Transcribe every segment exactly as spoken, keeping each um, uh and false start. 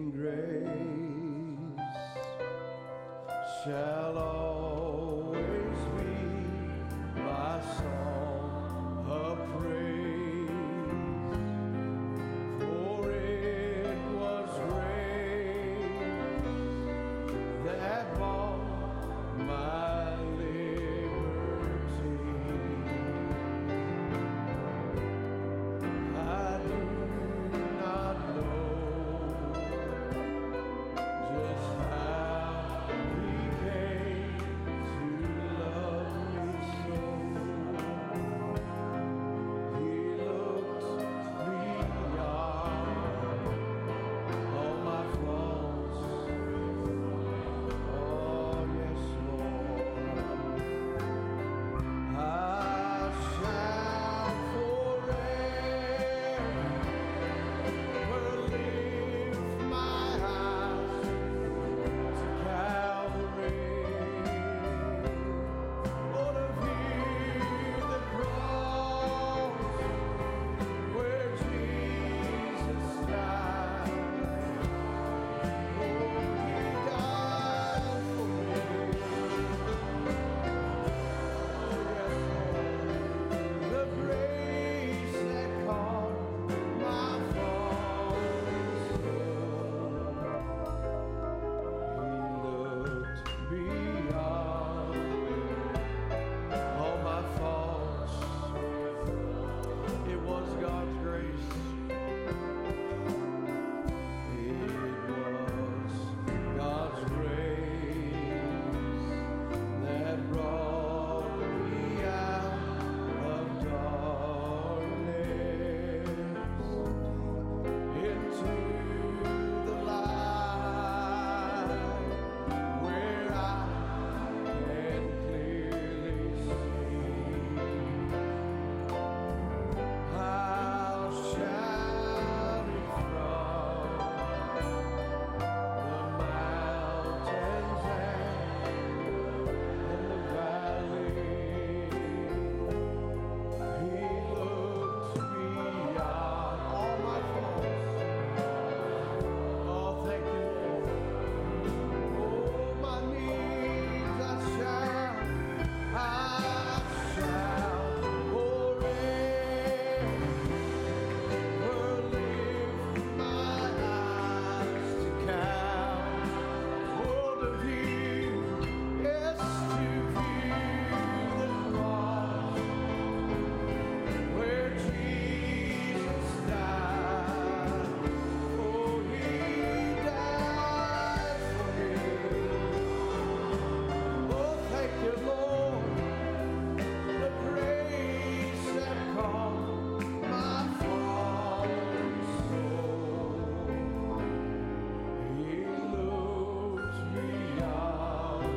Saving grace shall always be my song of praise, for it was grace that bought my liberty. I do not know just how He came to love me so. He looked beyond all my faults. Oh yes, Lord, I shall forever lift my eyes to Calvary. Oh, to view the cross where Jesus died. Oh, He died for me. Oh, yes, Lord. The grace that caught my fallen soul. He looked beyond all my faults. It was God's grace. It was God's grace that brought me out of darkness into the light where I can clearly see. How shout it from the mountains and the valley. He looked beyond all my faults. Oh, thank you, Lord. Oh, my knees I shall, I shall forever lift my eyes to Calvary. Oh, to view, yes, to view the cross where Jesus died. Oh, He died for me. Oh, thank you, Lord, the grace that caught my fallen soul. He looked beyond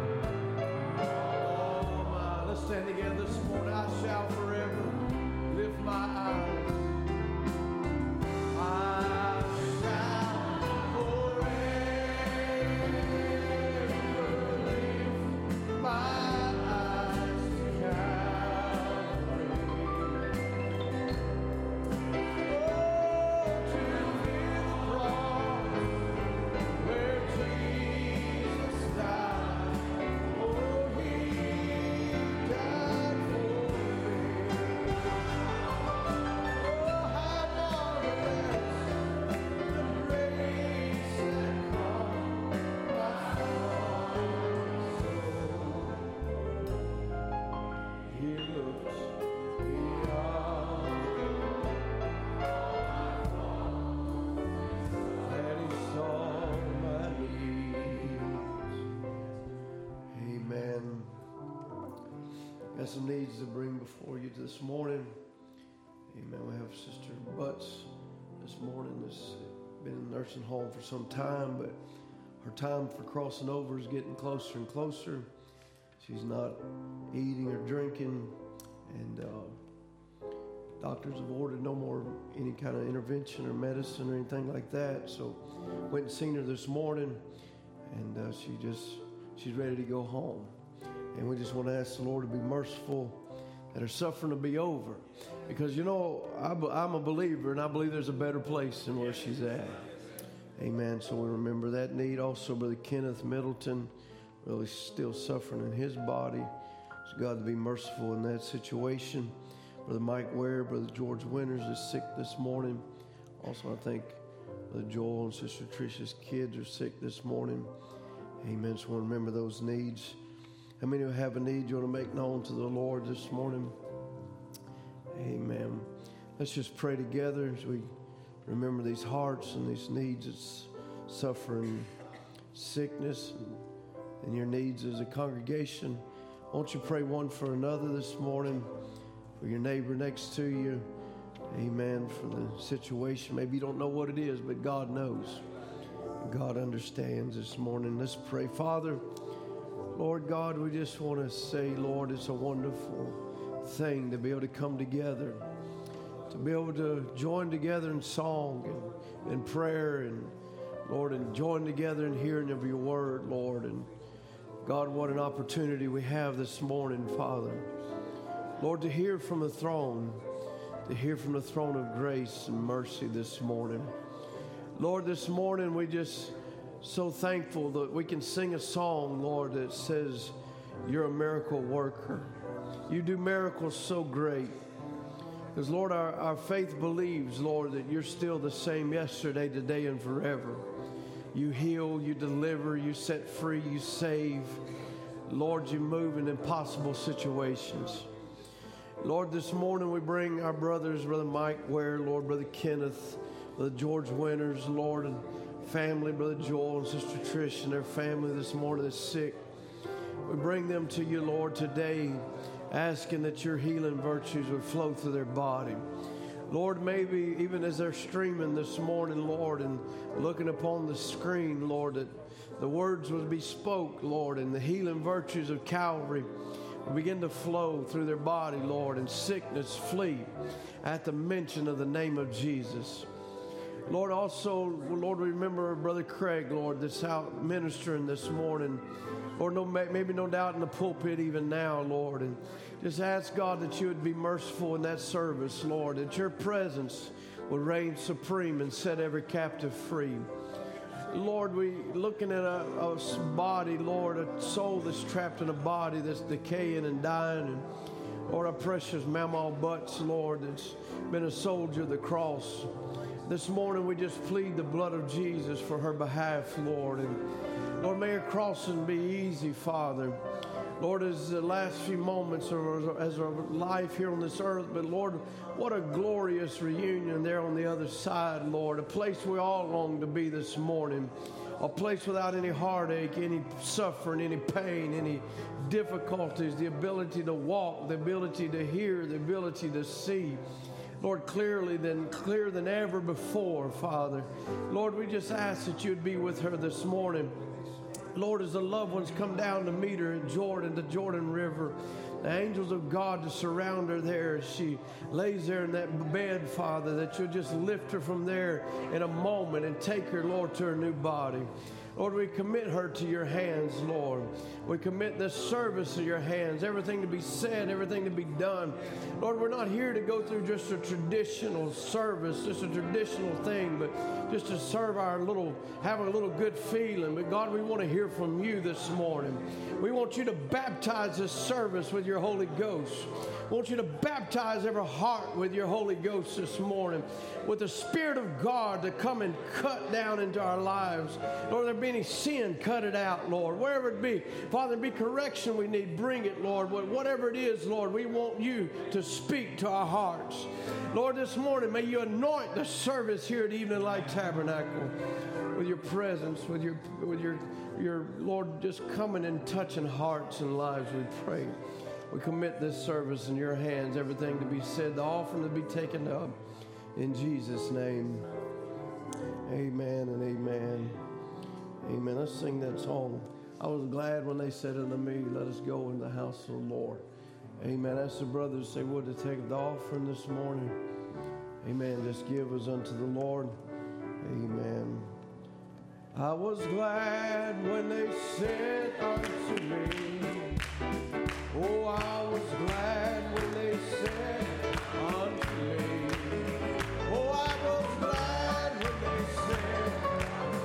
all my. Let's stand together this morning. I shall forever lift my eyes. I shall forever lift my eyes to Calvary. Oh, to view the cross where Jesus died. Oh, He died for me. Oh, how marvelous the grace that caught my fallen soul. He looked beyond and He saw my needs. Amen. Got some needs to bring before you this morning. Amen. We have Sister Butts this morning that's been in the nursing home for some time, but her time for crossing over is getting closer and closer. She's not eating or drinking, and uh, doctors have ordered no more any kind of intervention or medicine or anything like that. So went and seen her this morning, and uh, she just she's ready to go home. And we just want to ask the Lord to be merciful, that her suffering will be over. Because, you know, I, I'm a believer, and I believe there's a better place than where she's at. Amen. So we remember that need. Also, Brother Kenneth Middleton, really still suffering in his body. So God to be merciful in that situation. Brother Mike Ware, Brother George Winters is sick this morning. Also, I think Brother Joel and Sister Tricia's kids are sick this morning. Amen. So we'll remember those needs. How many of you have a need you want to make known to the Lord this morning? Amen. Let's just pray together as we remember these hearts and these needs. It's suffering, sickness, and, and your needs as a congregation. Won't you pray one for another this morning, for your neighbor next to you? Amen. For the situation. Maybe you don't know what it is, but God knows. God understands this morning. Let's pray. Father, Lord God, we just want to say, Lord, it's a wonderful thing to be able to come together, to be able to join together in song and in prayer, and Lord, and join together in hearing of your word, Lord. And God, what an opportunity we have this morning, Father. Lord, to hear from the throne, to hear from the throne of grace and mercy this morning. Lord, this morning we just so thankful that we can sing a song, Lord, that says you're a miracle worker. You do miracles so great. Because, Lord, our, our faith believes, Lord, that you're still the same yesterday, today, and forever. You heal, you deliver, you set free, you save. Lord, you move in impossible situations. Lord, this morning we bring our brothers, Brother Mike Ware, Lord, Brother Kenneth, Brother George Winters, Lord, and family, Brother Joel and Sister Trish and their family this morning is sick. We bring them to you, Lord, today, asking that your healing virtues would flow through their body. Lord, maybe even as they're streaming this morning, Lord, and looking upon the screen, Lord, that the words would be spoke, Lord, and the healing virtues of Calvary will begin to flow through their body, Lord, and sickness flee at the mention of the name of Jesus. Lord, also, Lord, we remember Brother Craig, Lord, that's out ministering this morning. Lord, no, maybe no doubt in the pulpit even now, Lord. And just ask, God, that you would be merciful in that service, Lord, that your presence would reign supreme and set every captive free. Lord, we looking at a, a body, Lord, a soul that's trapped in a body that's decaying and dying. And Lord, our precious Mama Butts, Lord, that's been a soldier of the cross. This morning we just plead the blood of Jesus for her behalf, Lord. And Lord, may her crossing be easy, Father. Lord, as the last few moments of as our life here on this earth, but Lord, what a glorious reunion there on the other side, Lord. A place we all long to be this morning. A place without any heartache, any suffering, any pain, any difficulties, the ability to walk, the ability to hear, the ability to see. Lord, clearly than clearer than ever before, Father. Lord, we just ask that you'd be with her this morning. Lord, as the loved ones come down to meet her in Jordan, the Jordan River, the angels of God to surround her there as she lays there in that bed, Father, that you'll just lift her from there in a moment and take her, Lord, to her new body. Lord, we commit her to your hands, Lord. We commit this service to your hands, everything to be said, everything to be done. Lord, we're not here to go through just a traditional service, just a traditional thing, but just to serve our little, have a little good feeling. But God, we want to hear from you this morning. We want you to baptize this service with your Holy Ghost. We want you to baptize every heart with your Holy Ghost this morning, with the Spirit of God to come and cut down into our lives. Lord, there be any sin, cut it out, Lord. Wherever it be, Father, be correction we need, bring it, Lord. Whatever it is, Lord, we want you to speak to our hearts. Lord, this morning, may you anoint the service here at Evening Light Tabernacle with your presence, with your, with your, your Lord, just coming and touching hearts and lives, we pray. We commit this service in your hands, everything to be said, the offering to be taken up. In Jesus' name, amen and amen. Amen. Let's sing that song. I was glad when they said unto me, let us go in the house of the Lord. Amen. Ask the brothers, they would, to take the offering this morning. Amen. Just give us unto the Lord. Amen. I was glad when they said unto me, oh, I was glad when they said unto me, oh, I was glad when they said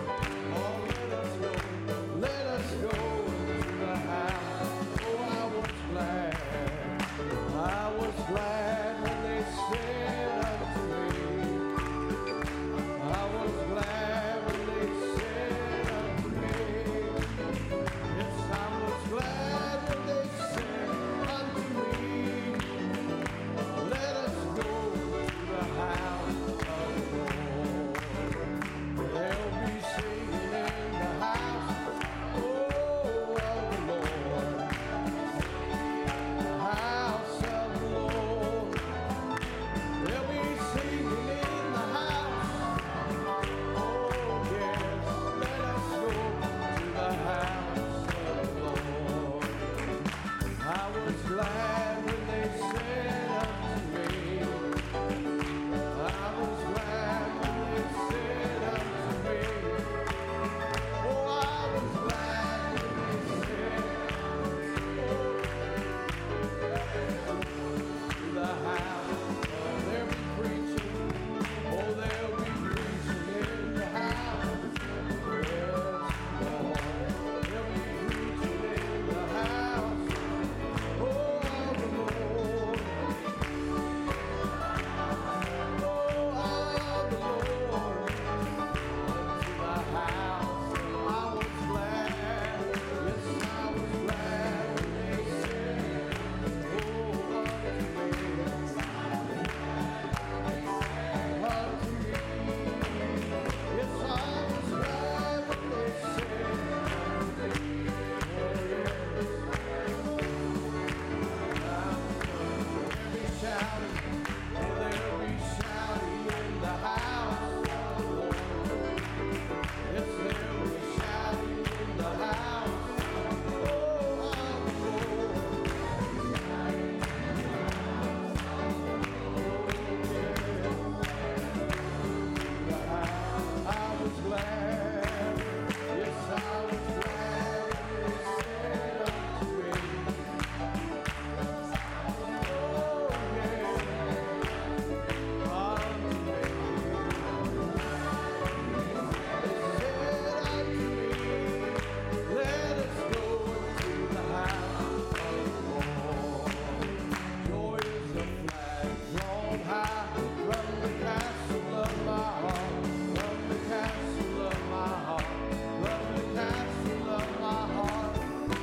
I was glad when they said unto me, I was glad when they said unto me, yes, I was glad when they said unto me, let us go to the house of the Lord. There'll be singing in the house, oh, of the Lord. The house of the Lord. There'll be singing in the house. Oh, yes, let us go to the house of the Lord. I was glad when they said unto me, I was glad when they said unto me, oh, I was glad when they said, to the house, oh, there'll be preaching, oh, there'll be preaching in the house, yes, Lord, there'll be preaching in the house, oh, of the Lord, oh, of the Lord, to the house, I was glad, yes, I was glad when they said, oh, unto me, unto me, yes, I was glad when they said, unto me, oh, yes, there'll be shouting, oh, there'll be shouting in the house of the Lord. Yes, there'll be shouting in the house, oh, of the Lord. I was glad, yes, I was glad when they said unto me, oh, yeah, unto me. They said unto me, let us go to the house of the Lord. Joy is a flag flown high from the castle of my heart, from the castle of my heart, from the castle of my heart.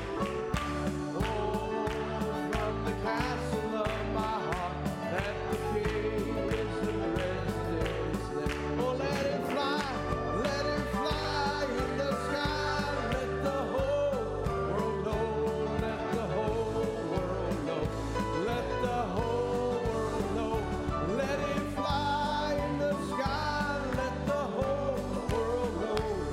Oh, from the castle of my heart, that the King is in residence there. Oh, let it fly, let it fly in the sky, let the whole world know, let the whole world know, let the whole world know, let it fly in the sky, let the whole world know.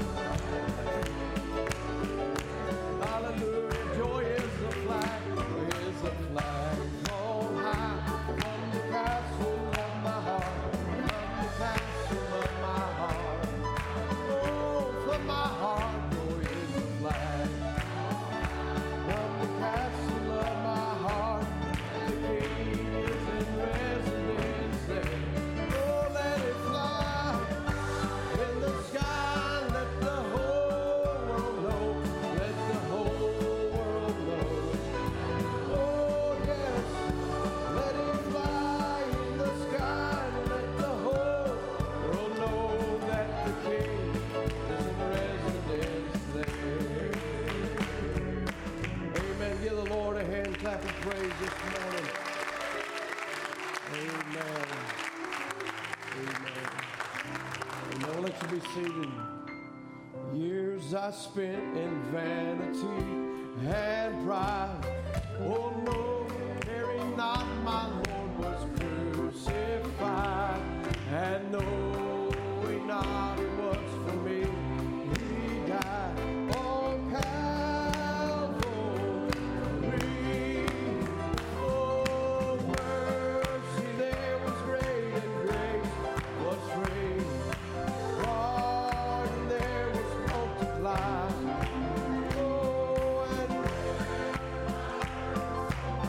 Hallelujah, joy is a flag, joy is a flag flown high from the castle of my heart, from the castle of my heart. Oh, from my heart, joy is a flag from the castle of my heart. The King is in residence there. Oh, let it fly in the sky, let the whole world know, let the whole world know. Oh, yes, let it fly in the sky, let the whole world know that the King is in residence there. Amen. Give the Lord a hand clap of praise this morning. Amen. Amen. Amen. I'll let you be seated. Years I spent in vanity and pride. Oh no, caring not my Lord was crucified, and knowing not it was for me, He died on Calvary. Oh, mercy there was great, and grace was free. Pardon there was multiplied. Oh, and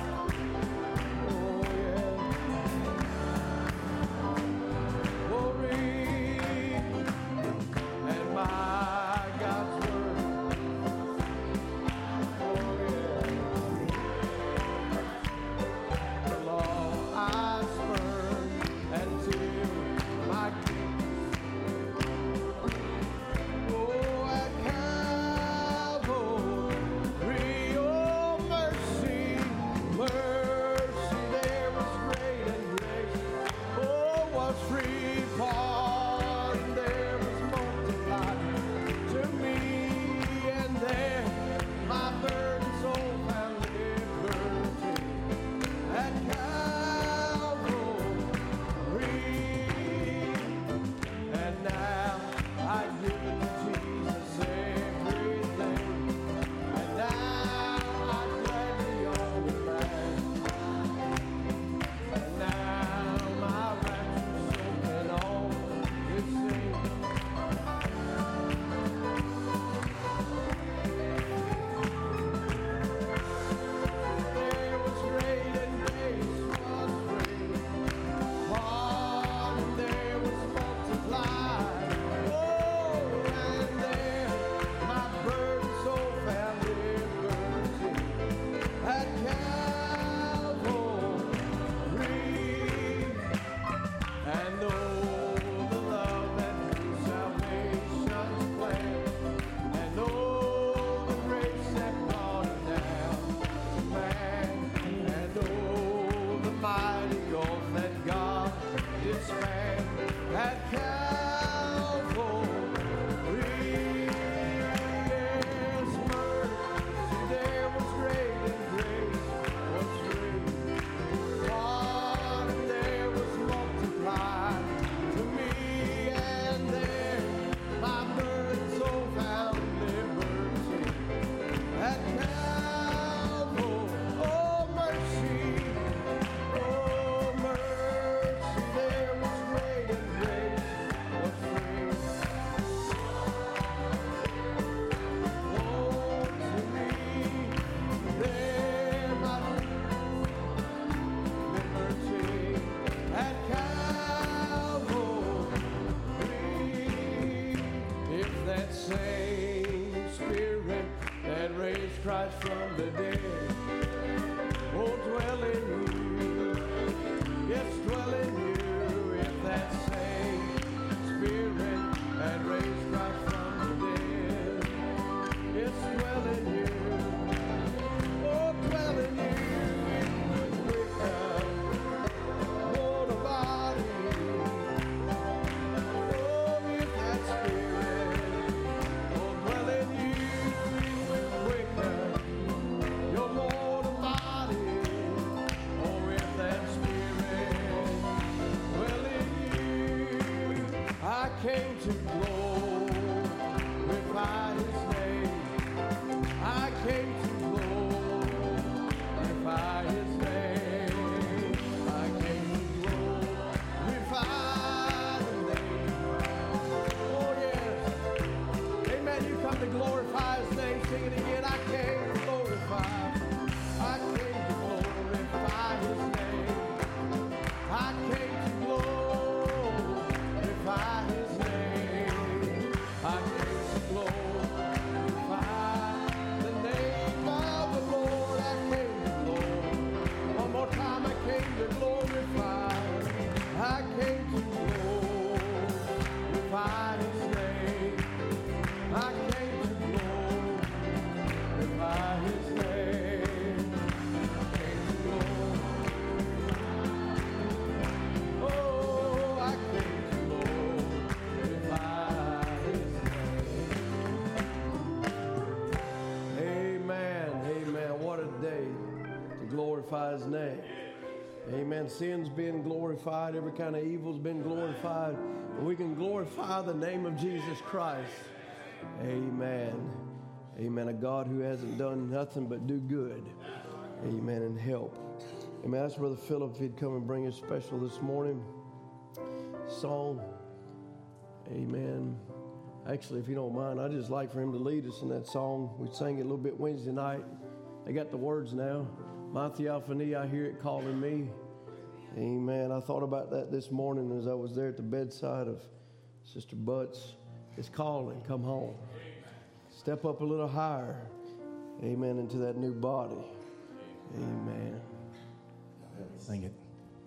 came to glorify His name. I came to glorify His name. I came to glorify the name. Oh yes. Amen. You come to glorify His name. Sing it again. I came to glorify. I came to glorify His name. I came to glorify His name. I came to glorify the name of the Lord. I came to glorify. One more time, I came to glorify. I came to glorify His name. I came to glorify His name. Glorify His name. Amen. Sin's been glorified. Every kind of evil's been glorified. And we can glorify the name of Jesus Christ. Amen. Amen. A God who hasn't done nothing but do good. Amen. And help. Amen. I asked Brother Philip if he'd come and bring us special this morning. Song. Amen. Actually, if you don't mind, I'd just like for him to lead us in that song. We sang it a little bit Wednesday night. They got the words now. My theophany, I hear it calling me. Amen. I thought about that this morning as I was there at the bedside of Sister Butts. It's calling. Come home. Step up a little higher. Amen. Into that new body. Amen. Sing it.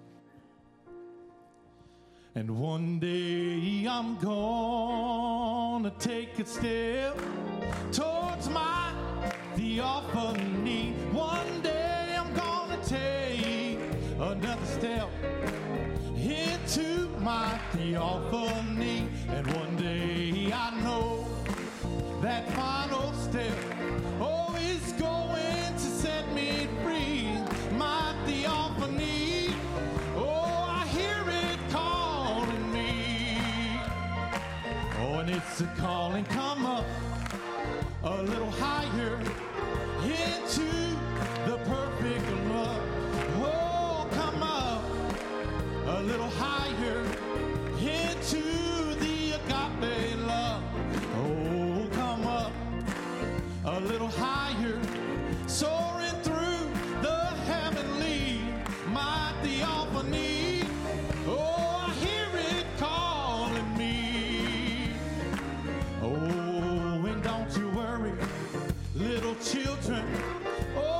And one day I'm gonna take a step towards my theophany. One day take another step into my theophany, and one day I know that final step, oh, is going to set me free. My theophany, oh, I hear it calling me. Oh, and it's a calling, come up a little higher into the perfect love. Oh, come up a little higher into the agape love. Oh, come up a little higher, soaring through the heavenly, my theophany. Oh, I hear it calling me. Oh, and don't you worry, little children. Oh,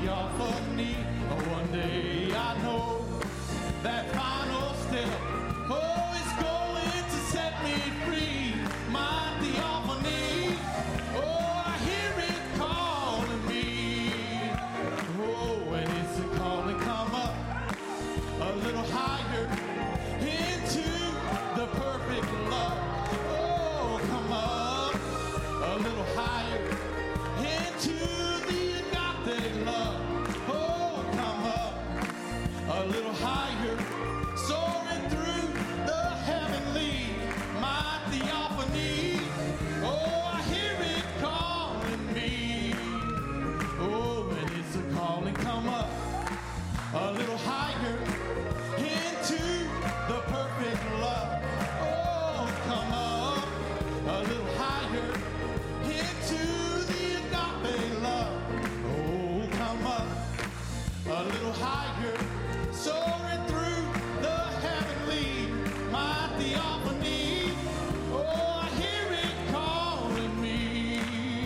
theophany. One day I know that final step, oh, it's going to set me free. My theophany, oh, I hear it calling me. Oh, and it's a calling, come up a little higher into the perfect love. Oh, come up a little higher into the agape love. Oh, come up a little higher, soaring through the heavenly, my theophany. Oh, I hear it calling me. Oh, and it's a calling, come up a little higher into the perfect love. Oh, come up a little higher into the agape love. Oh, come up a little higher, soaring through the heavenly, my theophany. Oh, I hear it calling me.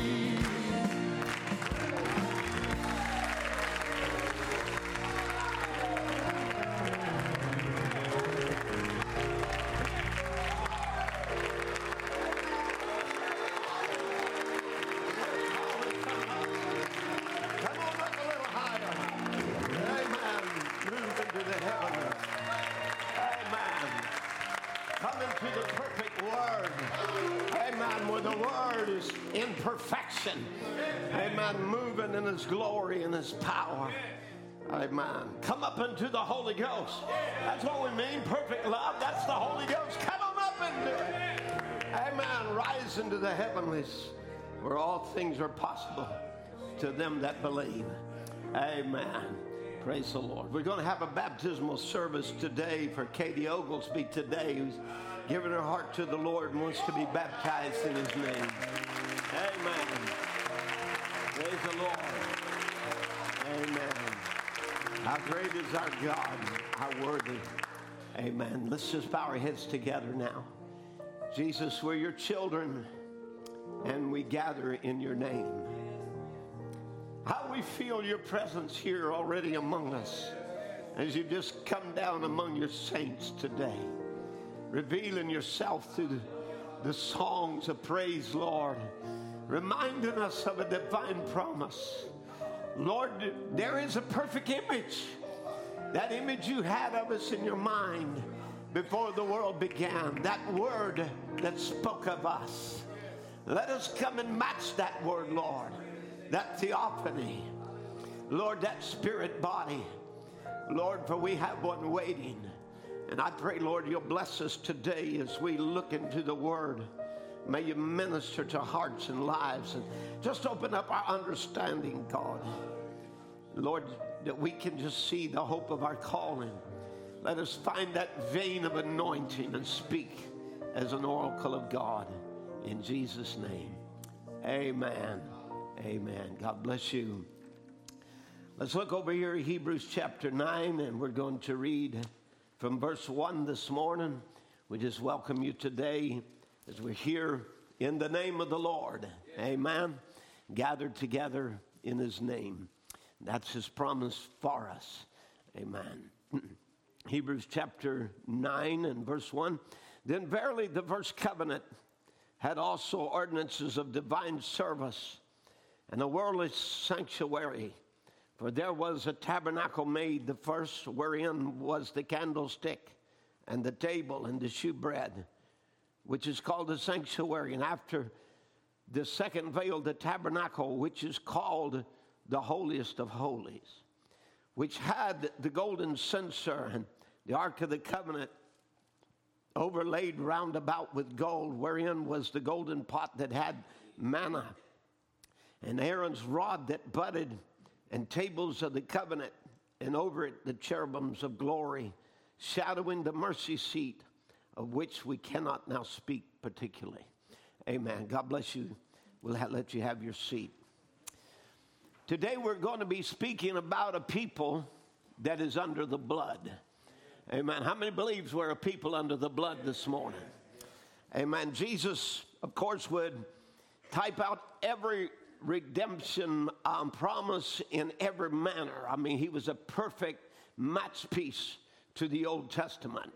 Come on up a little higher. Amen. Move into the heavens. Amen. Come into the perfect word. Amen. Where the word is in perfection. Amen. Moving in his glory and his power. Amen. Come up into the Holy Ghost. That's what we mean. Perfect love. That's the Holy Ghost. Come on up into it. Amen. Rise into the heavenlies where all things are possible to them that believe. Amen. Praise the Lord. We're going to have a baptismal service today for Katie Oglesby today, who's given her heart to the Lord and wants to be baptized in his name. Amen. Praise the Lord. Amen. How great is our God, how worthy. Amen. Let's just bow our heads together now. Jesus, we're your children, and we gather in your name. How we feel your presence here already among us as you just come down among your saints today, revealing yourself through the, the songs of praise, Lord, reminding us of a divine promise. Lord, there is a perfect image, that image you had of us in your mind before the world began, that word that spoke of us. Let us come and match that word, Lord, that theophany, Lord, that spirit body, Lord, for we have one waiting. And I pray, Lord, you'll bless us today as we look into the word. May you minister to hearts and lives and just open up our understanding, God. Lord, that we can just see the hope of our calling. Let us find that vein of anointing and speak as an oracle of God. In Jesus' name, amen. Amen. God bless you. Let's look over here at Hebrews chapter nine, and we're going to read from verse one this morning. We just welcome you today as we're here in the name of the Lord. Amen. Gathered together in his name. That's his promise for us. Amen. Hebrews chapter nine and verse one. Then verily the first covenant had also ordinances of divine service and a worldly sanctuary. For there was a tabernacle made, the first, wherein was the candlestick and the table and the shewbread, which is called the sanctuary. And after the second veil, the tabernacle, which is called the holiest of holies, which had the golden censer and the ark of the covenant overlaid round about with gold, wherein was the golden pot that had manna, and Aaron's rod that budded, and tables of the covenant, and over it the cherubims of glory, shadowing the mercy seat, of which we cannot now speak particularly. Amen. God bless you. We'll ha- let you have your seat. Today we're going to be speaking about a people that is under the blood. Amen. How many believes we're a people under the blood this morning? Amen. Jesus, of course, would type out every redemption um, promise in every manner. I mean, he was a perfect matchpiece to the Old Testament.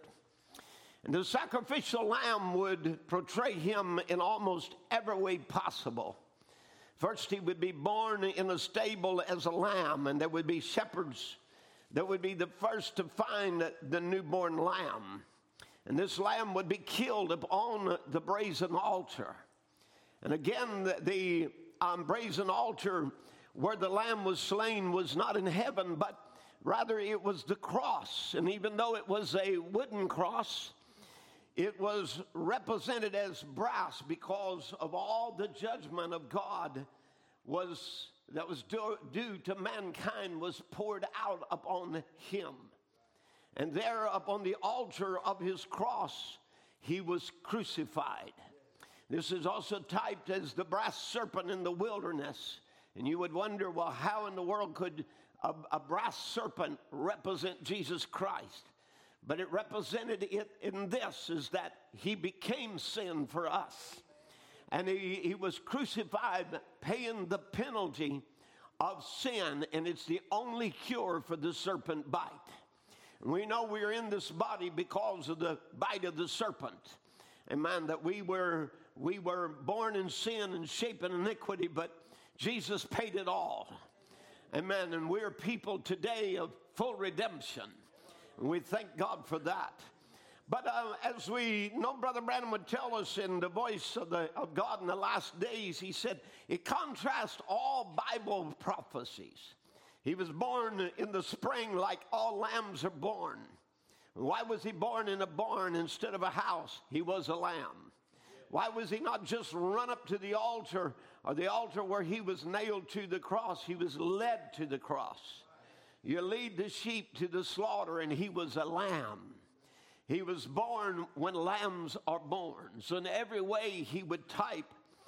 And the sacrificial lamb would portray him in almost every way possible. First, he would be born in a stable as a lamb, and there would be shepherds that would be the first to find the newborn lamb. And this lamb would be killed upon the brazen altar. And again, the, the um, brazen altar where the lamb was slain was not in heaven, but rather it was the cross. And even though it was a wooden cross, it was represented as brass because of all the judgment of God was that was due, due to mankind was poured out upon him. And there upon the altar of his cross, he was crucified. This is also typed as the brass serpent in the wilderness. And you would wonder, well, how in the world could a, a brass serpent represent Jesus Christ? But it represented it in this, is that he became sin for us. And he, he was crucified, paying the penalty of sin, and it's the only cure for the serpent bite. And we know we're in this body because of the bite of the serpent. Amen, that we were, we were born in sin and shaped in iniquity, but Jesus paid it all. Amen, and we're people today of full redemption. And we thank God for that. But uh, as we know, Brother Branham would tell us in the voice of, the, of God in the last days, he said, it contrasts all Bible prophecies. He was born in the spring like all lambs are born. Why was he born in a barn instead of a house? He was a lamb. Why was he not just run up to the altar, or the altar where he was nailed to the cross? He was led to the cross. You lead the sheep to the slaughter, and he was a lamb. He was born when lambs are born. So in every way, he would type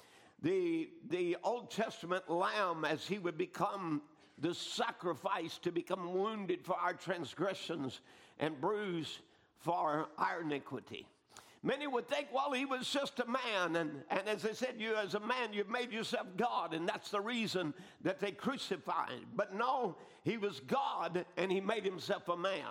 the, the Old Testament lamb as he would become the sacrifice to become wounded for our transgressions and bruised for our iniquity. Many would think, well, he was just a man. And, and as I said, you as a man, you've made yourself God. And that's the reason that they crucified him. But no, he was God, and he made himself a man.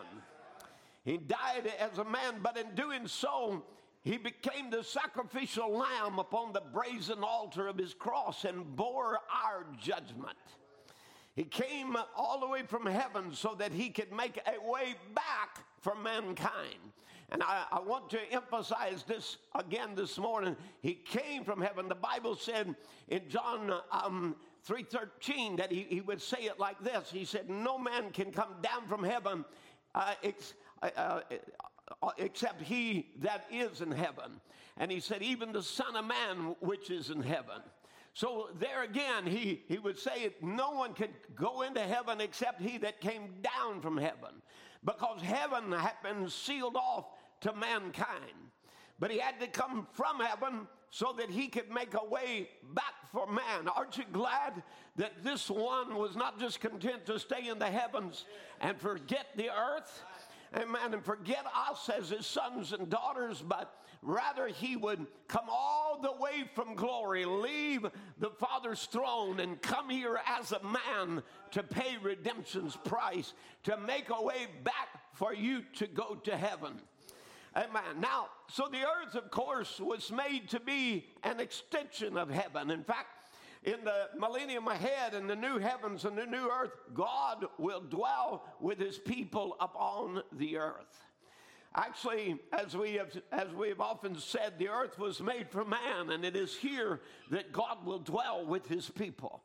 He died as a man, but in doing so, he became the sacrificial lamb upon the brazen altar of his cross and bore our judgment. He came all the way from heaven so that he could make a way back for mankind. And I, I want to emphasize this again this morning. He came from heaven. The Bible said in John um, three thirteen that he, he would say it like this. He said, no man can come down from heaven uh, ex- uh, uh, except he that is in heaven. And he said, even the Son of Man which is in heaven. So there again, he, he would say it, no one could go into heaven except he that came down from heaven, because heaven had been sealed off to mankind. But he had to come from heaven so that he could make a way back for man. Aren't you glad that this one was not just content to stay in the heavens and forget the earth, amen, and forget us as his sons and daughters, but rather he would come all the way from glory, leave the Father's throne, and come here as a man to pay redemption's price, to make a way back for you to go to heaven. Amen. Now, so the earth, of course, was made to be an extension of heaven. In fact, in the millennium ahead, in the new heavens and the new earth, God will dwell with his people upon the earth. Actually, as we have as we have often said, the earth was made for man, and it is here that God will dwell with his people.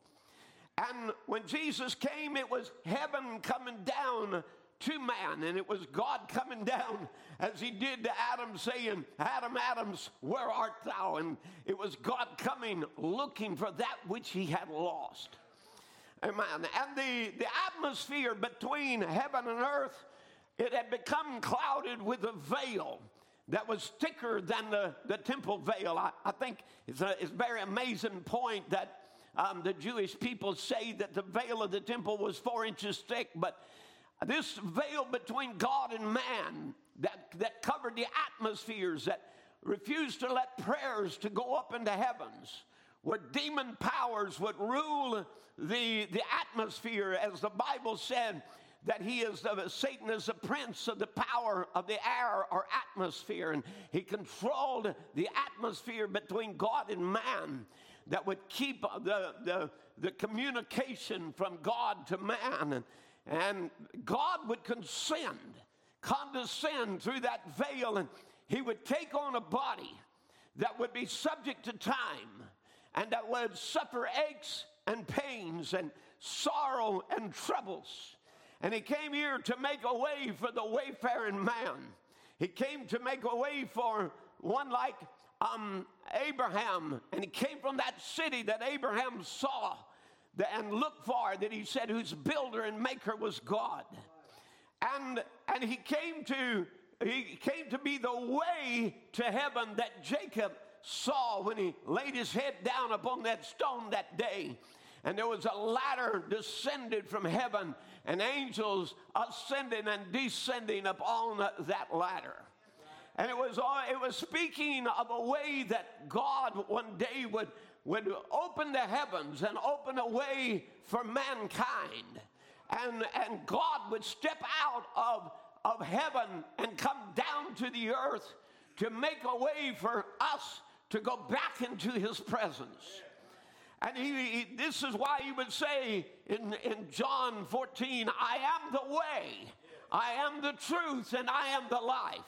And when Jesus came, it was heaven coming down to man, and it was God coming down as he did to Adam, saying, Adam, Adams, where art thou? And it was God coming, looking for that which he had lost. Amen. And the, the atmosphere between heaven and earth, it had become clouded with a veil that was thicker than the, the temple veil. I, I think it's a, it's a very amazing point that um, the Jewish people say that the veil of the temple was four inches thick, but this veil between God and man that, that covered the atmospheres, that refused to let prayers to go up into heavens, where demon powers would rule the, the atmosphere, as the Bible said that he is the, Satan is the prince of the power of the air or atmosphere, and he controlled the atmosphere between God and man that would keep the, the, the communication from God to man. And, and God would condescend, condescend through that veil, and he would take on a body that would be subject to time and that would suffer aches and pains and sorrow and troubles. And he came here to make a way for the wayfaring man. He came to make a way for one like um, Abraham. And he came from that city that Abraham saw and looked for, that he said whose builder and maker was God. And, and he came to he came to be the way to heaven that Jacob saw when he laid his head down upon that stone that day. And there was a ladder descended from heaven, and angels ascending and descending upon that ladder. And it was it was speaking of a way that God one day would, would open the heavens and open a way for mankind. And, and God would step out of, of heaven and come down to the earth to make a way for us to go back into his presence. And he, he, this is why he would say in, in John fourteen, I am the way, I am the truth, and I am the life.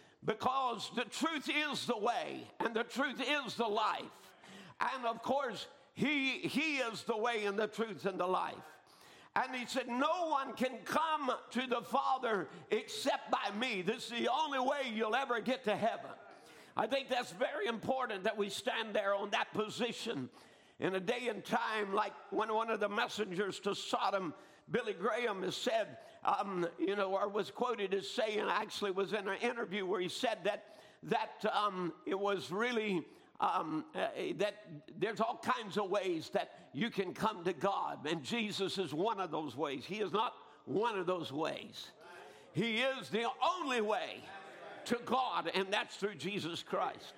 Because the truth is the way, and the truth is the life. And of course, he, he is the way and the truth and the life. And he said, no one can come to the Father except by me. This is the only way you'll ever get to heaven. I think that's very important that we stand there on that position in a day and time like when one of the messengers to Sodom, Billy Graham, has said, um, you know, or was quoted as saying, actually was in an interview where he said that, that um, it was really, um, uh, that there's all kinds of ways that you can come to God. And Jesus is one of those ways. He is not one of those ways. He is the only way to God, and that's through Jesus Christ.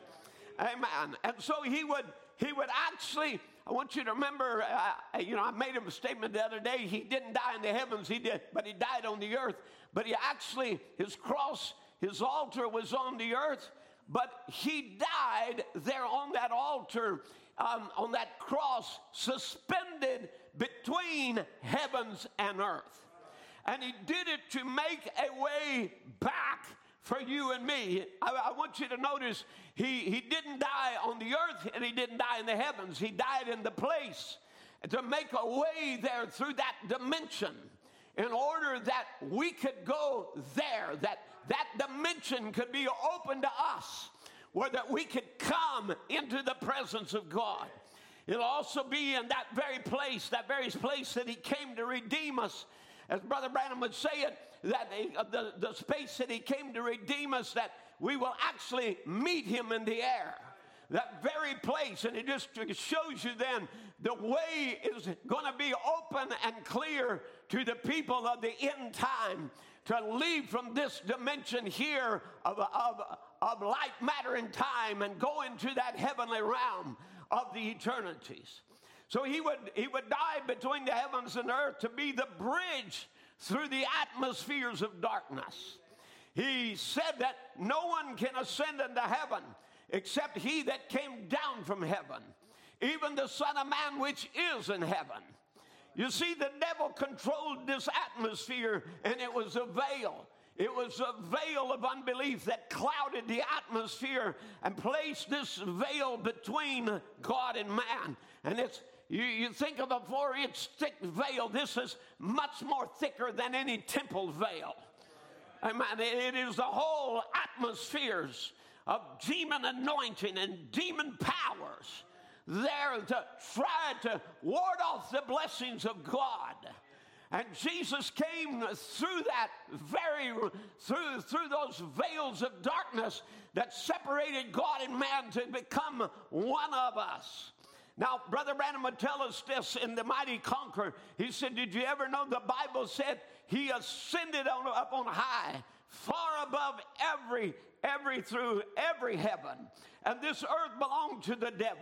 Amen. And so he would, he would actually, I want you to remember, uh, you know, I made a statement the other day. He didn't die in the heavens, he did, but he died on the earth. But he actually, his cross, his altar was on the earth, but he died there on that altar, um, on that cross, suspended between heavens and earth. And he did it to make a way back for you and me. I, I want you to notice he, he didn't die on the earth and he didn't die in the heavens. He died in the place to make a way there through that dimension in order that we could go there, that that dimension could be open to us, where that we could come into the presence of God. It'll also be in that very place, that very place that he came to redeem us. As Brother Branham would say it, that uh, the, the space that he came to redeem us, that we will actually meet him in the air. That very place, and it just shows you then the way is going to be open and clear to the people of the end time to leave from this dimension here of, of, of light, matter, and time and go into that heavenly realm of the eternities. So he would, he would die between the heavens and earth to be the bridge through the atmospheres of darkness. He said that no one can ascend into heaven except he that came down from heaven, even the Son of Man which is in heaven. You see, the devil controlled this atmosphere, and it was a veil. It was a veil of unbelief that clouded the atmosphere and placed this veil between God and man. And it's You, you think of a four-inch thick veil. This is much more thicker than any temple veil. Amen. It is the whole atmospheres of demon anointing and demon powers there to try to ward off the blessings of God. And Jesus came through that very, through, through those veils of darkness that separated God and man to become one of us. Now, Brother Branham would tell us this in The Mighty Conqueror. He said, did you ever know the Bible said he ascended on, up on high, far above every, every, through every heaven. And this earth belonged to the devil.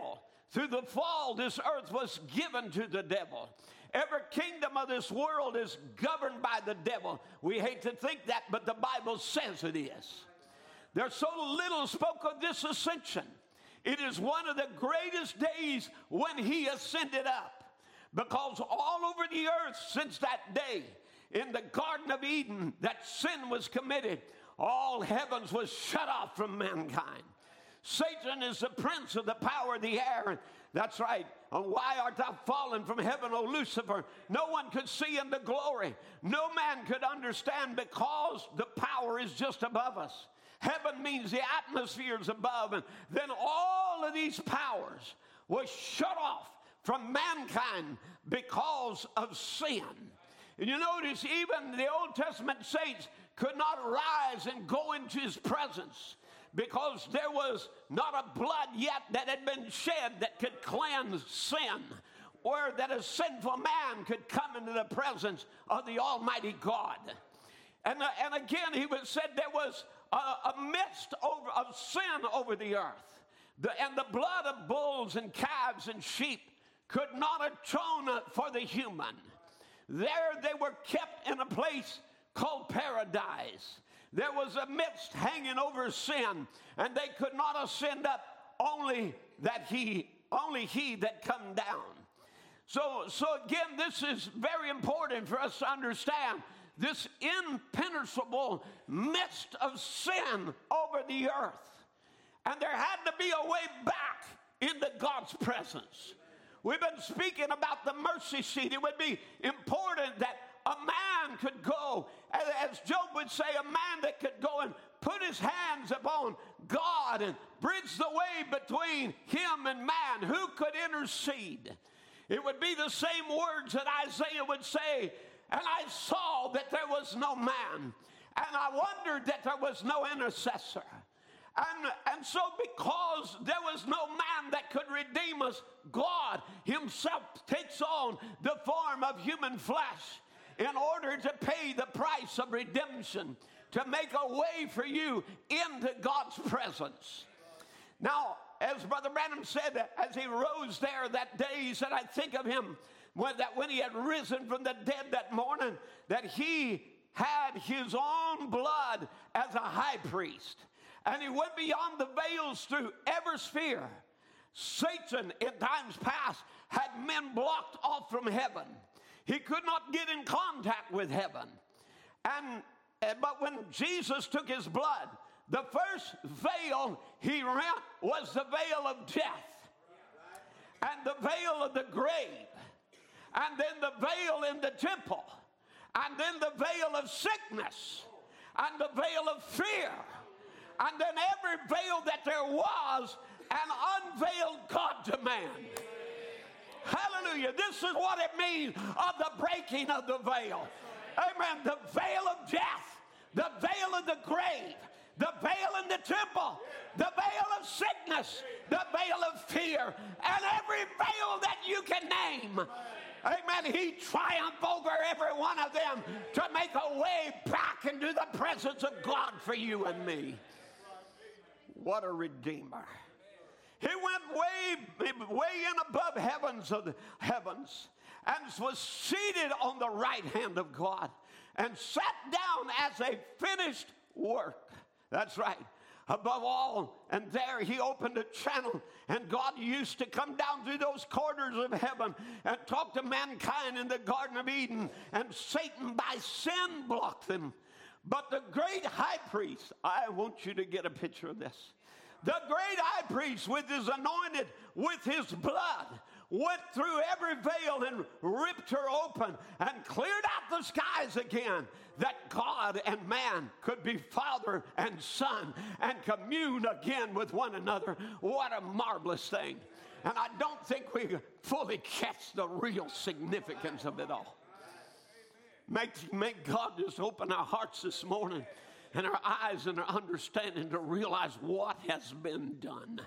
Through the fall, this earth was given to the devil. Every kingdom of this world is governed by the devil. We hate to think that, but the Bible says it is. There's so little spoke of this ascension. It is one of the greatest days when he ascended up, because all over the earth since that day, in the Garden of Eden, that sin was committed. All heavens was shut off from mankind. Satan is the prince of the power of the air. That's right. And why art thou fallen from heaven, O Lucifer? No one could see in the glory. No man could understand, because the power is just above us. Heaven means the atmosphere is above. And then all of these powers were shut off from mankind because of sin. And you notice even the Old Testament saints could not rise and go into his presence, because there was not a blood yet that had been shed that could cleanse sin, or that a sinful man could come into the presence of the Almighty God. And, uh, and again, he was said there was a, a mist over, of sin over the earth. The, and the blood of bulls and calves and sheep could not atone for the human. There they were kept in a place called paradise. There was a mist hanging over sin, and they could not ascend up, only that he, only he that come down. So, so again, this is very important for us to understand this impenetrable mist of sin over the earth. And there had to be a way back into God's presence. We've been speaking about the mercy seat. It would be important that a man could go, as Job would say, a man that could go and put his hands upon God and bridge the way between him and man. Who could intercede? It would be the same words that Isaiah would say, and I saw that there was no man, and I wondered that there was no intercessor. And, and so because there was no man that could redeem us, God himself takes on the form of human flesh in order to pay the price of redemption, to make a way for you into God's presence. Now, as Brother Branham said, as he rose there that day, he said, I think of him, when, that when he had risen from the dead that morning, that he had his own blood as a high priest. And he went beyond the veils through every sphere. Satan, in times past, had men blocked off from heaven. He could not get in contact with heaven. And, but when Jesus took his blood, the first veil he rent was the veil of death, and the veil of the grave, and then the veil in the temple, and then the veil of sickness, and the veil of fear, and then every veil that there was, and unveiled God to man. Hallelujah. This is what it means of the breaking of the veil. Amen. The veil of death, the veil of the grave, the veil in the temple, the veil of sickness, the veil of fear, and every veil that you can name. Amen. He triumphed over every one of them to make a way back into the presence of God for you and me. What a redeemer. He went way, way in above heavens of the heavens and was seated on the right hand of God and sat down as a finished work. That's right. Above all, and there he opened a channel, and God used to come down through those corridors of heaven and talk to mankind in the Garden of Eden, and Satan by sin blocked them. But the great high priest, I want you to get a picture of this. The great high priest, with his anointed, with his blood, went through every veil and ripped her open and cleared out the skies again, that God and man could be father and son and commune again with one another. What a marvelous thing. And I don't think we fully catch the real significance of it all. Make, make God just open our hearts this morning and our eyes and our understanding to realize what has been done.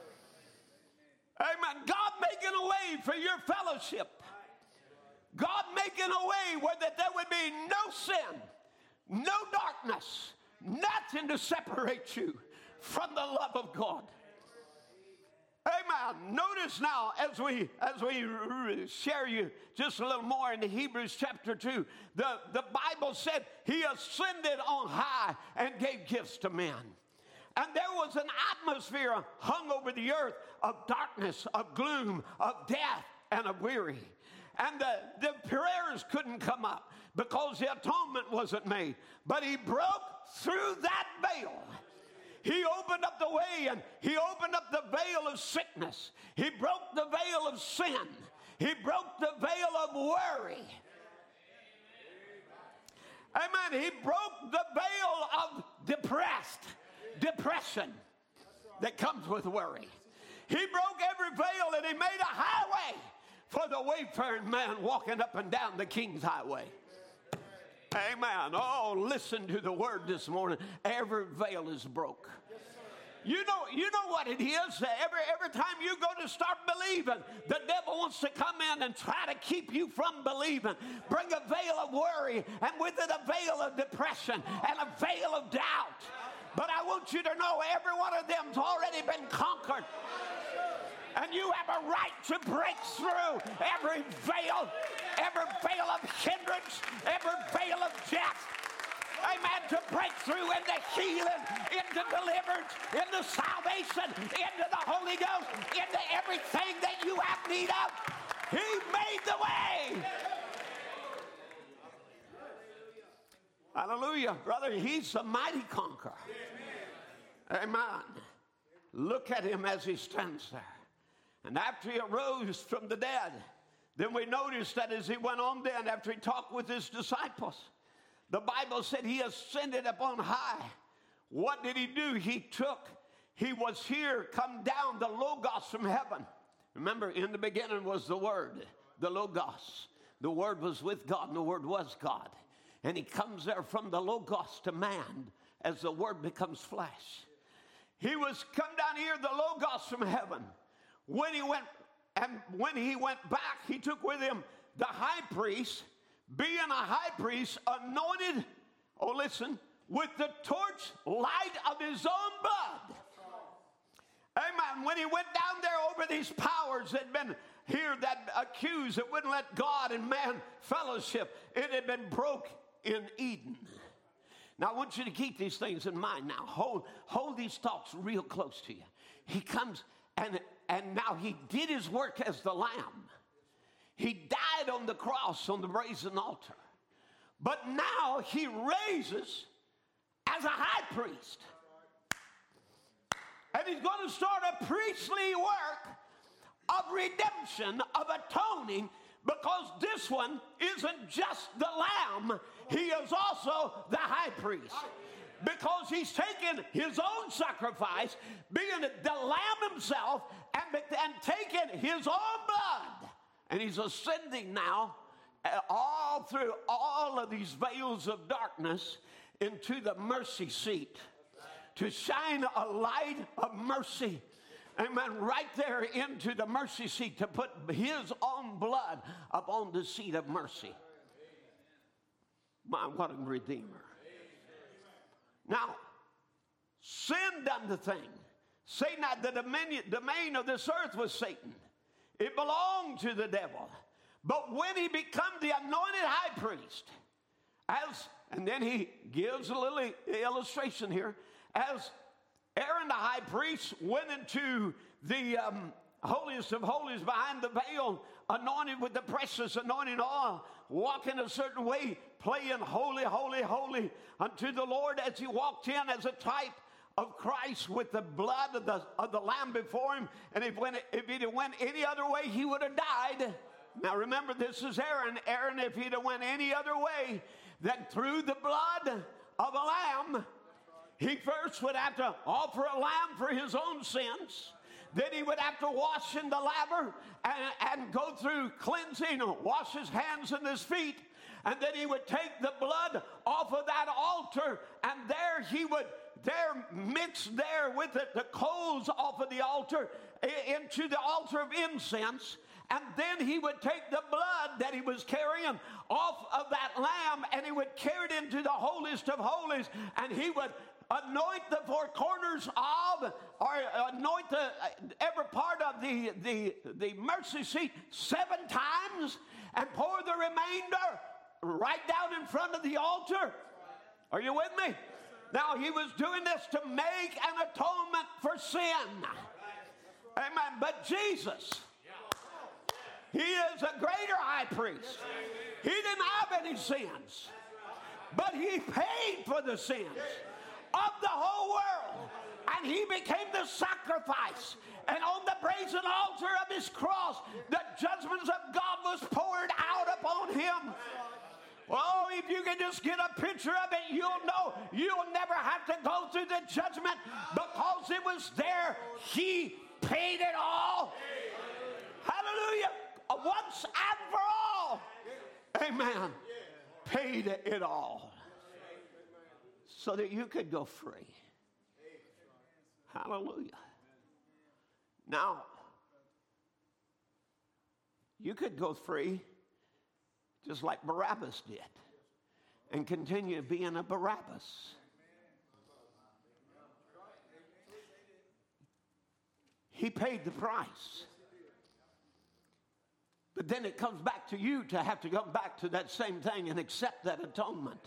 Amen. God making a way for your fellowship. God making a way where that there would be no sin, no darkness, nothing to separate you from the love of God. Amen. Notice now as we as we share you just a little more in Hebrews chapter two, the, the Bible said he ascended on high and gave gifts to men. And there was an atmosphere hung over the earth of darkness, of gloom, of death, and of weary. And the, the prayers couldn't come up because the atonement wasn't made. But he broke through that veil. He opened up the way, and he opened up the veil of sickness. He broke the veil of sin. He broke the veil of worry. Amen. He broke the veil of depressed, depression that comes with worry. He broke every veil, and he made a highway for the wayfaring man walking up and down the King's highway. Amen. Oh, listen to the word this morning. Every veil is broke. You know, you know what it is. Every, every time you go to start believing, the devil wants to come in and try to keep you from believing. Bring a veil of worry, and with it a veil of depression and a veil of doubt. But I want you to know every one of them's already been conquered. And you have a right to break through every veil, every veil of hindrance, every veil of death. Amen. To break through into healing, into deliverance, into salvation, into the Holy Ghost, into everything that you have need of. He made the way. Hallelujah, brother. He's a mighty conqueror. Amen. Look at him as he stands there. And after he arose from the dead, then we noticed that as he went on then, after he talked with his disciples, the Bible said he ascended up on high. What did he do? He took, he was here, come down, the Logos from heaven. Remember, in the beginning was the Word, the Logos. The Word was with God, and the Word was God. And he comes there from the Logos to man as the Word becomes flesh. He was come down here, the Logos from heaven. When he went, and when he went back, he took with him the high priest, being a high priest, anointed, oh listen, with the torch light of his own blood. Amen. When he went down there over these powers that had been here that accused, that wouldn't let God and man fellowship, it had been broke in Eden. Now I want you to keep these things in mind now. Hold, hold these thoughts real close to you. He comes and And now he did his work as the Lamb. He died on the cross on the brazen altar. But now he raises as a high priest. And he's going to start a priestly work of redemption, of atoning, because this one isn't just the Lamb. He is also the high priest. Because he's taken his own sacrifice, being the Lamb himself, and, and taken his own blood. And he's ascending now uh, all through all of these veils of darkness into the mercy seat to shine a light of mercy. Amen. Right there into the mercy seat to put his own blood upon the seat of mercy. My, what a redeemer. Now, sin done the thing. Satan had the dominion, domain of this earth was Satan. It belonged to the devil. But when he became the anointed high priest, as, and then he gives a little illustration here, as Aaron the high priest went into the um, holiest of holies behind the veil, anointed with the precious anointing oil, walking a certain way, playing holy, holy, holy unto the Lord as he walked in as a type of Christ with the blood of the, of the Lamb before him. And if, when, if he'd have went any other way, he would have died. Now remember, this is Aaron. Aaron, if he'd have went any other way than through the blood of a lamb, he first would have to offer a lamb for his own sins. Then he would have to wash in the laver and, and go through cleansing, wash his hands and his feet. And then he would take the blood off of that altar, and there he would, there mix there with it the coals off of the altar into the altar of incense. And then he would take the blood that he was carrying off of that lamb, and he would carry it into the holiest of holies, and he would anoint the four corners of, or anoint the, every part of the, the, the mercy seat seven times, and pour the remainder right down in front of the altar. Are you with me? Now, he was doing this to make an atonement for sin. Amen. But Jesus, he is a greater high priest. He didn't have any sins, but he paid for the sins of the whole world. And he became the sacrifice. And on the brazen altar of his cross, the judgments of God was poured out upon him. Oh, if you can just get a picture of it, you'll know you'll never have to go through the judgment, because it was there. He paid it all. Hallelujah. Once and for all. Amen. Paid it all. So that you could go free. Hallelujah. Now, you could go free just like Barabbas did, and continue being a Barabbas. He paid the price. But then it comes back to you to have to come back to that same thing and accept that atonement.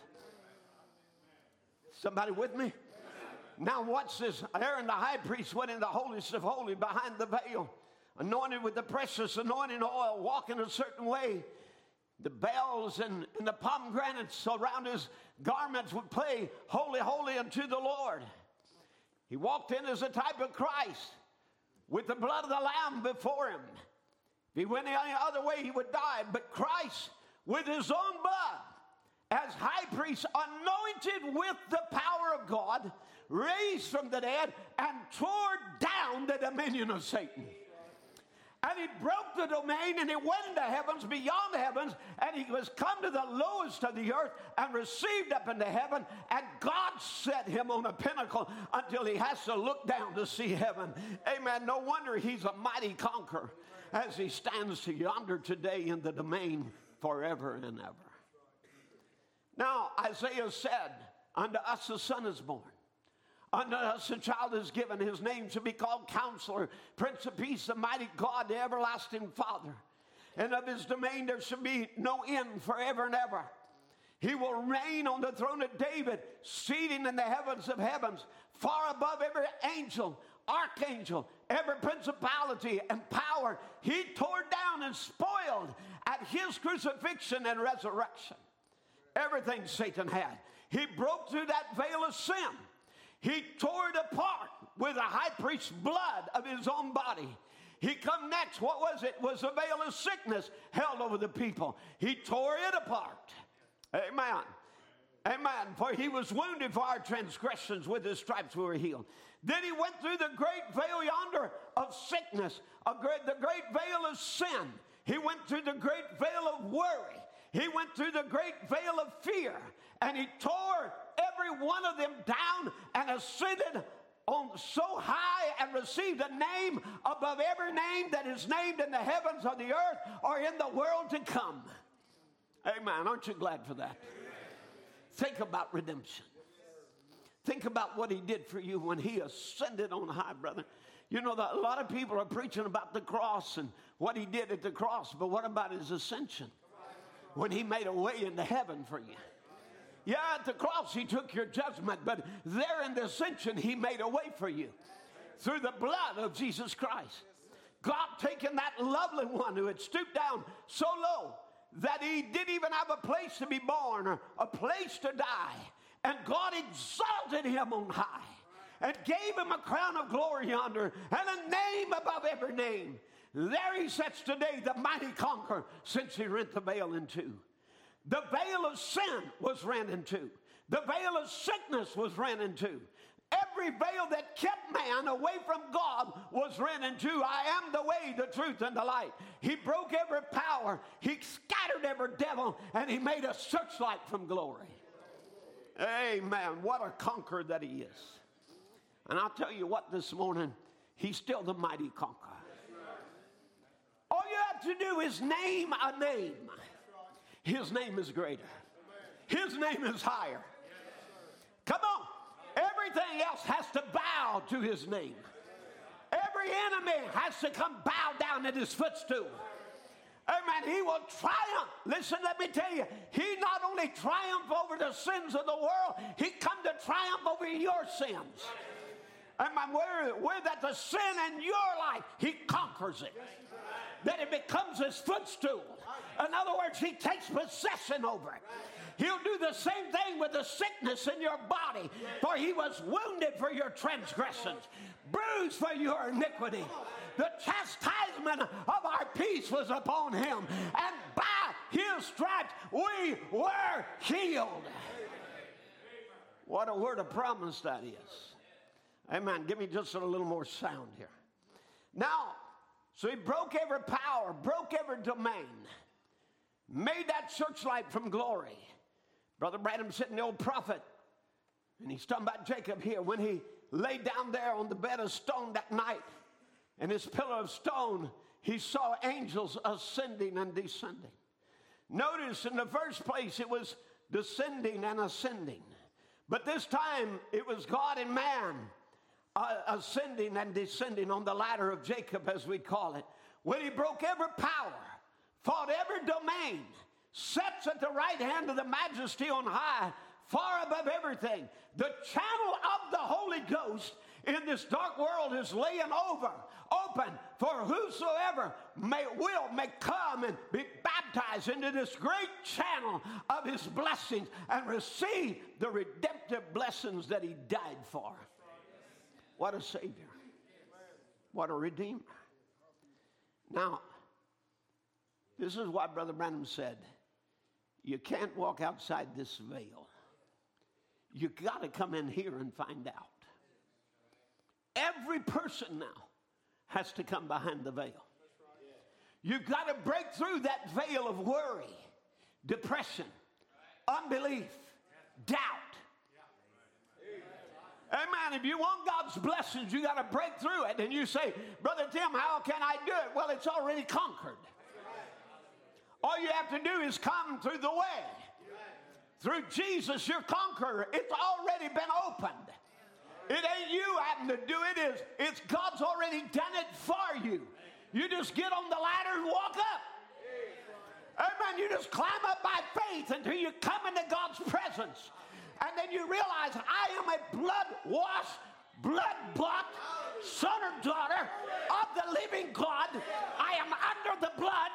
Somebody with me? Now watch this. Aaron the high priest went in the holiest of holies behind the veil, anointed with the precious anointing oil, walking a certain way. The bells and, and the pomegranates around his garments would play, holy, holy unto the Lord. He walked in as a type of Christ with the blood of the Lamb before him. If he went any other way, he would die. But Christ, with his own blood, as high priest, anointed with the power of God, raised from the dead, and tore down the dominion of Satan. And he broke the domain, and he went into heavens, beyond the heavens, and he was come to the lowest of the earth and received up into heaven, and God set him on a pinnacle until he has to look down to see heaven. Amen. No wonder he's a mighty conqueror as he stands to yonder today in the domain forever and ever. Now, Isaiah said, unto us a son is born. Unto us a child is given. His name shall be called Counselor, Prince of Peace, the mighty God, the everlasting Father. And of his domain there shall be no end forever and ever. He will reign on the throne of David, seating in the heavens of heavens, far above every angel, archangel, every principality and power. He tore down and spoiled at his crucifixion and resurrection everything Satan had. He broke through that veil of sin. He tore it apart with the high priest's blood of his own body. He come next. What was it? It was a veil of sickness held over the people. He tore it apart. Amen. Amen. For he was wounded for our transgressions. With his stripes we were healed. Then he went through the great veil yonder of sickness, a great, the great veil of sin. He went through the great veil of worry. He went through the great veil of fear, and he tore every one of them down and ascended on so high and received a name above every name that is named in the heavens or the earth or in the world to come. Amen. Aren't you glad for that? Think about redemption. Think about what he did for you when he ascended on high, brother. You know, that a lot of people are preaching about the cross and what he did at the cross, but what about his ascension? When he made a way into heaven for you. Yeah, at the cross he took your judgment, but there in the ascension he made a way for you through the blood of Jesus Christ. God taking that lovely one who had stooped down so low that he didn't even have a place to be born or a place to die. And God exalted him on high and gave him a crown of glory yonder and a name above every name. There he sits today, the mighty conqueror, since he rent the veil in two. The veil of sin was rent in two. The veil of sickness was rent in two. Every veil that kept man away from God was rent in two. I am the way, the truth, and the light. He broke every power. He scattered every devil, and he made a searchlight from glory. Amen. What a conqueror that he is. And I'll tell you what this morning, he's still the mighty conqueror. All you have what to do is name a name. His name is greater. His name is higher. Come on. Everything else has to bow to his name. Every enemy has to come bow down at his footstool. Amen. He will triumph. Listen, let me tell you, he not only triumphed over the sins of the world, he come to triumph over your sins. Amen. Where, where that the sin in your life, he conquers it. That it becomes his footstool. In other words, he takes possession over it. He'll do the same thing with the sickness in your body. For he was wounded for your transgressions, bruised for your iniquity. The chastisement of our peace was upon him, and by his stripes we were healed. What a word of promise that is. Amen. Give me just a little more sound here. Now, so he broke every power, broke every domain, made that searchlight from glory. Brother Branham said in the old prophet, and he's talking about Jacob here, when he lay down there on the bed of stone that night, and his pillar of stone, he saw angels ascending and descending. Notice in the first place it was descending and ascending. But this time it was God and man uh, ascending and descending on the ladder of Jacob, as we call it. When he broke every power, fought every domain, sits at the right hand of the majesty on high, far above everything. The channel of the Holy Ghost in this dark world is laying over, open for whosoever may will may come and be baptized into this great channel of his blessings and receive the redemptive blessings that he died for. What a Savior. What a Redeemer. Now, this is what Brother Branham said. You can't walk outside this veil. You got to come in here and find out. Every person now has to come behind the veil. You've got to break through that veil of worry, depression, unbelief, doubt. Amen. If you want God's blessings, you got to break through it. And you say, Brother Tim, how can I do it? Well, it's already conquered. All you have to do is come through the way. Through Jesus, your conqueror. It's already been opened. It ain't you having to do it. It's, it's God's already done it for you. You just get on the ladder and walk up. Amen. You just climb up by faith until you come into God's presence. And then you realize I am a blood-washed, blood-bought son or daughter of the living God. I am under the blood.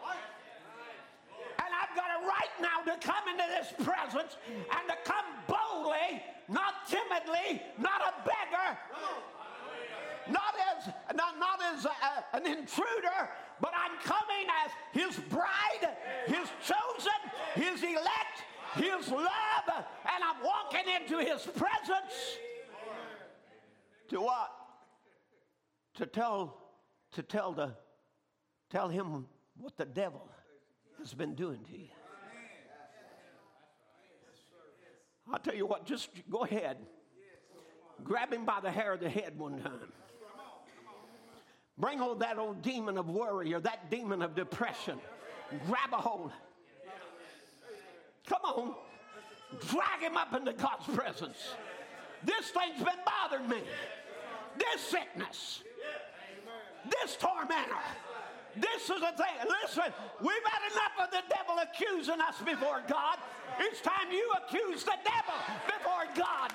And I've got a right now to come into this presence and to come boldly, not timidly, not a beggar, not as, not, not as a, an intruder, but I'm coming as his bride, his chosen, his elect, his love, and I'm walking into his presence. To what? To tell, to tell the, tell him what the devil has been doing to you. I'll tell you what, just go ahead. Grab him by the hair of the head one time. Bring hold that old demon of worry or that demon of depression. Grab a hold. Come on. Drag him up into God's presence. This thing's been bothering me. This sickness. This tormentor. This is the thing. Listen, we've had enough of the devil accusing us before God. It's time you accuse the devil before God.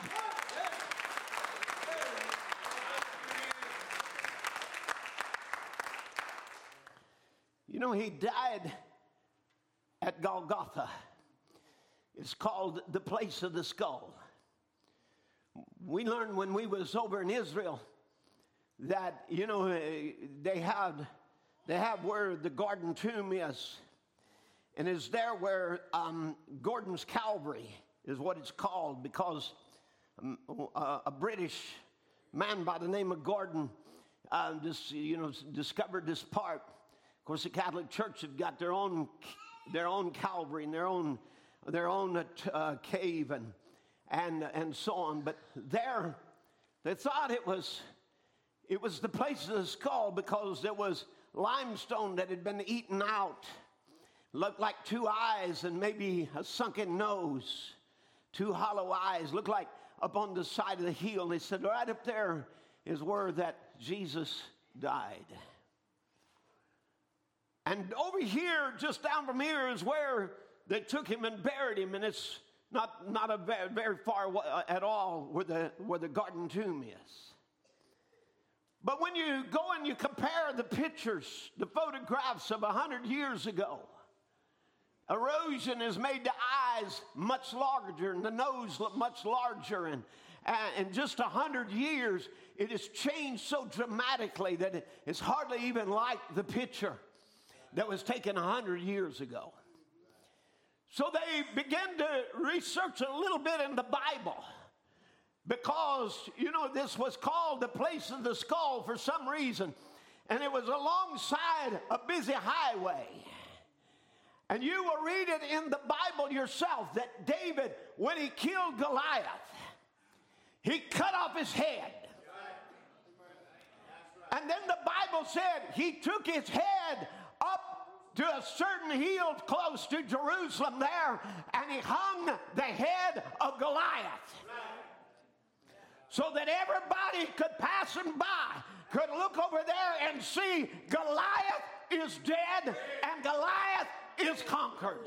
You know, he died at Golgotha. It's called the place of the skull. We learned when we was over in Israel that, you know, they had they have where the Garden Tomb is. And it's there where um, Gordon's Calvary is what it's called, because um, a, a British man by the name of Gordon uh, just, you know, discovered this part. Of course, the Catholic Church had got their own their own Calvary and their own their own uh, cave and and and so on. But there, they thought it was it was the place of the skull because there was limestone that had been eaten out. Looked like two eyes and maybe a sunken nose, two hollow eyes. Looked like up on the side of the hill. They said, right up there is where that Jesus died. And over here, just down from here, is where they took him and buried him. And it's not, not a very, very far at all where the, where the garden tomb is. But when you go and you compare the pictures, the photographs of a hundred years ago, erosion has made the eyes much larger and the nose look much larger. And in just a hundred years, it has changed so dramatically that it, it's hardly even like the picture that was taken a hundred years ago. So they began to research a little bit in the Bible. Because, you know, this was called the place of the skull for some reason. And it was alongside a busy highway. And you will read it in the Bible yourself that David, when he killed Goliath, he cut off his head. And then the Bible said he took his head up to a certain hill close to Jerusalem there, and he hung the head of Goliath. So that everybody could pass him by, could look over there and see Goliath is dead and Goliath is conquered.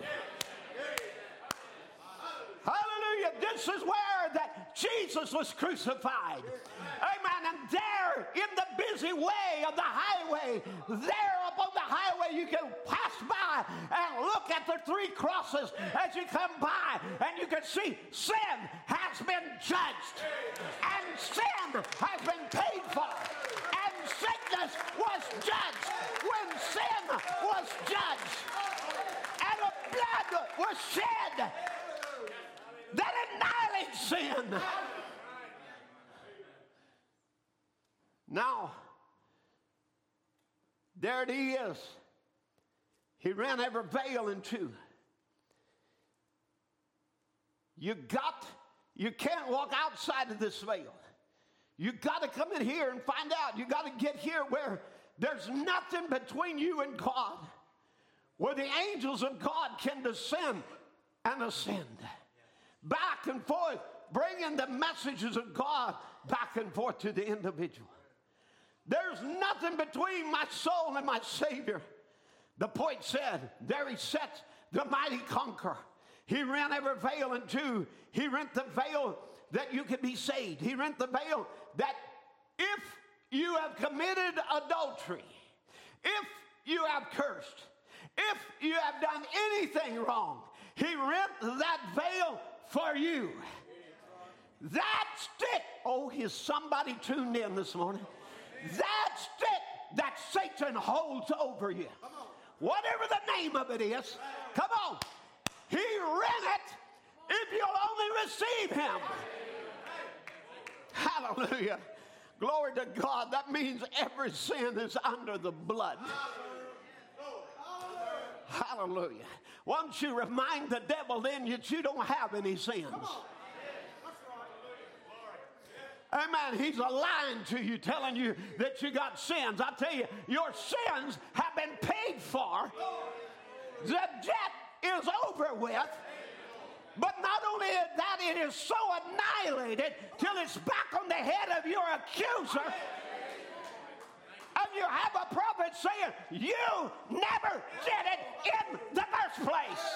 Hallelujah. This is where that Jesus was crucified. Amen. And there in the busy way of the highway, there up on the highway, you can pass by and look at the three crosses as you come by, and you can see sin has been judged, and sin has been paid for, and sickness was judged when sin was judged, and the blood was shed that annihilates sin. Now, there it is. He ran every veil in two. You got, you can't walk outside of this veil. You got to come in here and find out. You got to get here where there's nothing between you and God, where the angels of God can descend and ascend back and forth, bringing the messages of God back and forth to the individual. There's nothing between my soul and my Savior. The poet said, there he sits, the mighty conqueror. He rent every veil in two. He rent the veil that you could be saved. He rent the veil that if you have committed adultery, if you have cursed, if you have done anything wrong, he rent that veil for you. That stick, oh, is somebody tuned in this morning? That stick that Satan holds over you, whatever the name of it is, come on, he rent it if you'll only receive him. Hallelujah. Glory to God. That means every sin is under the blood. Hallelujah. Once you remind the devil then that you don't have any sins. Amen. He's lying to you, telling you that you got sins. I tell you, your sins have been paid for. The debt is over with. But not only that, it is so annihilated till it's back on the head of your accuser. And you have a prophet saying, you never did it in the first place.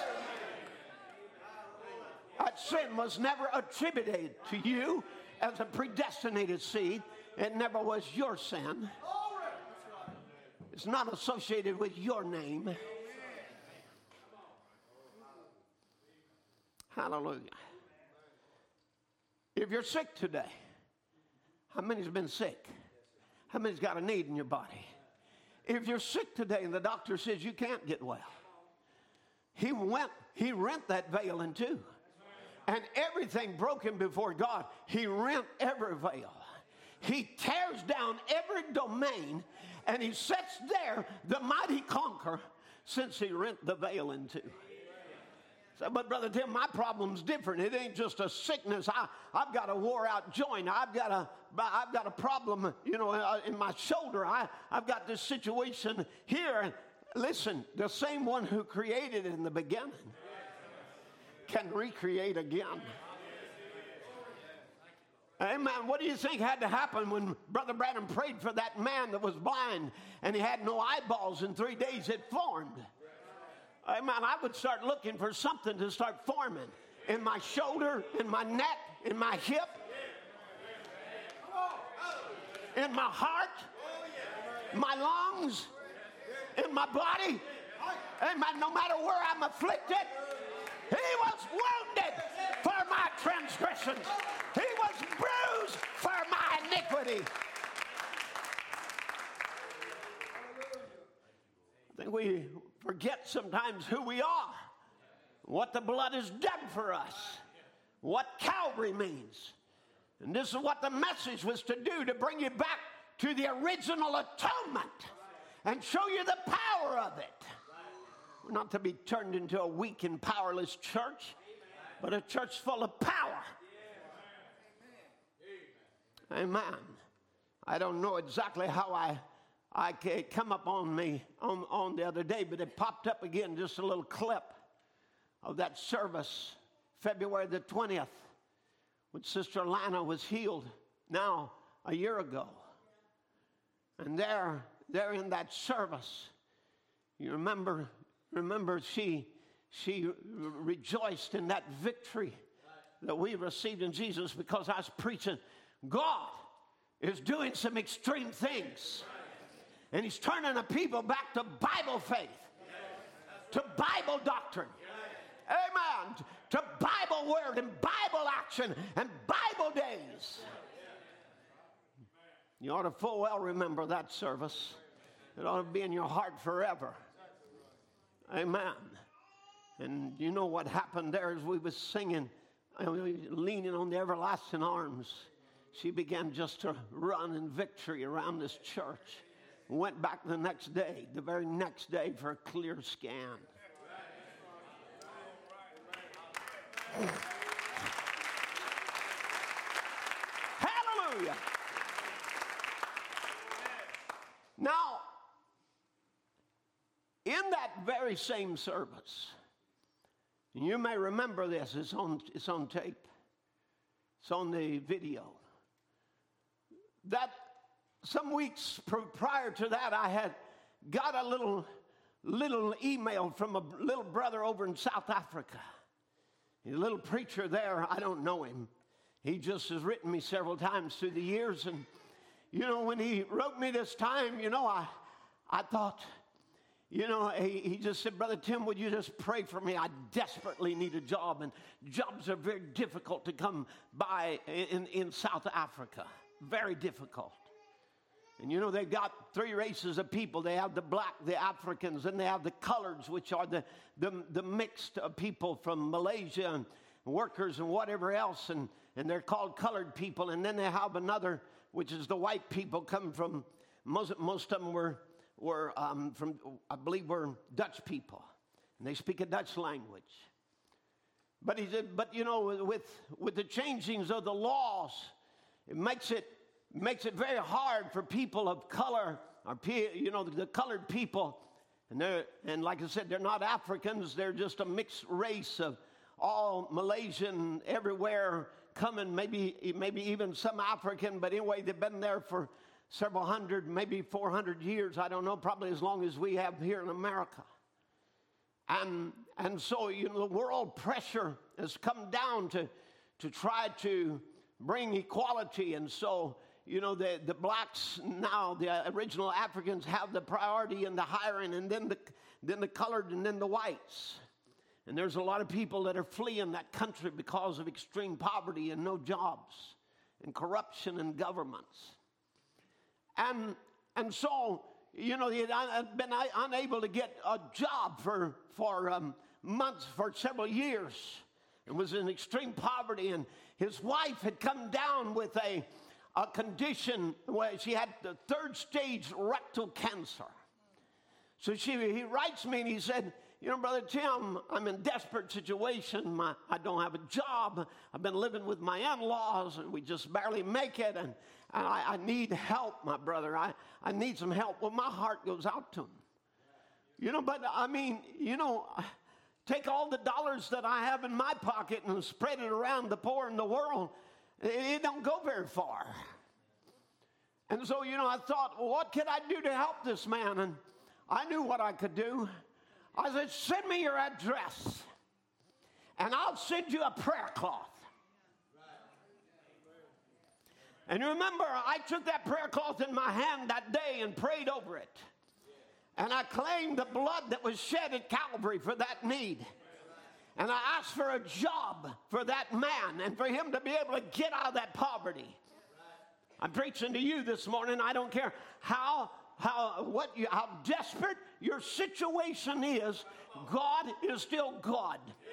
That sin was never attributed to you as a predestinated seed. It never was your sin. It's not associated with your name. Hallelujah. If you're sick today, how many's been sick? How many's got a need in your body? If you're sick today and the doctor says you can't get well, he went, he rent that veil in two. And everything broken before God, he rent every veil. He tears down every domain, and he sets there the mighty conqueror, since he rent the veil in two. So, but Brother Tim, my problem's different. It ain't just a sickness. I, I've got a wore-out joint. I've got a, I've got a problem, you know, uh, in my shoulder. I, I've got this situation here. Listen, the same one who created it in the beginning can recreate again. Amen. What do you think had to happen when Brother Branham prayed for that man that was blind and he had no eyeballs? In three days it formed. Amen. I would start looking for something to start forming in my shoulder, in my neck, in my hip, in my heart, my lungs, in my body. Amen. No matter where I'm afflicted, he was wounded for my transgressions. He was bruised for my iniquity. I think we forget sometimes who we are, what the blood has done for us, what Calvary means. And this is what the message was to do, to bring you back to the original atonement and show you the power of it. We're not to be turned into a weak and powerless church, but a church full of power. Amen. I don't know exactly how I I come up on me on, on the other day, but it popped up again, just a little clip of that service, February the twentieth, when Sister Lana was healed now a year ago. And there, there in that service, you remember, remember she, she rejoiced in that victory that we received in Jesus, because I was preaching, God is doing some extreme things. And he's turning the people back to Bible faith, to Bible doctrine. Amen. To Bible word and Bible action and Bible days. You ought to full well remember that service. It ought to be in your heart forever. Amen. And you know what happened there as we was singing, leaning on the everlasting arms. She began just to run in victory around this church. Went back the next day, the very next day, for a clear scan. Hallelujah. Now, in that very same service, you may remember this, it's on, it's on tape, it's on the video, that some weeks prior to that, I had got a little, little email from a little brother over in South Africa. He's a little preacher there. I don't know him. He just has written me several times through the years. And, you know, when he wrote me this time, you know, I, I thought, you know, he, he just said, Brother Tim, would you just pray for me? I desperately need a job. And jobs are very difficult to come by in, in South Africa. Very difficult. And you know, they've got three races of people. They have the black, the Africans, and they have the coloreds, which are the, the, the mixed people from Malaysia and workers and whatever else. And, and they're called colored people. And then they have another, which is the white people, come from, most, most of them were, were um, from, I believe, were Dutch people. And they speak a Dutch language. But he said, but you know, with, with the changings of the laws, it makes it makes it very hard for people of color, or you know, the colored people, and they're and like I said, they're not Africans. They're just a mixed race of all Malaysian, everywhere coming. Maybe maybe even some African, but anyway, they've been there for several hundred, maybe four hundred years. I don't know, probably as long as we have here in America. And and so you know, the world pressure has come down to to try to bring equality, and so. You know, the, the blacks now, the original Africans have the priority in the hiring, and then the, then the colored, and then the whites. And there's a lot of people that are fleeing that country because of extreme poverty and no jobs and corruption in governments. And, and so, you know, he had been unable to get a job for, for um, months, for several years, and was in extreme poverty. And his wife had come down with a a condition where she had the third stage rectal cancer. So she, he writes me and he said, you know, Brother Tim, I'm in a desperate situation. My, I don't have a job. I've been living with my in-laws, and we just barely make it, and, and I, I need help, my brother. I, I need some help. Well, my heart goes out to him. You know, but I mean, you know, take all the dollars that I have in my pocket and spread it around the poor in the world. It, it don't go very far. And so, you know, I thought, well, what can I do to help this man? And I knew what I could do. I said, send me your address, and I'll send you a prayer cloth. And remember, I took that prayer cloth in my hand that day and prayed over it. And I claimed the blood that was shed at Calvary for that need. And I asked for a job for that man and for him to be able to get out of that poverty. I'm preaching to you this morning. I don't care how how what you, how desperate your situation is, God is still God.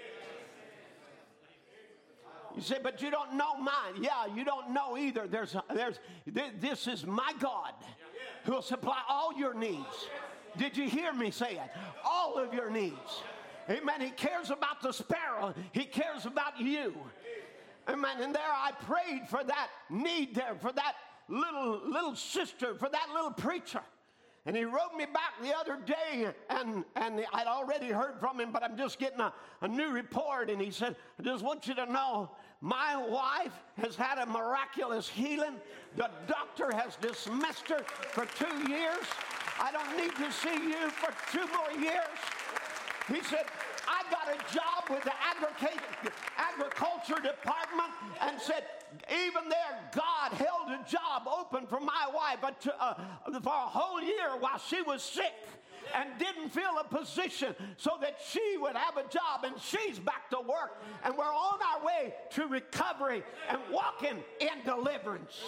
You say, but you don't know mine. Yeah, you don't know either. There's there's this is my God who will supply all your needs. Did you hear me say it? All of your needs. Amen. He cares about the sparrow. He cares about you. Amen. And there I prayed for that need there, for that little little sister, for that little preacher. And he wrote me back the other day, and, and I'd already heard from him, but I'm just getting a, a new report. And he said, I just want you to know, my wife has had a miraculous healing. The doctor has dismissed her for two years. I don't need to see you for two more years. He said, I got a job with the agriculture department, and said, even there, God held a job open for my wife uh, for a whole year while she was sick and didn't fill a position so that she would have a job, and she's back to work, and we're on our way to recovery and walking in deliverance.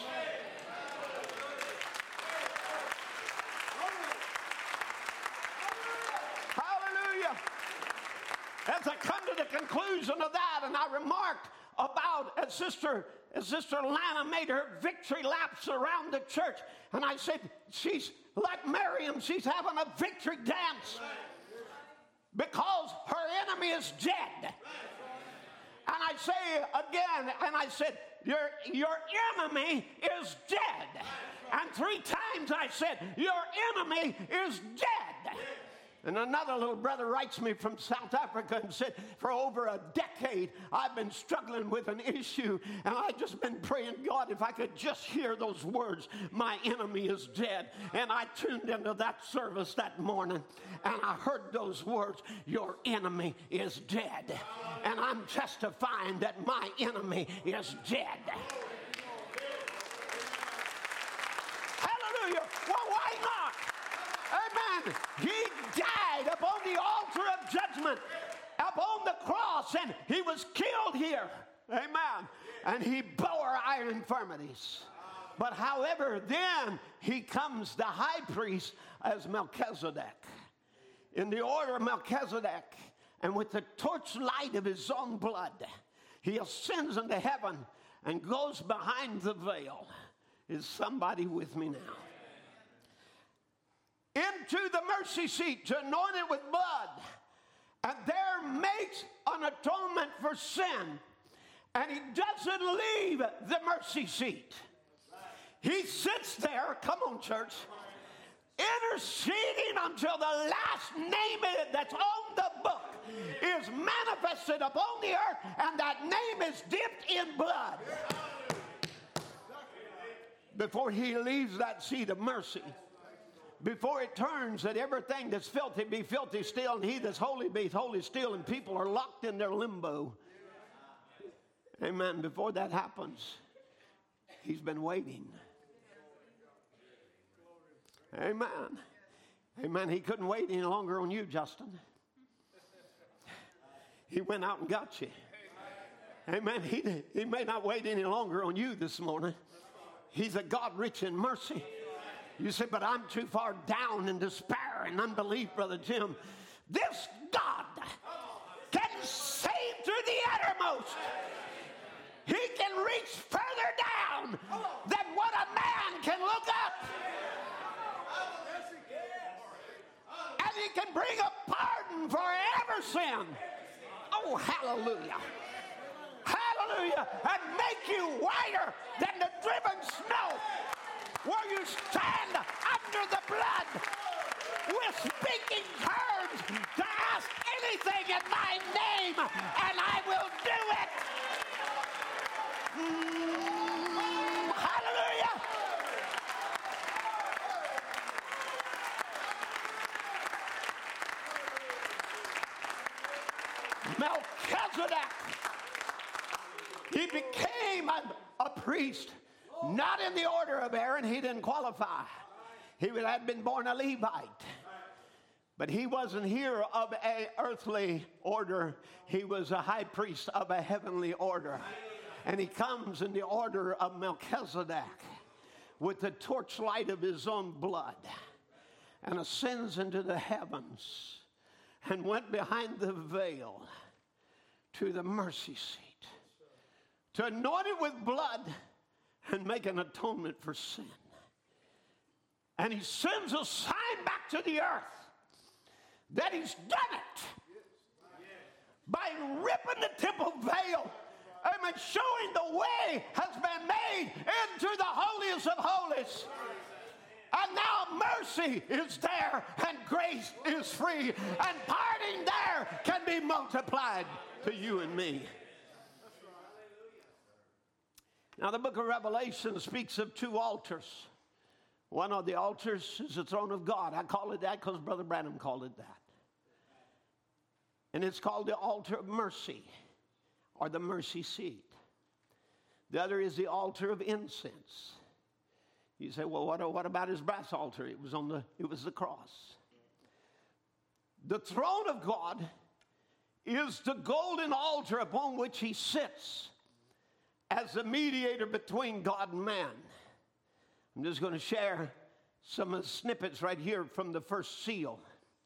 As I come to the conclusion of that, and I remarked about as Sister, as Sister Lana made her victory laps around the church, and I said, she's like Miriam, she's having a victory dance because her enemy is dead. And I say again, and I said, your, your enemy is dead. And three times I said, your enemy is dead. And another little brother writes me from South Africa and said, for over a decade, I've been struggling with an issue, and I've just been praying, God, if I could just hear those words, my enemy is dead. And I tuned into that service that morning, and I heard those words, your enemy is dead. And I'm testifying that my enemy is dead. Hallelujah. Well, why not? Amen. He died upon the altar of judgment, upon the cross, and he was killed here. Amen. And he bore our infirmities. But however, then he comes the high priest as Melchizedek, in the order of Melchizedek, and with the torchlight of his own blood, he ascends into heaven and goes behind the veil. Is somebody with me now? Into the mercy seat to anoint it with blood, and there makes an atonement for sin. And he doesn't leave the mercy seat. He sits there, come on church, interceding until the last name that's on the book is manifested upon the earth, and that name is dipped in blood before he leaves that seat of mercy. Before it turns that everything that's filthy be filthy still, and he that's holy be holy still, and people are locked in their limbo. Amen. Before that happens, he's been waiting. Amen. Amen. He couldn't wait any longer on you, Justin. He went out and got you. Amen. He, he may not wait any longer on you this morning. He's a God rich in mercy. You say, but I'm too far down in despair and unbelief, Brother Jim. This God can save to the uttermost. He can reach further down than what a man can look up. And he can bring a pardon for every sin. Oh, hallelujah. Hallelujah. And make you whiter than the driven snow. Where you stand under the blood with speaking terms to ask anything in my name, and I will do it. Mm, hallelujah. Melchizedek, he became a, a priest, not in the order of Aaron. He didn't qualify. He had been born a Levite. But he wasn't here of an earthly order. He was a high priest of a heavenly order. And he comes in the order of Melchizedek with the torchlight of his own blood and ascends into the heavens and went behind the veil to the mercy seat to anoint it with blood and make an atonement for sin. And he sends a sign back to the earth that he's done it by ripping the temple veil and showing the way has been made into the holiest of holies. And now mercy is there and grace is free and pardon there can be multiplied to you and me. Now the book of Revelation speaks of two altars. One of the altars is the throne of God. I call it that because Brother Branham called it that. And it's called the altar of mercy or the mercy seat. The other is the altar of incense. You say, well, what, what about his brass altar? It was on the, it was the cross. The throne of God is the golden altar upon which he sits as the mediator between God and man. I'm just going to share some snippets right here from the first seal.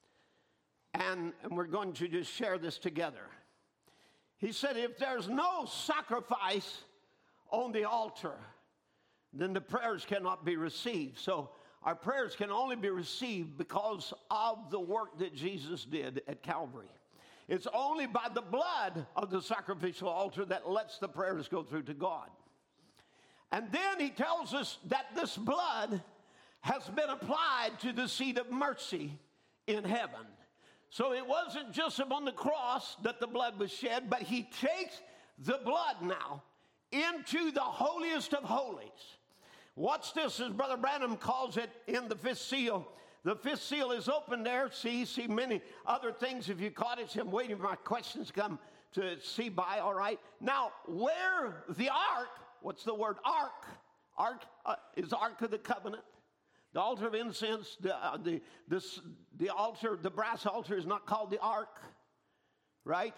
And, and we're going to just share this together. He said, if there's no sacrifice on the altar, then the prayers cannot be received. So our prayers can only be received because of the work that Jesus did at Calvary. It's only by the blood of the sacrificial altar that lets the prayers go through to God. And then he tells us that this blood has been applied to the seat of mercy in heaven. So it wasn't just upon the cross that the blood was shed, but he takes the blood now into the holiest of holies. Watch this, as Brother Branham calls it in the fifth seal. The fifth seal is open there. See, see many other things. If you caught it, I'm waiting for my questions to come to see by, all right? Now, where the ark, what's the word ark? Ark uh, is the Ark of the Covenant. The altar of incense, the, uh, the, this, the altar, the brass altar is not called the ark, right?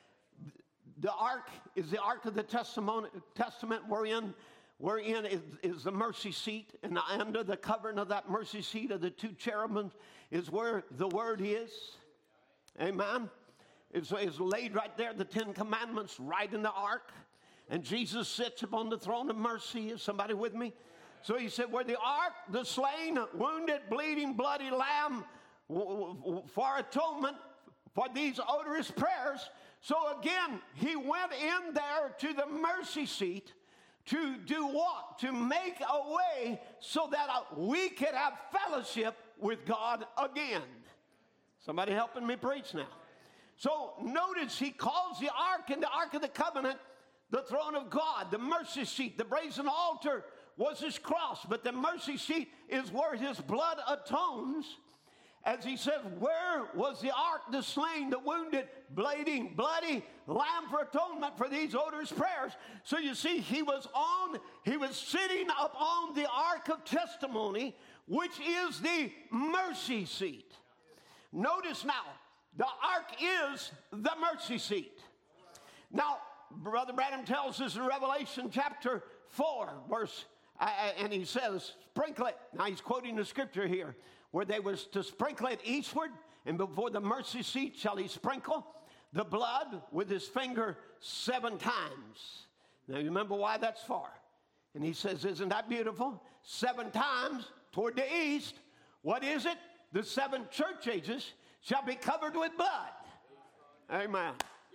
The ark is the Ark of the Testament, Testament wherein wherein is, is the mercy seat, and under the covering of that mercy seat of the two cherubim is where the word is. Amen. It's, it's laid right there, the Ten Commandments, right in the ark. And Jesus sits upon the throne of mercy. Is somebody with me? So he said, where the ark, the slain, wounded, bleeding, bloody lamb for atonement for these odorous prayers. So again, he went in there to the mercy seat to do what? To make a way so that we could have fellowship with God again. Somebody helping me preach now. So notice he calls the ark and the Ark of the Covenant the throne of God, the mercy seat. The brazen altar was his cross, but the mercy seat is where his blood atones. As he says, where was the ark, the slain, the wounded, bleeding, bloody lamb for atonement for these odorous prayers? So you see, he was on, he was sitting upon the ark of testimony, which is the mercy seat. Notice now, the ark is the mercy seat. Now, Brother Branham tells us in Revelation chapter four, verse, uh, and he says, sprinkle it. Now he's quoting the scripture here, where they was to sprinkle it eastward, and before the mercy seat shall he sprinkle the blood with his finger seven times. Now you remember why that's for. And he says, isn't that beautiful? Seven times toward the east. What is it? The seven church ages. shall be covered with blood. Amen.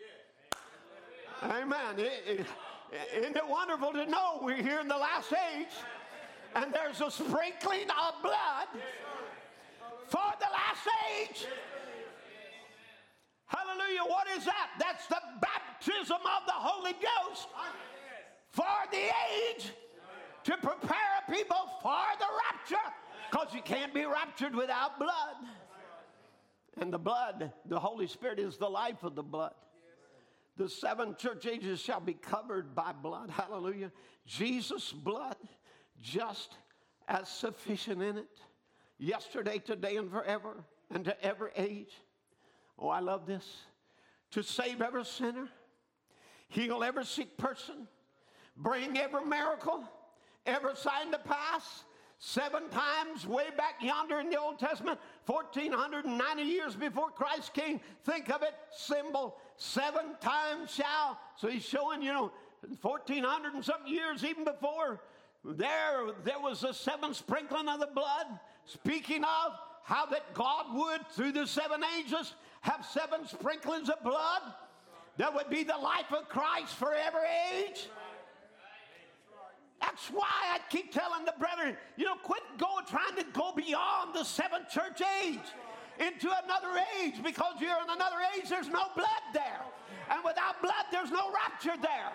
Amen. It, it, isn't it wonderful to know we're here in the last age and there's a sprinkling of blood for the last age? Hallelujah. What is that? That's the baptism of the Holy Ghost for the age to prepare people for the rapture, because you can't be raptured without blood. And the blood, the Holy Spirit is the life of the blood. The seven church ages shall be covered by blood. Hallelujah. Jesus' blood just as sufficient in it. Yesterday, today, and forever, and to every age. Oh, I love this. To save every sinner, heal every sick person, bring every miracle, every sign to pass. Seven times way back yonder in the Old Testament, fourteen ninety years before Christ came. Think of it, symbol, seven times shall. So he's showing, you know, fourteen hundred and something years even before, there, there was a seven sprinkling of the blood, speaking of how that God would, through the seven angels, have seven sprinklings of blood. That would be the life of Christ for every age. That's why I keep telling the brethren, you know, quit going, trying to go beyond the seventh church age into another age, because you're in another age, there's no blood there. And without blood, there's no rapture there.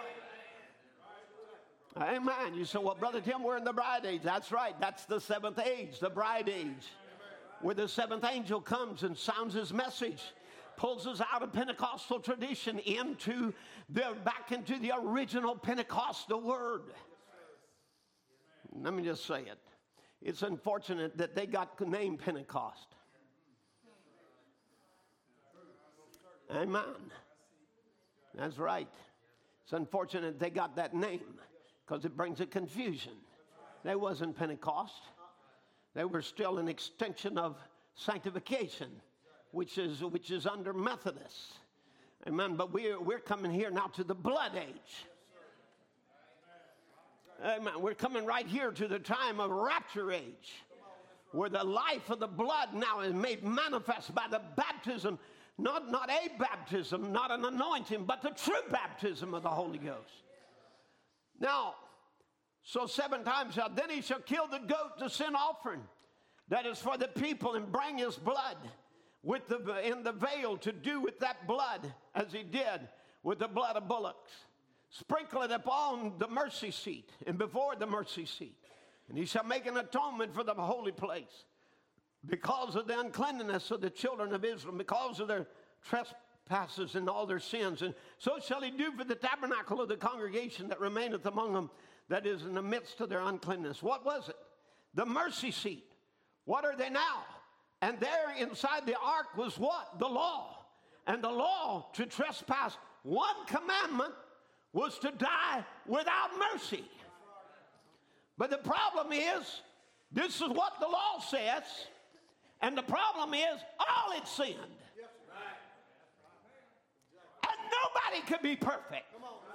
Amen. You say, well, Brother Tim, we're in the bride age. That's right. That's the seventh age, the bride age, where the seventh angel comes and sounds his message, pulls us out of Pentecostal tradition into the, back into the original Pentecostal word. Let me just say it. It's unfortunate that they got the name Pentecost. Amen. That's right. It's unfortunate they got that name, because it brings a confusion. They wasn't Pentecost. They were still an extension of sanctification, which is which is under Methodists. Amen. But we're we're coming here now to the blood age. Amen. We're coming right here to the time of rapture age, where the life of the blood now is made manifest by the baptism, not, not a baptism, not an anointing, but the true baptism of the Holy Ghost. Now, so seven times shall, then he shall kill the goat, the sin offering, that is for the people, and bring his blood with the, in the veil to do with that blood as he did with the blood of bullocks. Sprinkle it upon the mercy seat and before the mercy seat. And he shall make an atonement for the holy place because of the uncleanness of the children of Israel, because of their trespasses and all their sins. And so shall he do for the tabernacle of the congregation that remaineth among them, that is in the midst of their uncleanness. What was it? The mercy seat. What are they now? And there inside the ark was what? The law. And the law to trespass one commandment was to die without mercy. But the problem is, this is what the law says, and the problem is, all it sinned. And nobody could be perfect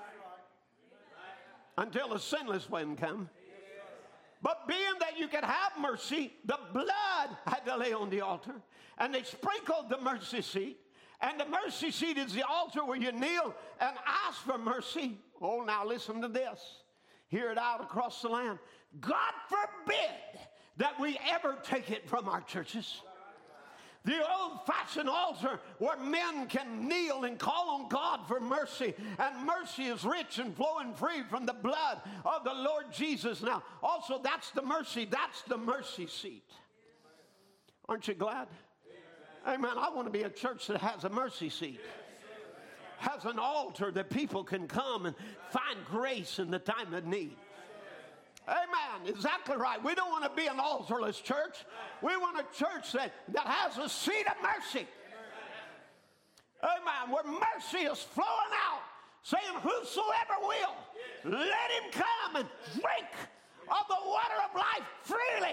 until the sinless one come. But being that you could have mercy, the blood had to lay on the altar, and they sprinkled the mercy seat. And the mercy seat is the altar where you kneel and ask for mercy. Oh, now listen to this. Hear it out across the land. God forbid that we ever take it from our churches. The old-fashioned altar where men can kneel and call on God for mercy. And mercy is rich and flowing free from the blood of the Lord Jesus. Now, also, that's the mercy. That's the mercy seat. Aren't you glad? Amen. I want to be a church that has a mercy seat, has an altar that people can come and find grace in the time of need. Amen. Exactly right. We don't want to be an altarless church. We want a church that, that has a seat of mercy. Amen. Where mercy is flowing out, saying, whosoever will, let him come and drink of the water of life freely.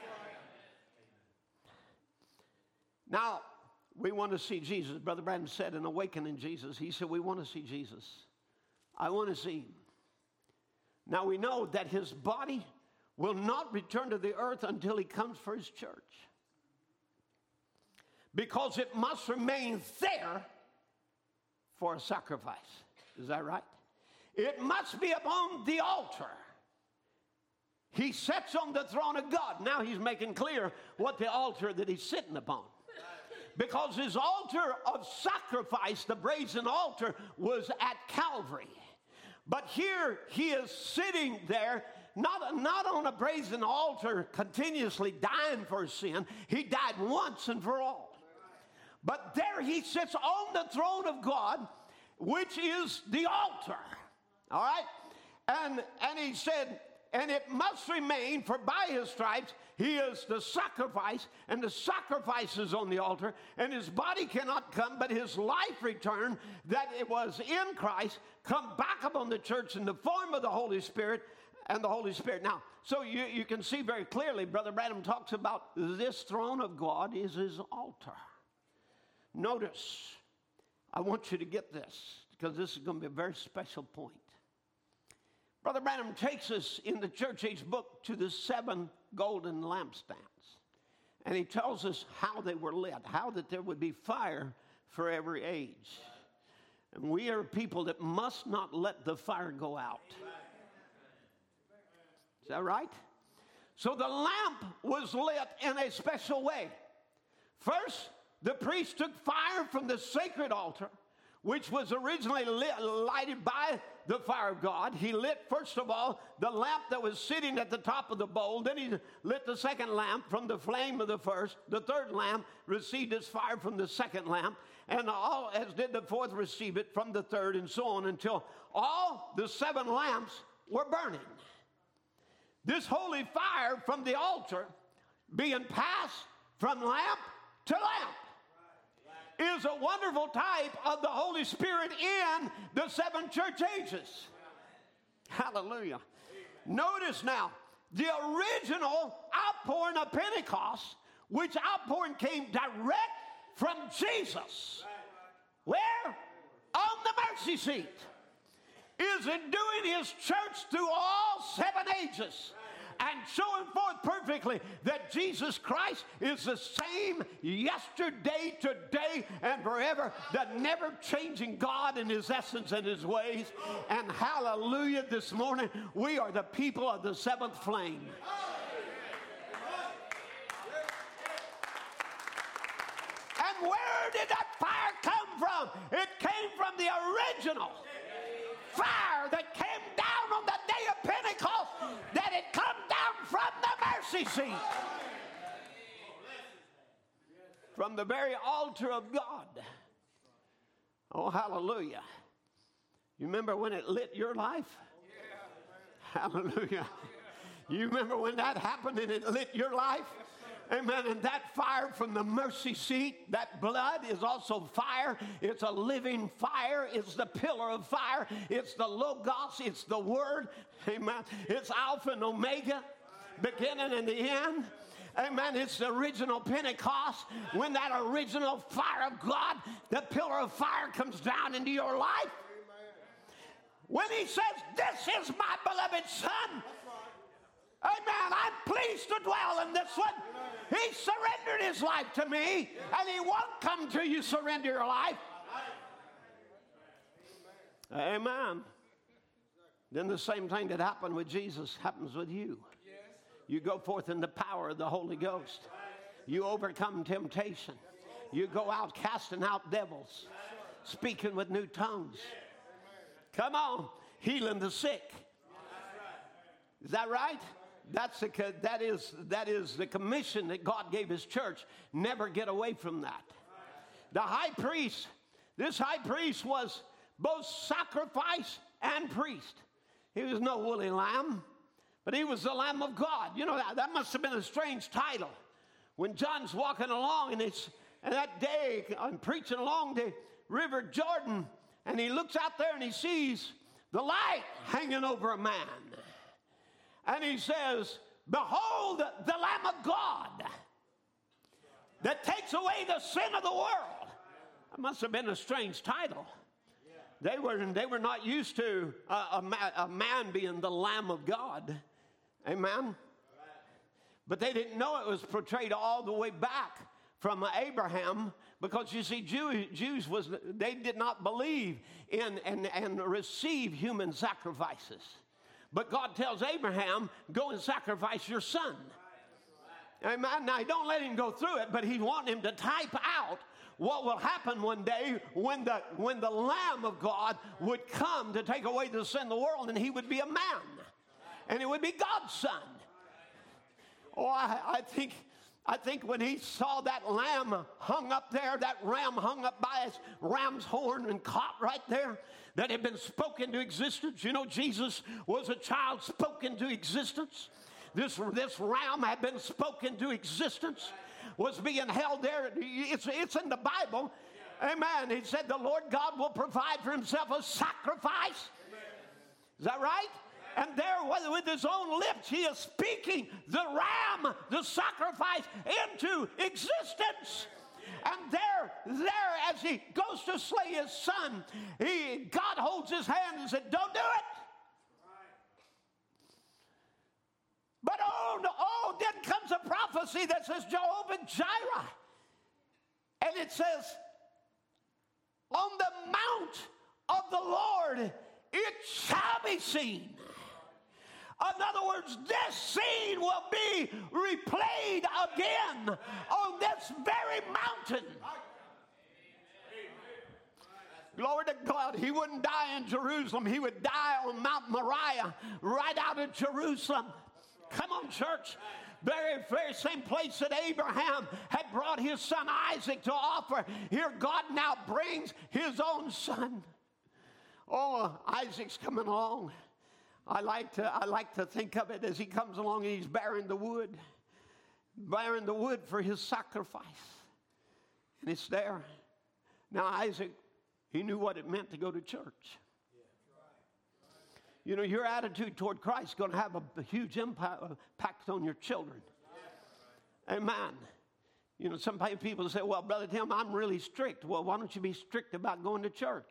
Now, we want to see Jesus. Brother Branham said in Awakening Jesus, he said, we want to see Jesus. I want to see him. Now, we know that his body will not return to the earth until he comes for his church. because it must remain there for a sacrifice. Is that right? It must be upon the altar. He sits on the throne of God. Now he's making clear what the altar that he's sitting upon. Because his altar of sacrifice, the brazen altar, was at Calvary. But here he is sitting there, not, not on a brazen altar continuously dying for sin. He died once and for all. But there he sits on the throne of God, which is the altar. All right? And, and he said, and it must remain, for by his stripes he is the sacrifice, and the sacrifice is on the altar, and his body cannot come, but his life return that it was in Christ come back upon the church in the form of the Holy Spirit and the Holy Spirit. Now, so you, you can see very clearly, Brother Branham talks about this throne of God is his altar. Notice, I want you to get this, because this is going to be a very special point. Brother Branham takes us in the church age book to the seven golden lampstands. And he tells us how they were lit, how that there would be fire for every age. And we are people that must not let the fire go out. Is that right? So the lamp was lit in a special way. First, the priest took fire from the sacred altar, which was originally lit, lighted by the fire of God. He lit, first of all, the lamp that was sitting at the top of the bowl. Then he lit the second lamp from the flame of the first. The third lamp received its fire from the second lamp. And all, as did the fourth, receive it from the third, and so on, until all the seven lamps were burning. This holy fire from the altar being passed from lamp to lamp is a wonderful type of the Holy Spirit in the seven church ages. Hallelujah. Notice now, the original outpouring of Pentecost, which outpouring came direct from Jesus. Where? On the mercy seat. Is enduing his church through all seven ages, and showing forth perfectly that Jesus Christ is the same yesterday, today, and forever, the never-changing God in his essence and his ways. And hallelujah, this morning, we are the people of the seventh flame. And where did that fire come from? It came from the original fire that came down on the day of Pentecost, that had come down from the mercy seat, from the very altar of God. Oh, hallelujah. You remember when it lit your life? Hallelujah. You remember when that happened and it lit your life? Amen. And that fire from the mercy seat, that blood is also fire. It's a living fire. It's the pillar of fire. It's the Logos. It's the Word. Amen. It's Alpha and Omega, beginning and the end. Amen. It's the original Pentecost, when that original fire of God, the pillar of fire, comes down into your life. When he says, "This is my beloved Son," amen, I'm pleased to dwell in this one. He surrendered his life to me, and he won't come till you surrender your life. Amen. Then the same thing that happened with Jesus happens with you. You go forth in the power of the Holy Ghost. You overcome temptation. You go out casting out devils, speaking with new tongues. Come on, healing the sick. Is that right? That's the, that is, that is the commission that God gave his church. Never get away from that. The high priest, this high priest was both sacrifice and priest. He was no woolly lamb, but he was the Lamb of God. You know, that, that must have been a strange title. When John's walking along, and, it's, and that day, I'm preaching along the River Jordan, and he looks out there and he sees the light hanging over a man. And he says, "Behold, the Lamb of God that takes away the sin of the world." That must have been a strange title. They were, they were not used to a, a, a man being the Lamb of God. Amen? But they didn't know it was portrayed all the way back from Abraham, because you see, Jew, Jews was they did not believe in and, and receive human sacrifices. But God tells Abraham, go and sacrifice your son. Amen. Now, don't let him go through it, but he wants him to type out what will happen one day when the, when the Lamb of God would come to take away the sin of the world, and he would be a man. And it would be God's son. Oh, I, I think... I think when he saw that lamb hung up there, that ram hung up by his ram's horn and caught right there, that had been spoken to existence. You know, Jesus was a child spoken to existence. This, this ram had been spoken to existence, was being held there. It's, it's in the Bible. Amen. He said the Lord God will provide for himself a sacrifice. Is that right? And there, with his own lips, he is speaking the ram, the sacrifice, into existence. And there, there, as he goes to slay his son, he, God holds his hand and said, don't do it. But oh, no, oh, then comes a prophecy that says Jehovah Jireh. And it says, on the mount of the Lord it shall be seen. In other words, this scene will be replayed again on this very mountain. Glory to God. He wouldn't die in Jerusalem. He would die on Mount Moriah, right out of Jerusalem. Come on, church. Very, very same place that Abraham had brought his son Isaac to offer. Here God now brings his own son. Oh, Isaac's coming along. I like to I like to think of it as he comes along and he's bearing the wood, bearing the wood for his sacrifice. And it's there. Now Isaac, he knew what it meant to go to church. You know, your attitude toward Christ is going to have a, a huge impact on your children. Amen. You know, some people say, well, Brother Tim, I'm really strict. Well, why don't you be strict about going to church?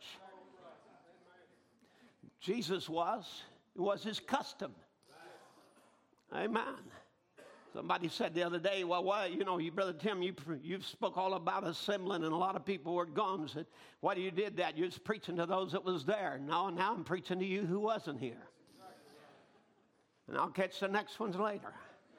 Jesus was. It was his custom. Amen. Somebody said the other day, well, why, you know, you, Brother Tim, you you spoke all about assembling, and a lot of people were gone. Said, why do you did that? You're just preaching to those that was there. No, now I'm preaching to you who wasn't here. And I'll catch the next ones later.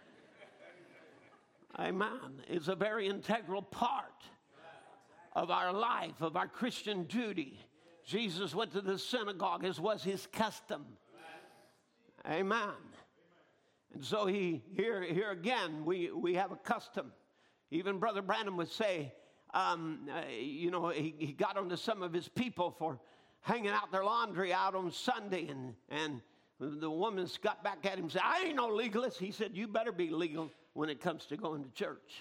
Amen. It's a very integral part of our life, of our Christian duty. Jesus went to the synagogue, as was his custom. Amen. And so he here here again we we have a custom. Even Brother Branham would say, um, uh, you know, he, he got onto some of his people for hanging out their laundry out on Sunday, and and the woman got back at him and said, I ain't no legalist. He said, you better be legal when it comes to going to church.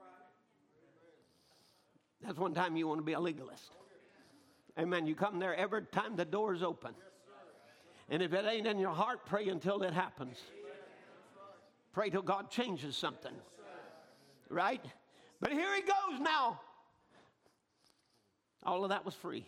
That's one time you want to be a legalist. Amen. You come there every time the door is open. And if it ain't in your heart, pray until it happens. Pray till God changes something. Right? But here he goes now. All of that was free.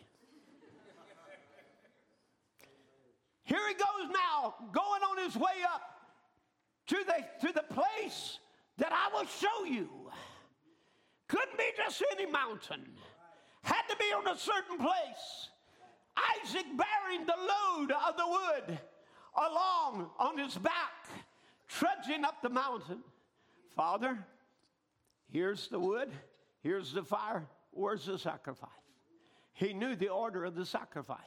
Here he goes now, going on his way up to the, to the place that I will show you. Couldn't be just any mountain. Had to be on a certain place. Isaac bearing the load of the wood along on his back, trudging up the mountain. Father, here's the wood, here's the fire, where's the sacrifice? He knew the order of the sacrifice.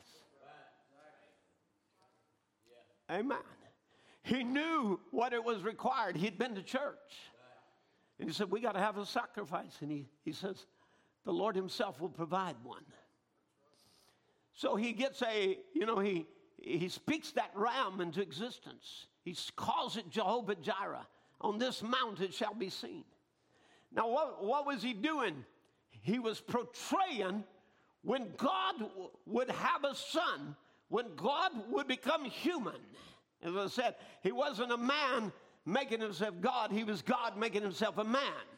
Amen. He knew what it was required. He'd been to church. And he said, we got to have a sacrifice. And he, he says, the Lord himself will provide one. So he gets a, you know, he he speaks that ram into existence. He calls it Jehovah Jireh. On this mount it shall be seen. Now what, what was he doing? He was portraying when God w- would have a son, when God would become human. As I said, he wasn't a man making himself God. He was God making himself a man.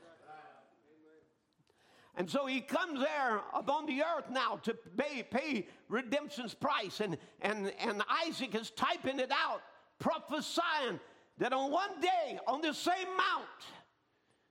And so he comes there upon the earth now to pay, pay redemption's price. And, and, and Isaac is typing it out, prophesying that on one day, on the same mount,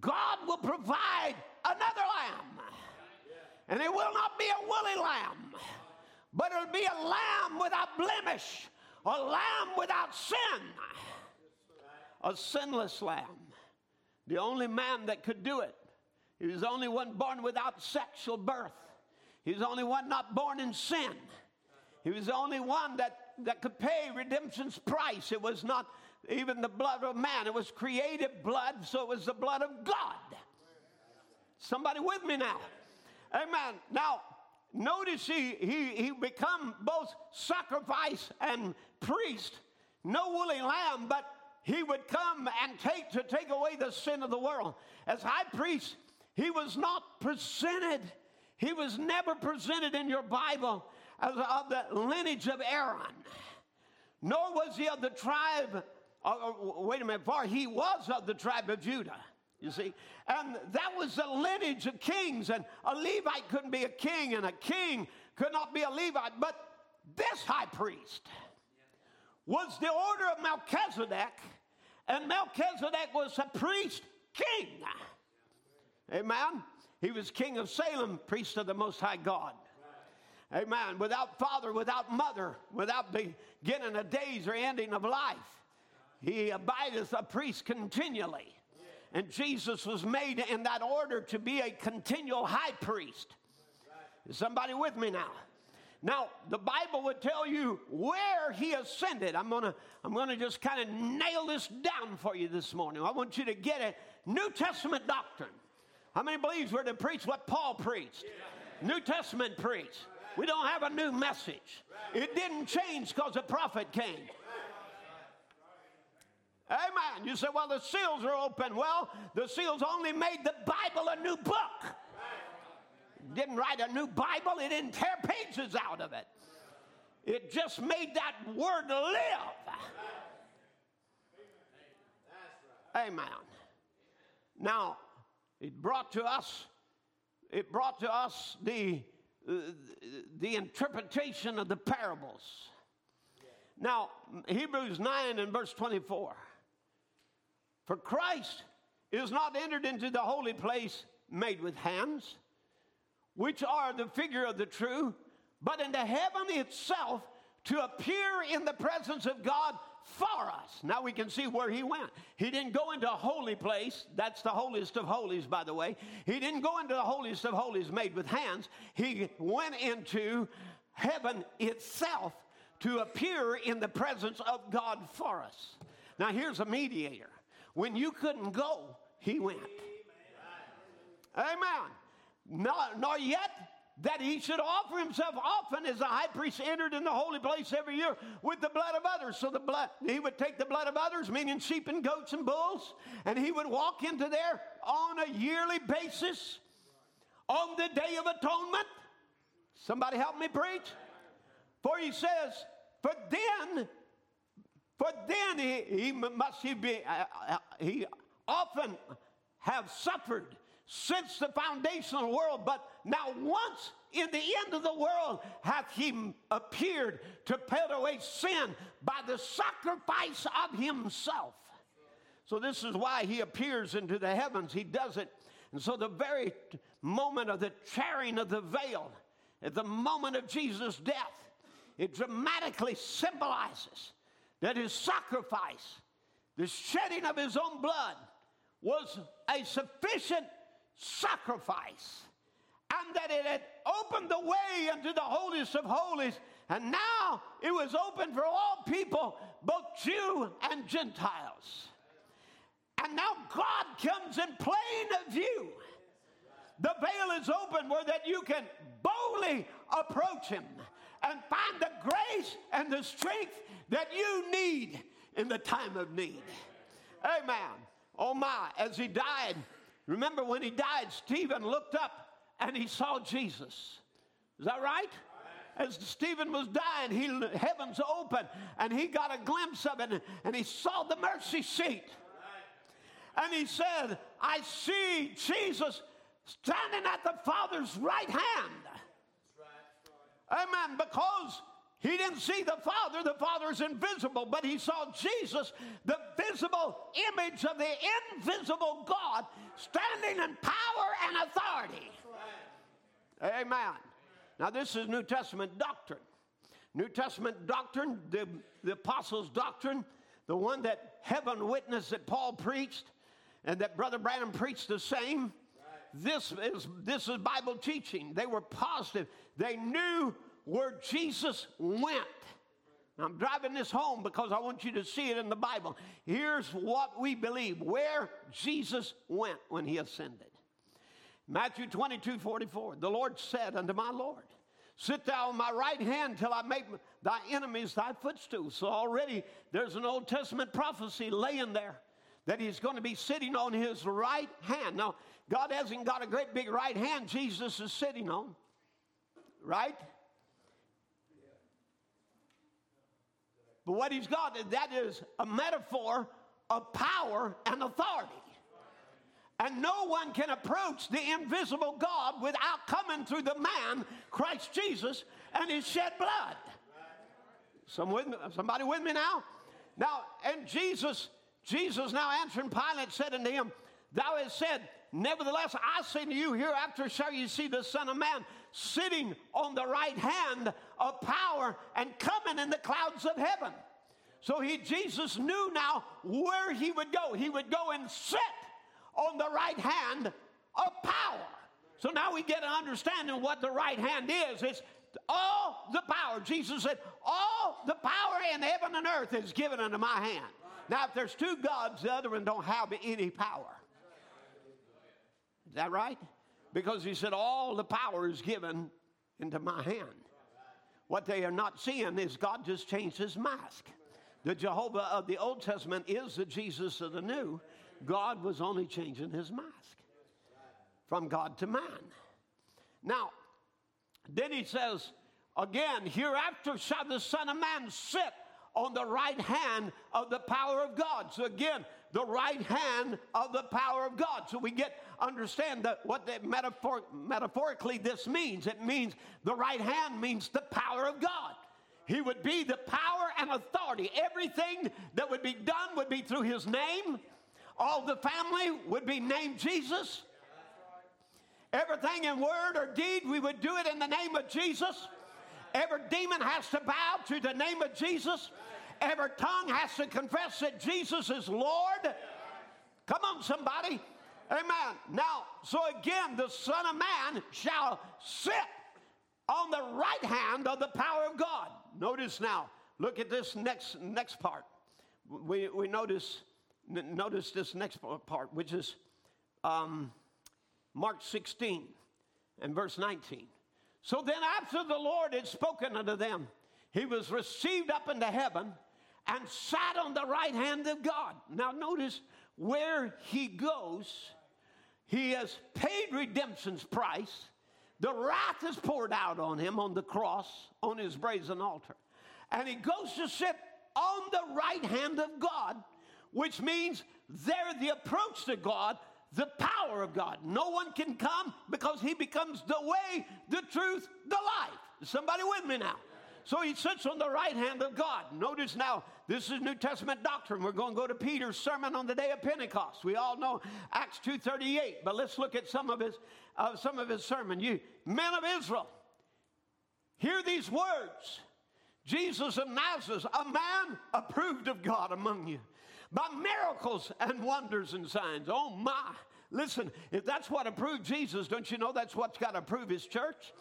God will provide another lamb. And it will not be a woolly lamb, but it'll be a lamb without blemish, a lamb without sin, a sinless lamb. The only man that could do it. He was the only one born without sexual birth. He was the only one not born in sin. He was the only one that, that could pay redemption's price. It was not even the blood of man. It was creative blood, so it was the blood of God. Somebody with me now? Amen. Now, notice he, he, he become both sacrifice and priest. No woolly lamb, but he would come and take to take away the sin of the world. As high priest, he was not presented. He was never presented in your Bible as of the lineage of Aaron. Nor was he of the tribe, uh, wait a minute, for he was of the tribe of Judah. You see, and that was the lineage of kings, and a Levite couldn't be a king, and a king could not be a Levite. But this high priest was the order of Melchizedek, and Melchizedek was a priest king. Amen. He was king of Salem, priest of the Most High God. Amen. Without father, without mother, without beginning of days or ending of life, he abideth a priest continually. And Jesus was made in that order to be a continual high priest. Is somebody with me now? Now, the Bible would tell you where he ascended. I'm going to I'm gonna just kind of nail this down for you this morning. I want you to get it. New Testament doctrine. How many believes we're to preach what Paul preached? New Testament preached. We don't have a new message. It didn't change because a prophet came. Amen. You say, well, the seals are open. Well, the seals only made the Bible a new book. It didn't write a new Bible. It didn't tear pages out of it. It just made that word live. Amen. Now, it brought to us, it brought to us the, uh, the interpretation of the parables. Now, Hebrews nine and verse twenty-four. For Christ is not entered into the holy place made with hands, which are the figure of the true, but into heaven itself to appear in the presence of God for us. Now we can see where he went. He didn't go into a holy place. That's the holiest of holies, by the way. He didn't go into the holiest of holies made with hands. He went into heaven itself to appear in the presence of God for us. Now here's a mediator. When you couldn't go, he went. Amen. Nor, nor yet that he should offer himself often as the high priest entered in the holy place every year with the blood of others. So the blood, he would take the blood of others, meaning sheep and goats and bulls, and he would walk into there on a yearly basis on the Day of Atonement. Somebody help me preach. For he says, for then... For then he, he must he be uh, uh, he often have suffered since the foundation of the world, but now once in the end of the world hath he appeared to put away sin by the sacrifice of himself. So this is why he appears into the heavens. He does it. And so the very moment of the tearing of the veil, at the moment of Jesus' death, it dramatically symbolizes that his sacrifice, the shedding of his own blood, was a sufficient sacrifice, and that it had opened the way into the holiest of holies, and now it was open for all people, both Jew and Gentiles. And now God comes in plain view. The veil is open where that you can boldly approach him and find the grace and the strength that you need in the time of need. Amen. Oh my, as he died, remember when he died, Stephen looked up and he saw Jesus. Is that right? As Stephen was dying, he, heavens opened and he got a glimpse of it, and he saw the mercy seat. And he said, I see Jesus standing at the Father's right hand. Amen. Because He didn't see the Father. The Father is invisible, but he saw Jesus, the visible image of the invisible God, standing in power and authority. Amen. Now, this is New Testament doctrine. New Testament doctrine, the, the apostles' doctrine, the one that heaven witnessed that Paul preached and that Brother Branham preached the same. This is, this is Bible teaching. They were positive. They knew where Jesus went. I'm driving this home because I want you to see it in the Bible. Here's what we believe, where Jesus went when he ascended. Matthew twenty-two forty-four, the Lord said unto my Lord, sit thou on my right hand till I make thy enemies thy footstool. So already there's an Old Testament prophecy laying there that he's going to be sitting on his right hand. Now, God hasn't got a great big right hand Jesus is sitting on, right? But what he's got, that is a metaphor of power and authority. And no one can approach the invisible God without coming through the man, Christ Jesus, and his shed blood. Some with me, somebody with me now? Now, and Jesus, Jesus now answering Pilate said unto him, thou hast said, nevertheless, I say to you, hereafter shall you see the Son of Man sitting on the right hand of power and coming in the clouds of heaven. So he, Jesus knew now where he would go. He would go and sit on the right hand of power. So now we get an understanding of what the right hand is. It's all the power. Jesus said, all the power in heaven and earth is given unto my hand. Now, if there's two gods, the other one don't have any power. Is that right? Because he said, all the power is given into my hand. What they are not seeing is God just changed his mask. The Jehovah of the Old Testament is the Jesus of the New. God was only changing his mask from God to man. Now, then he says, again, hereafter shall the Son of Man sit on the right hand of the power of God. So again, the right hand of the power of God. So we get, understand that what the metaphor, metaphorically this means. It means the right hand means the power of God. He would be the power and authority. Everything that would be done would be through his name. All the family would be named Jesus. Everything in word or deed, we would do it in the name of Jesus. Every demon has to bow to the name of Jesus. Every tongue has to confess that Jesus is Lord. Come on, somebody. Amen. Now, so again, the Son of Man shall sit on the right hand of the power of God. Notice now, look at this next next part. We, we notice, n- notice this next part, which is um, Mark sixteen and verse nineteen. So then after the Lord had spoken unto them, he was received up into heaven and sat on the right hand of God. Now notice where he goes, he has paid redemption's price. The wrath is poured out on him on the cross, on his brazen altar. And he goes to sit on the right hand of God, which means there the approach to God, the power of God. No one can come because he becomes the way, the truth, the life. Is somebody with me now? So he sits on the right hand of God. Notice now, this is New Testament doctrine. We're going to go to Peter's sermon on the day of Pentecost. We all know Acts two thirty-eight, but let's look at some of his uh, some of his sermon. You men of Israel, hear these words. Jesus of Nazareth, a man approved of God among you, by miracles and wonders and signs. Oh my! Listen, if that's what approved Jesus, don't you know that's what's got to approve his church?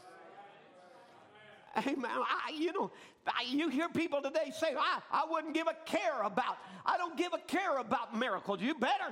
Amen. I, you know, I, you hear people today say, I, I wouldn't give a care about, I don't give a care about miracles. You better.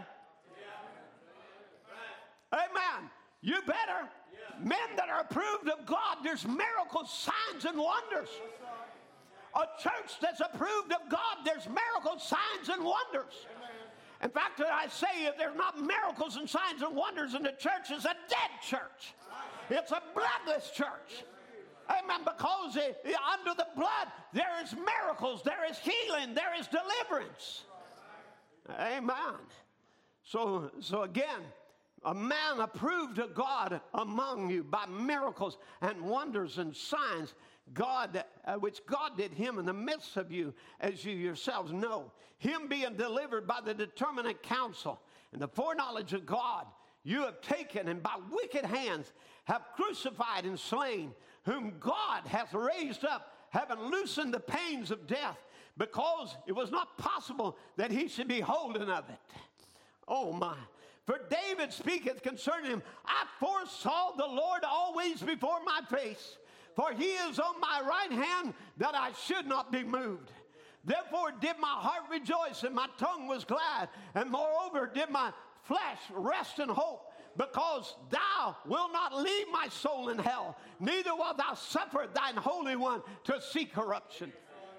Yeah. Amen. You better. Yeah. Men that are approved of God, there's miracles, signs, and wonders. A church that's approved of God, there's miracles, signs, and wonders. Amen. In fact, I say if there's not miracles and signs and wonders in the church, it's a dead church. It's a bloodless church. Amen. Because it, under the blood, there is miracles, there is healing, there is deliverance. Amen. So, so again, a man approved of God among you by miracles and wonders and signs. God, uh, which God did him in the midst of you, as you yourselves know. Him being delivered by the determinate counsel and the foreknowledge of God, you have taken and by wicked hands have crucified and slain, whom God hath raised up, having loosened the pains of death, because it was not possible that he should be holden of it. Oh my. For David speaketh concerning him, I foresaw the Lord always before my face, for he is on my right hand, that I should not be moved. Therefore did my heart rejoice, and my tongue was glad, and moreover did my flesh rest in hope, because thou wilt not leave my soul in hell, neither wilt thou suffer thine Holy One to see corruption.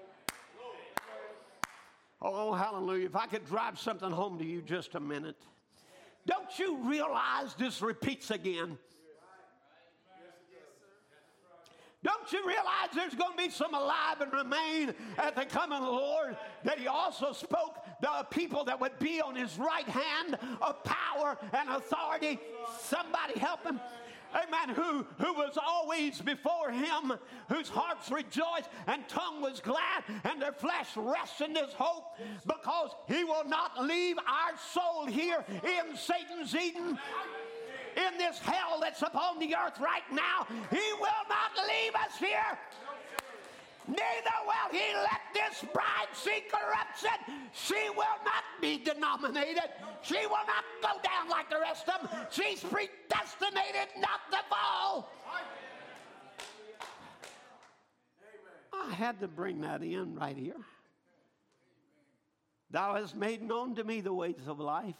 Oh, hallelujah. If I could drive something home to you just a minute. Don't you realize this repeats again? Don't you realize there's going to be some alive and remain at the coming of the Lord? That he also spoke the people that would be on his right hand of power and authority. Somebody help him. Amen. Who, who was always before him, whose hearts rejoiced and tongue was glad, and their flesh rests in this hope, because he will not leave our soul here in Satan's Eden, in this hell that's upon the earth right now. He will not leave us here. Neither will he let this bride see corruption. She will not be denominated. She will not go down like the rest of them. She's predestinated not to fall. I had to bring that in right here. Thou hast made known to me the ways of life.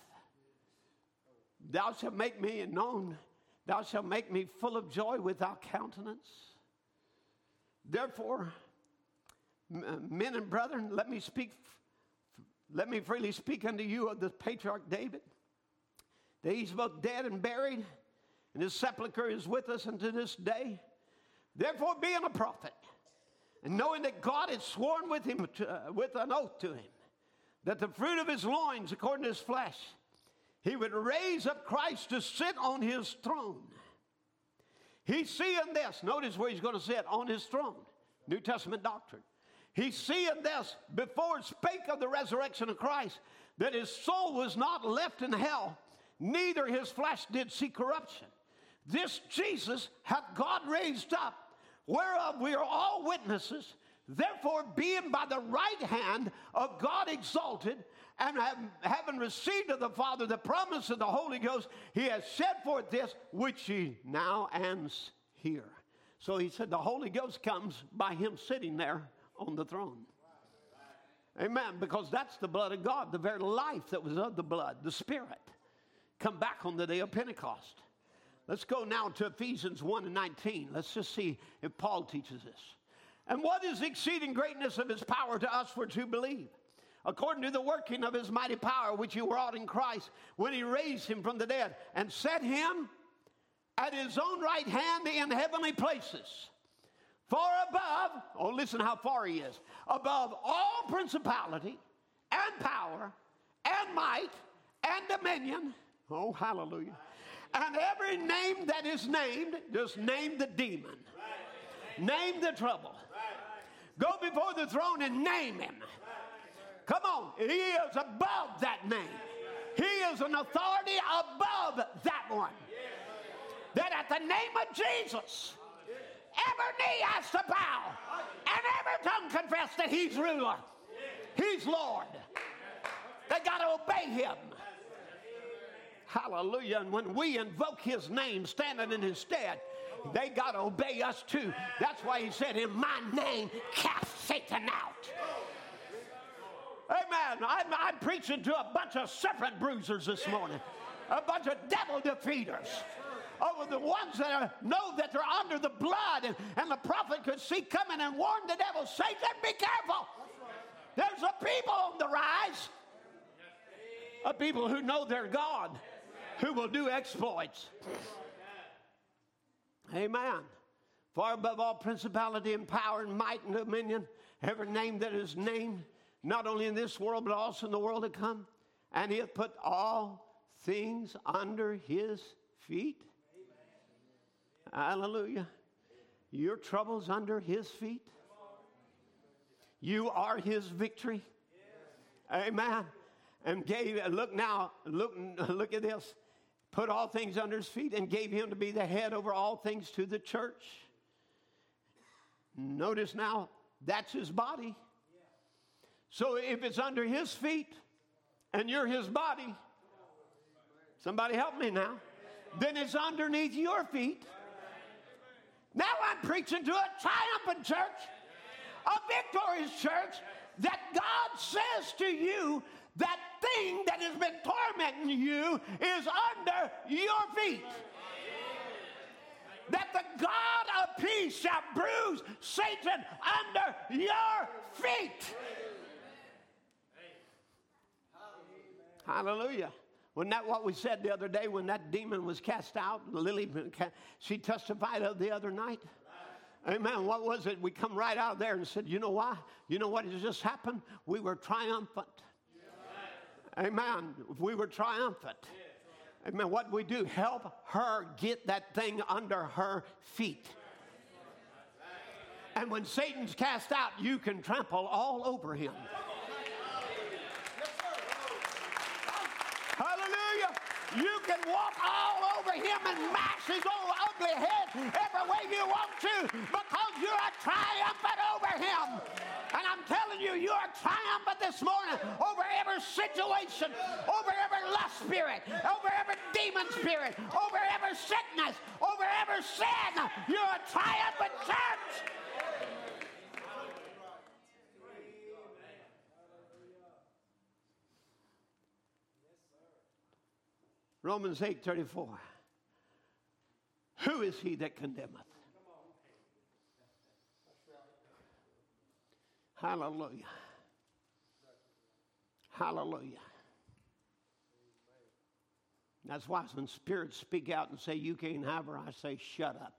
Thou shalt make me known. Thou shalt make me full of joy without countenance. Therefore, men and brethren, let me speak, let me freely speak unto you of the patriarch David, that he's both dead and buried, and his sepulchre is with us unto this day. Therefore, being a prophet, and knowing that God had sworn with him to, uh, with an oath to him, that the fruit of his loins, according to his flesh, he would raise up Christ to sit on his throne. He's seeing this. Notice where he's going to sit, on his throne. New Testament doctrine. He's seeing this before it spake of the resurrection of Christ, that his soul was not left in hell, neither his flesh did see corruption. This Jesus hath God raised up, whereof we are all witnesses. Therefore, being by the right hand of God exalted, and have, having received of the Father the promise of the Holy Ghost, he has shed forth this which ye now ends here. So he said the Holy Ghost comes by him sitting there on the throne. Amen. Because that's the blood of God, the very life that was of the blood, the Spirit, come back on the day of Pentecost. Let's go now to Ephesians one and nineteen. Let's just see if Paul teaches this. And what is the exceeding greatness of his power to us for to believe? According to the working of his mighty power, which he wrought in Christ, when he raised him from the dead, and set him at his own right hand in heavenly places. Far above, oh, listen how far he is, above all principality and power and might and dominion. Oh, hallelujah. And every name that is named, just name the demon. Name the trouble. Go before the throne and name him. Come on. He is above that name. He is an authority above that one. That at the name of Jesus, every knee has to bow and every tongue confess that he's ruler. He's Lord. They got to obey him. Hallelujah. And when we invoke his name standing in his stead, they got to obey us too. That's why he said, in my name, cast Satan out. Amen. I'm, I'm preaching to a bunch of serpent bruisers this morning. A bunch of devil defeaters. Oh, the ones that are, know that they're under the blood, and, and the prophet could see coming and warn the devil, Satan, be careful. There's a people on the rise. A people who know their God, who will do exploits. Amen. Far above all principality and power and might and dominion, every name that is named, not only in this world, but also in the world to come. And he hath put all things under his feet. Amen. Hallelujah. your troubles under his feet? You are his victory. Amen. And gave, look now, look, look at this. Put all things under his feet and gave him to be the head over all things to the church. Notice now, that's his body. So if it's under his feet and you're his body, somebody help me now, then it's underneath your feet. Now I'm preaching to a triumphant church, a victorious church, that God says to you, that thing that has been tormenting you is under your feet. That the God of peace shall bruise Satan under your feet. Hallelujah. Wasn't that what we said the other day when that demon was cast out? Lily, she testified of the other night. Amen. What was it? We come right out there and said, you know why? You know what has just happened? We were triumphant. Amen. We were triumphant. Amen. What did we do? Help her get that thing under her feet. And when Satan's cast out, you can trample all over him. Hallelujah. You can walk all over him and mash his old ugly head every way you want to, because you are triumphant over him. And I'm telling you, you are triumphant this morning over every situation, over every lust spirit, over every demon spirit, over every sickness, over every sin. You're a triumphant church. Romans eight thirty-four. Who is he that condemneth? Hallelujah. Hallelujah. That's why when spirits speak out and say, you can't have her, I say, shut up.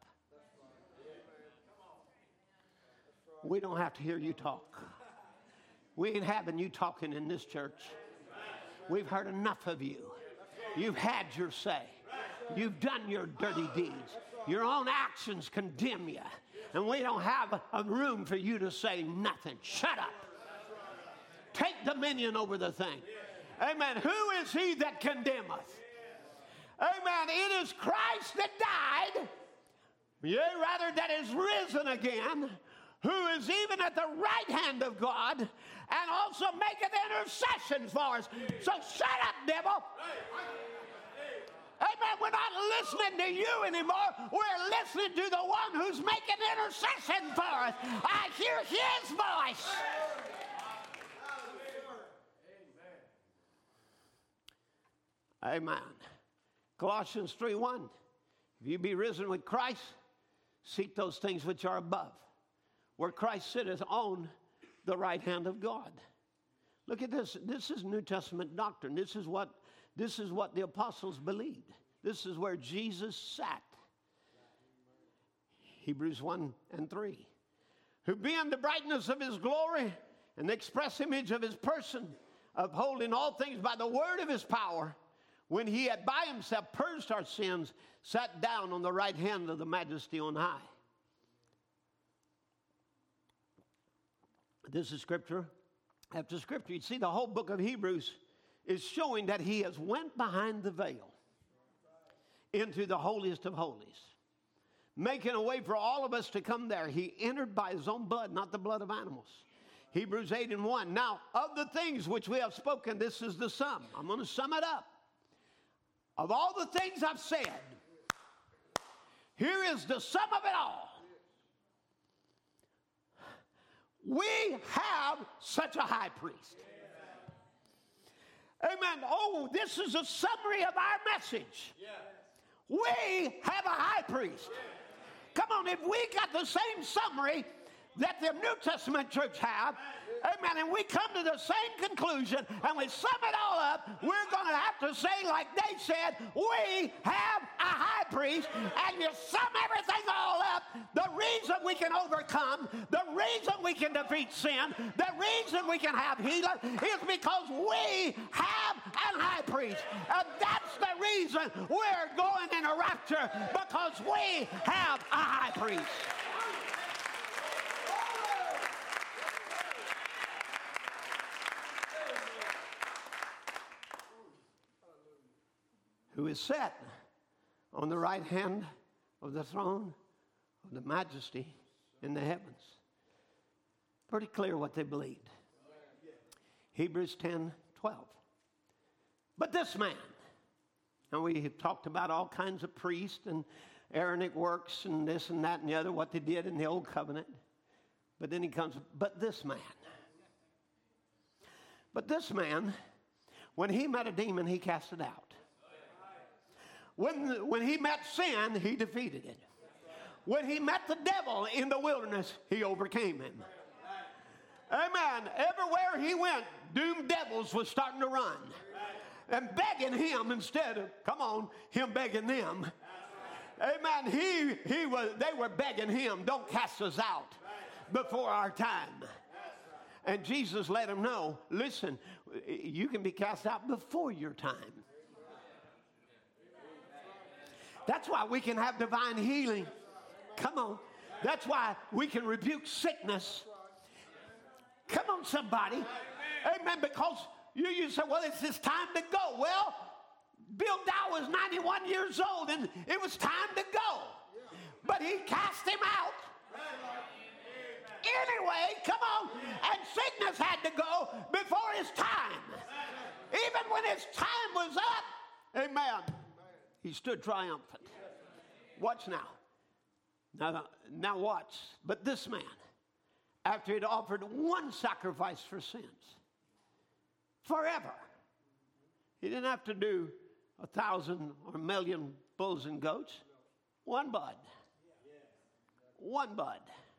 We don't have to hear you talk. We ain't having you talking in this church. We've heard enough of you. You've had your say. You've done your dirty deeds. Your own actions condemn you. And we don't have a room for you to say nothing. Shut up. Take dominion over the thing. Amen. Who is he that condemneth? Amen. It is Christ that died, yea, rather that is risen again, who is even at the right hand of God, and also maketh intercession for us. So shut up, devil. Amen. We're not listening to you anymore. We're listening to the one who's making intercession for us. I hear his voice. Amen. Colossians three one. If you be risen with Christ, seek those things which are above, where Christ sitteth on the right hand of God. Look at this. This is New Testament doctrine. This is what This is what the apostles believed. This is where Jesus sat. Hebrews one and three. Who being the brightness of his glory and the express image of his person, upholding all things by the word of his power, when he had by himself purged our sins, sat down on the right hand of the majesty on high. This is scripture after scripture. You see, the whole book of Hebrews is showing that he has went behind the veil into the holiest of holies, making a way for all of us to come there. He entered by his own blood, not the blood of animals. Hebrews eight and one. Now, of the things which we have spoken, this is the sum. I'm going to sum it up. Of all the things I've said, here is the sum of it all. We have such a high priest. Amen. Oh, this is a summary of our message. We have a high priest. Come on, if we got the same summary that the New Testament church have, amen, and we come to the same conclusion and we sum it all up, we're going to have to say, like they said, we have a high priest, and you sum everything all up. The reason we can overcome, the reason we can defeat sin, the reason we can have healing is because we have a high priest. And that's the reason we're going in a rapture, because we have a high priest. who is set on the right hand of the throne of the majesty in the heavens. Pretty clear what they believed. Hebrews ten twelve. But this man, and we have talked about all kinds of priests and Aaronic works and this and that and the other, what they did in the old covenant. But then he comes, but this man. But this man, when he met a demon, he cast it out. When, when he met sin, he defeated it. When he met the devil in the wilderness, he overcame him. Amen. Everywhere he went, doomed devils was starting to run. And begging him instead of, come on, him begging them. Amen. He, he was, they were begging him, don't cast us out before our time. And Jesus let him know, listen, you can be cast out before your time. That's why we can have divine healing. Come on. That's why we can rebuke sickness. Come on, somebody. Amen. Because you, you say, well, it's his time to go. Well, Bill Dow was ninety-one years old, and it was time to go. But he cast him out. Anyway, come on. And sickness had to go before his time. Even when his time was up, amen, he stood triumphant. Watch now. Now, now watch. But this man, after he'd offered one sacrifice for sins, forever, he didn't have to do a thousand or a million bulls and goats. One bud. One bud.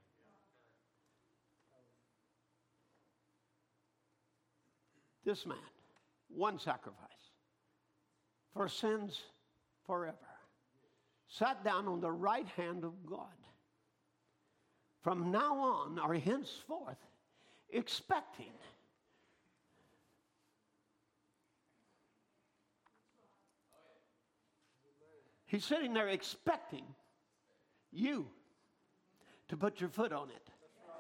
This man, one sacrifice for sins forever, sat down on the right hand of God. From now on, or henceforth, expecting he's sitting there expecting you to put your foot on it.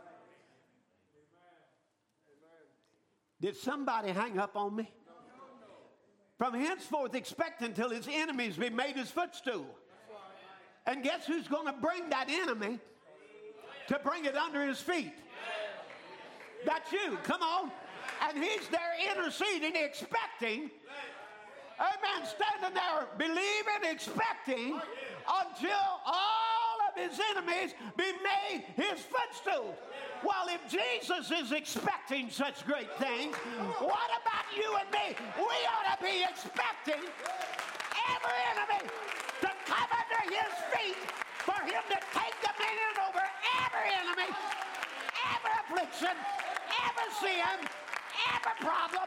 Did somebody hang up on me? From henceforth expect until his enemies be made his footstool. And guess who's going to bring that enemy to bring it under his feet? That's you. Come on. And he's there interceding, expecting. Amen. Standing there, believing, expecting until all of his enemies be made his footstool. Well, if Jesus is expecting such great things, what about you and me? We ought to be expecting every enemy to come under his feet for him to take dominion over every enemy, every affliction, every sin, every problem.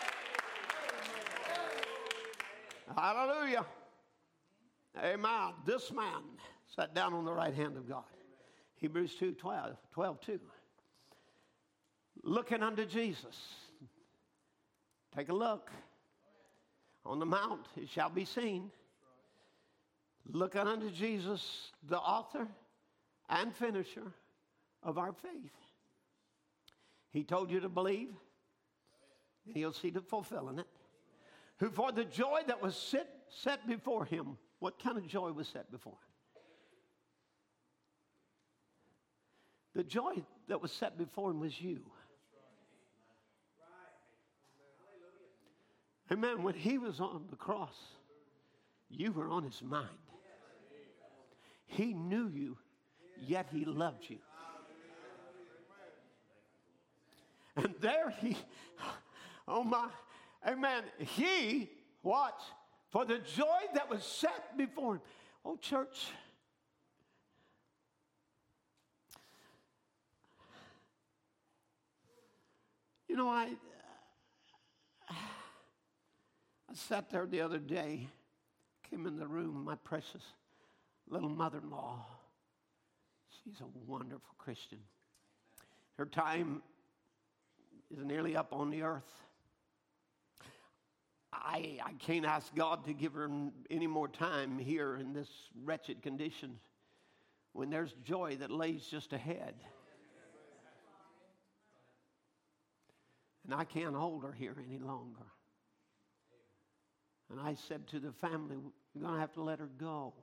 Hallelujah. Amen. This man sat down on the right hand of God. Hebrews two twelve, twelve two. Looking unto Jesus. Take a look. On the mount it shall be seen. Looking unto Jesus, the author and finisher of our faith. He told you to believe, and he'll see to fulfilling it. Who for the joy that was set, set before him. What kind of joy was set before him? The joy that was set before him was you. Amen. When he was on the cross, you were on his mind. He knew you, yet he loved you. And there he, oh my, amen. He, watch, for the joy that was set before him. Oh, church. You know, I, I sat there the other day, came in the room, my precious little mother-in-law. She's a wonderful Christian. Her time is nearly up on the earth. I, I can't ask God to give her any more time here in this wretched condition when there's joy that lays just ahead. And I can't hold her here any longer. And I said to the family, we're going to have to let her go.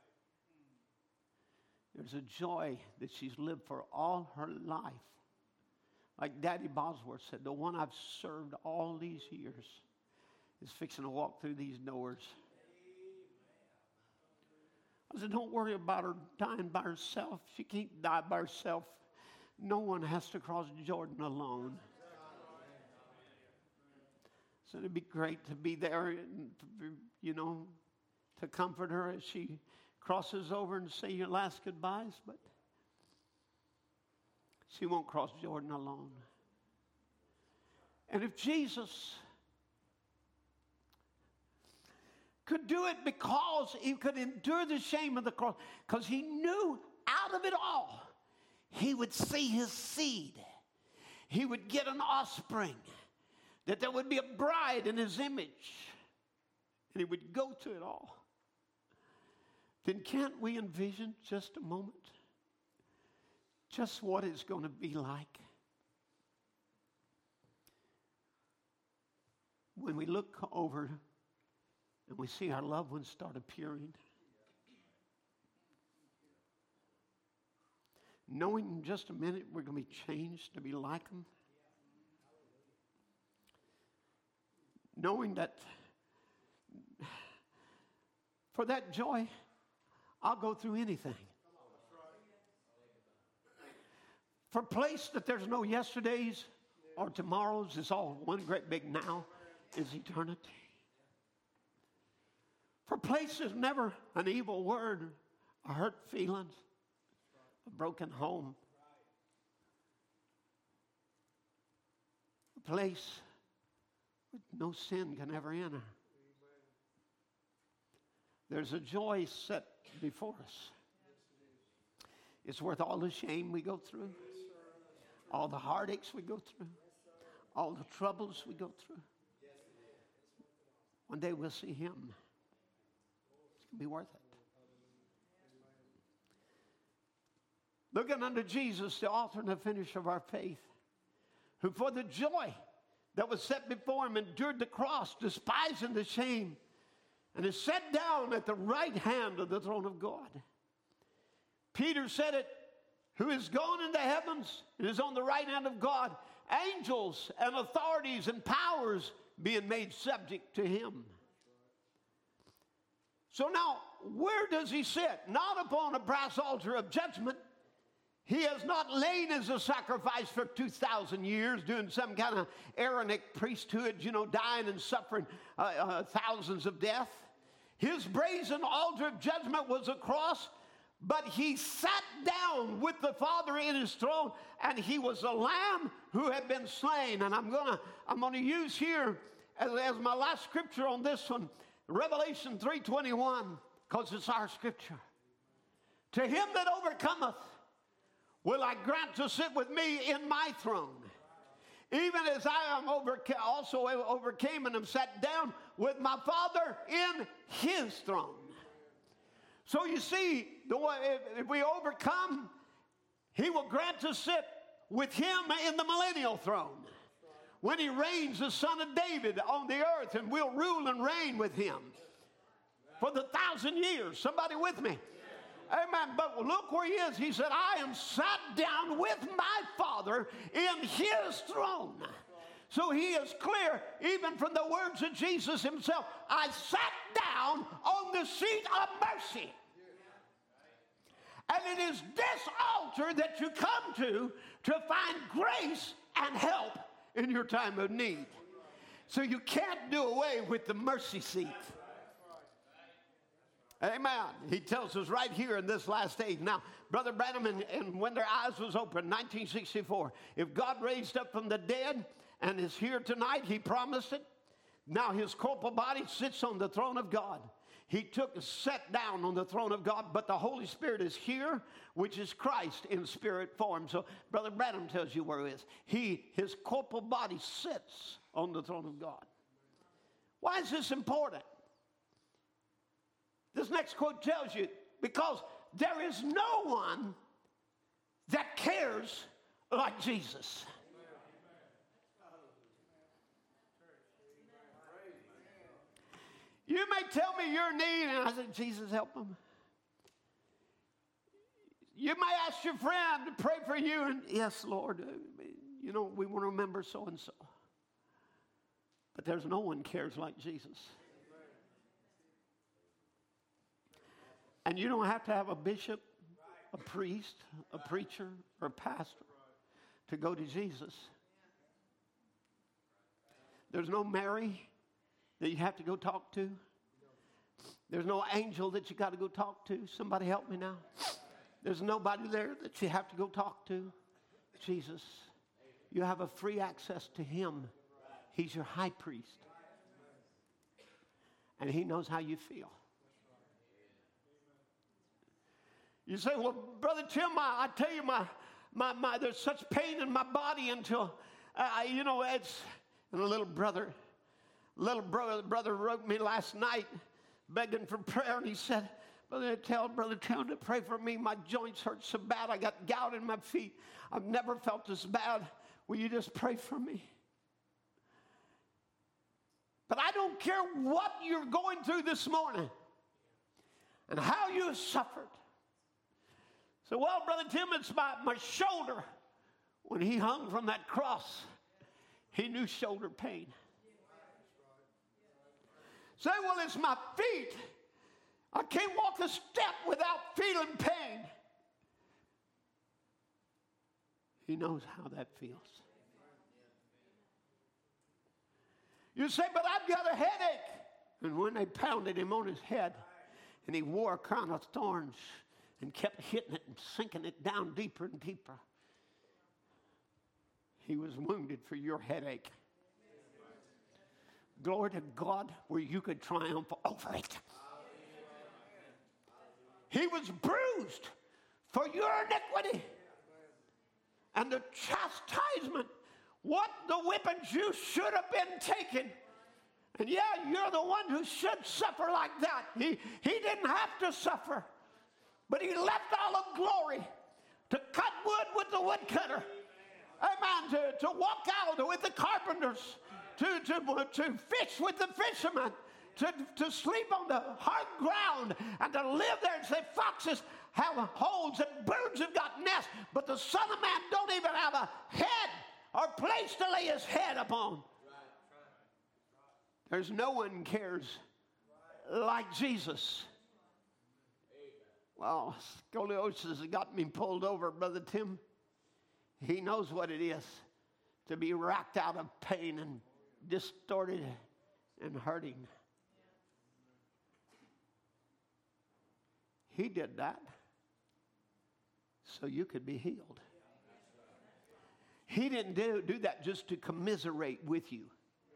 There's a joy that she's lived for all her life. Like Daddy Bosworth said, the one I've served all these years is fixing to walk through these doors. I said, don't worry about her dying by herself. She can't die by herself. No one has to cross Jordan alone. So it'd be great to be there and, you know, to comfort her as she crosses over and say your last goodbyes, but she won't cross Jordan alone. And if Jesus could do it because he could endure the shame of the cross, because he knew out of it all, he would see his seed. He would get an offspring, that there would be a bride in his image, and he would go to it all. Then can't we envision just a moment just what it's going to be like when we look over and we see our loved ones start appearing, knowing in just a minute we're going to be changed to be like them, knowing that for that joy I'll go through anything. For a place that there's no yesterdays or tomorrows, it's all one great big now, is eternity. For a place there's never an evil word, a hurt feelings, a broken home. A place where no sin can ever enter. There's a joy set before us. It's worth all the shame we go through, all the heartaches we go through, all the troubles we go through. One day we'll see him. It's going to be worth it. Looking unto Jesus, the author and the finisher of our faith, who for the joy that was set before him endured the cross, despising the shame, and is set down at the right hand of the throne of God. Peter said it, who is gone into heavens and is on the right hand of God, angels and authorities and powers being made subject to him. So now, where does he sit? Not upon a brass altar of judgment. He has not lain as a sacrifice for two thousand years doing some kind of Aaronic priesthood, you know, dying and suffering uh, uh, thousands of death. His brazen altar of judgment was a cross, but he sat down with the Father in his throne, and he was a lamb who had been slain. And I'm gonna I'm gonna use here as, as my last scripture on this one, Revelation three twenty-one, because it's our scripture. To him that overcometh will I grant to sit with me in my throne, even as I am overca- also overcame and am sat down with my Father in his throne. So you see, the way, if, if we overcome, he will grant to sit with him in the millennial throne, when he reigns as Son of David on the earth, and we'll rule and reign with him for the thousand years. Somebody with me? Amen. But look where he is. He said, I am sat down with my Father in his throne. So he is clear, even from the words of Jesus himself, I sat down on the seat of mercy. And it is this altar that you come to to find grace and help in your time of need. So you can't do away with the mercy seat. Amen. He tells us right here in this last age. Now, Brother Branham, and, and when their eyes was open, nineteen sixty-four, if God raised up from the dead and is here tonight, he promised it. Now his corporal body sits on the throne of God. He took, sat down on the throne of God, but the Holy Spirit is here, which is Christ in spirit form. So Brother Branham tells you where he is. He, his corporal body sits on the throne of God. Why is this important? This next quote tells you, because there is no one that cares like Jesus. You may tell me your need, and I say, Jesus, help them. You may ask your friend to pray for you, and yes, Lord, you know, we want to remember so-and-so. But there's no one cares like Jesus. And you don't have to have a bishop, a priest, a preacher, or a pastor to go to Jesus. There's no Mary that you have to go talk to. There's no angel that you got to go talk to. Somebody help me now. There's nobody there that you have to go talk to. Jesus. You have a free access to him. He's your high priest. And he knows how you feel. You say, well, Brother Tim, I, I tell you, my, my, my, there's such pain in my body until, uh, you know, it's, and a little brother, little brother, brother wrote me last night begging for prayer, and he said, Brother, tell Brother Tim to pray for me. My joints hurt so bad. I got gout in my feet. I've never felt this bad. Will you just pray for me? But I don't care what you're going through this morning and how you have suffered. So, well, Brother Tim, it's my, my shoulder. When he hung from that cross, he knew shoulder pain. Say, well, it's my feet. I can't walk a step without feeling pain. He knows how that feels. You say, but I've got a headache. And when they pounded him on his head, and he wore a crown of thorns and kept hitting it and sinking it down deeper and deeper, he was wounded for your headache. Glory to God, where you could triumph over it. He was bruised for your iniquity. And the chastisement, what the whippings you should have been taken. And yeah, you're the one who should suffer like that. He, he didn't have to suffer. But he left all of glory to cut wood with the woodcutter. Amen. To, to walk out with the carpenters. To, to, to fish with the fishermen. To, to sleep on the hard ground and to live there and say foxes have holes and birds have got nests, but the Son of Man don't even have a head or place to lay his head upon. There's no one cares like Jesus. Well, scoliosis has got me pulled over, Brother Tim. He knows what it is to be racked out of pain and distorted and hurting. He did that so you could be healed. He didn't do, do that just to commiserate with you.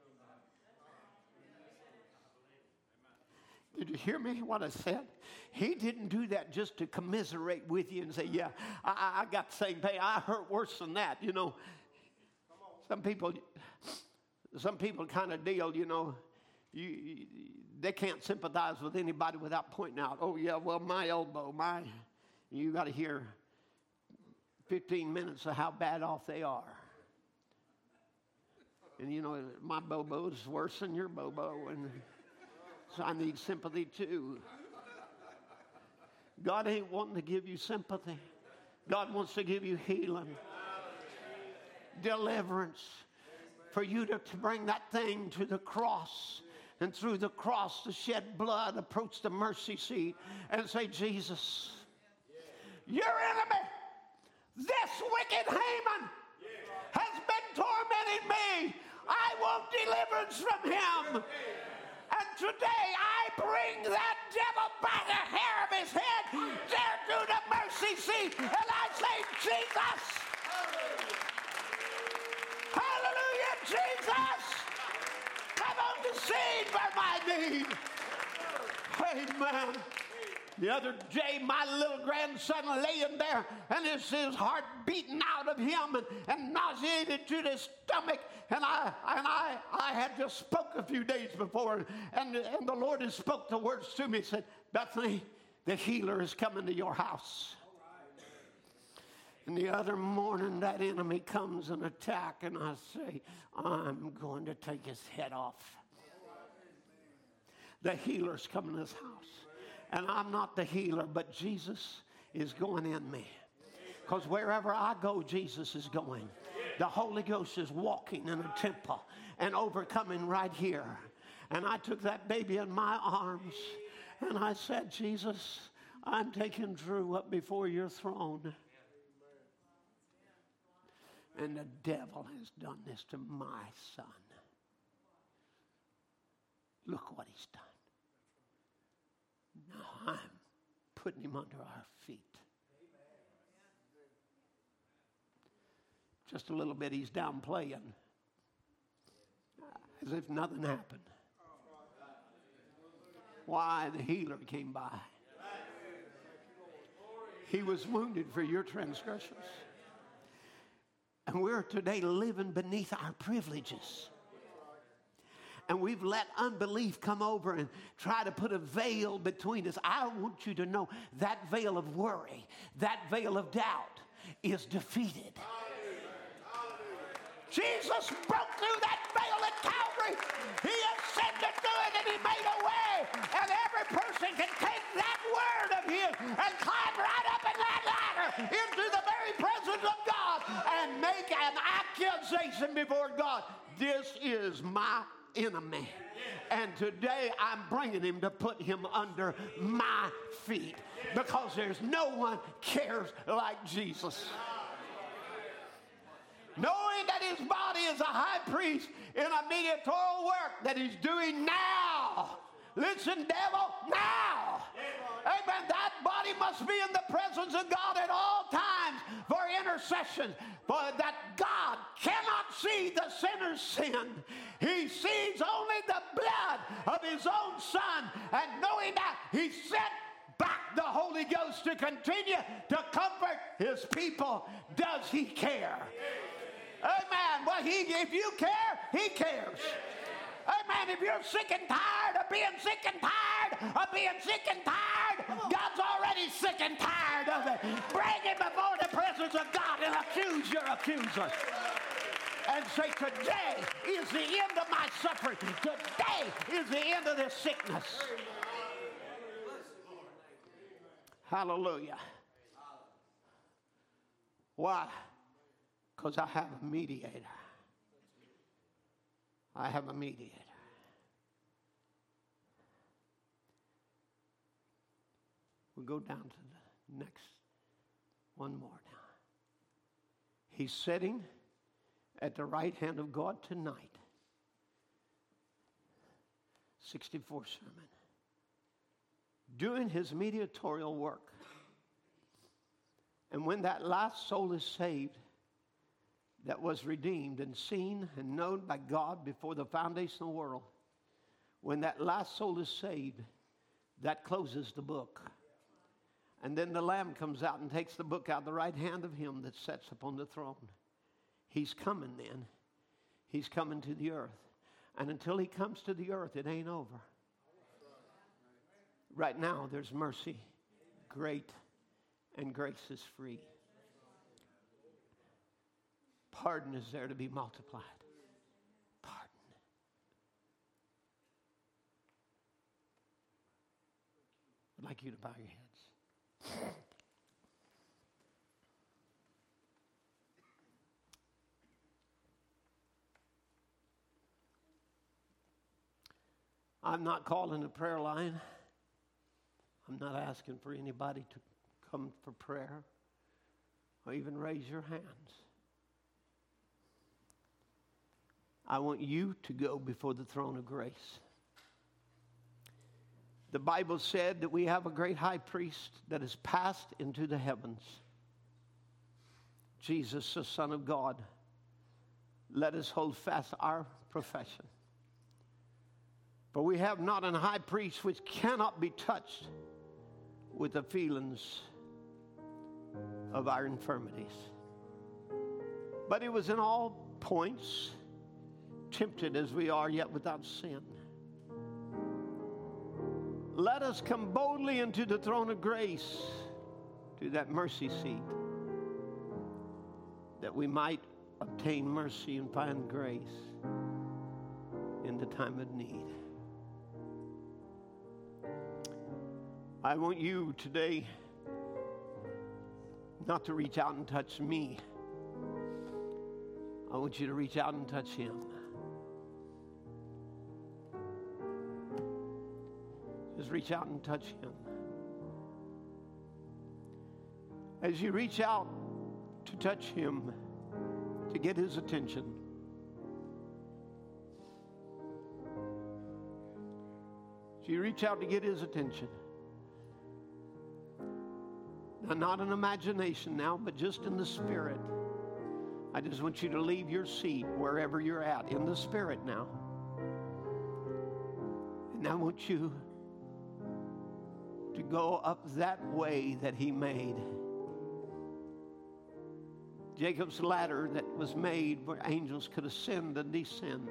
Did you hear me, what I said? He didn't do that just to commiserate with you and say, yeah, I, I got the same pain. I hurt worse than that. You know, some people, some people kind of deal, you know, you, you they can't sympathize with anybody without pointing out, oh, yeah, well, my elbow, my, you got to hear fifteen minutes of how bad off they are. And, you know, my bobo is worse than your bobo, and so I need sympathy too. God ain't wanting to give you sympathy. God wants to give you healing, deliverance, for you to, to bring that thing to the cross. And through the cross, the shed blood, approach the mercy seat and say, Jesus, your enemy, this wicked Haman, has been tormenting me. I want deliverance from him. And today I bring that devil by the hair of his head there to the mercy seat. And I say, Jesus, hallelujah, Jesus, come on the scene for my need. Amen. The other day, my little grandson laying there, and his, his heart beating out of him and, and nauseated to the stomach. And I and I I had just spoke a few days before, and, and the Lord has spoke the words to me. He said, Bethany, the healer is coming to your house. And the other morning, that enemy comes and attack, and I say, I'm going to take his head off. The healer's coming to this house. And I'm not the healer, but Jesus is going in me. Because wherever I go, Jesus is going. The Holy Ghost is walking in a temple and overcoming right here. And I took that baby in my arms and I said, Jesus, I'm taking Drew up before your throne. And the devil has done this to my son. Look what he's done. Now I'm putting him under our feet. Just a little bit, he's down playing as if nothing happened. Why? The healer came by. He was wounded for your transgressions. And we're today living beneath our privileges. And we've let unbelief come over and try to put a veil between us. I want you to know that veil of worry, that veil of doubt is defeated. Jesus broke through that veil at Calvary. He ascended to it and he made a way. And every person can take that word of his and climb right up in that ladder into the very presence of God and make an accusation before God. This is my enemy. And today I'm bringing him to put him under my feet because there's no one cares like Jesus. Knowing that his body is a high priest in a mediatorial work that he's doing now. Listen, devil, now. Amen. That body must be in the presence of God at all times for intercession. For that God cannot see the sinner's sin. He sees only the blood of his own son. And knowing that, he sent back the Holy Ghost to continue to comfort his people. Does he care? Amen. Well, he, if you care, he cares. Amen. If you're sick and tired of being sick and tired of being sick and tired, God's already sick and tired of it. Bring him before the presence of God and accuse your accuser. And say, today is the end of my suffering. Today is the end of this sickness. Hallelujah. Why? Because I have a mediator. I have a mediator. We'll go down to the next one more now. He's sitting at the right hand of God tonight. sixty-fourth sermon. Doing his mediatorial work. And when that last soul is saved, that was redeemed and seen and known by God before the foundation of the world, when that last soul is saved, that closes the book. And then the Lamb comes out and takes the book out of the right hand of him that sits upon the throne. He's coming then. He's coming to the earth. And until he comes to the earth, it ain't over. Right now, there's mercy, great, and grace is free. Pardon is there to be multiplied. Pardon. I'd like you to bow your heads. I'm not calling a prayer line. I'm not asking for anybody to come for prayer or even raise your hands. I want you to go before the throne of grace. The Bible said that we have a great high priest that has passed into the heavens. Jesus, the Son of God. Let us hold fast our profession. For we have not an high priest which cannot be touched with the feelings of our infirmities. But he was in all points tempted as we are, yet without sin. Let us come boldly into the throne of grace, to that mercy seat, that we might obtain mercy and find grace in the time of need. I want you today not to reach out and touch me. I want you to reach out and touch him. Just reach out and touch him. As you reach out to touch him, to get his attention, as you reach out to get his attention, now, not an imagination now, but just in the spirit, I just want you to leave your seat wherever you're at in the spirit now. And I want you to go up that way that he made. Jacob's ladder that was made where angels could ascend and descend.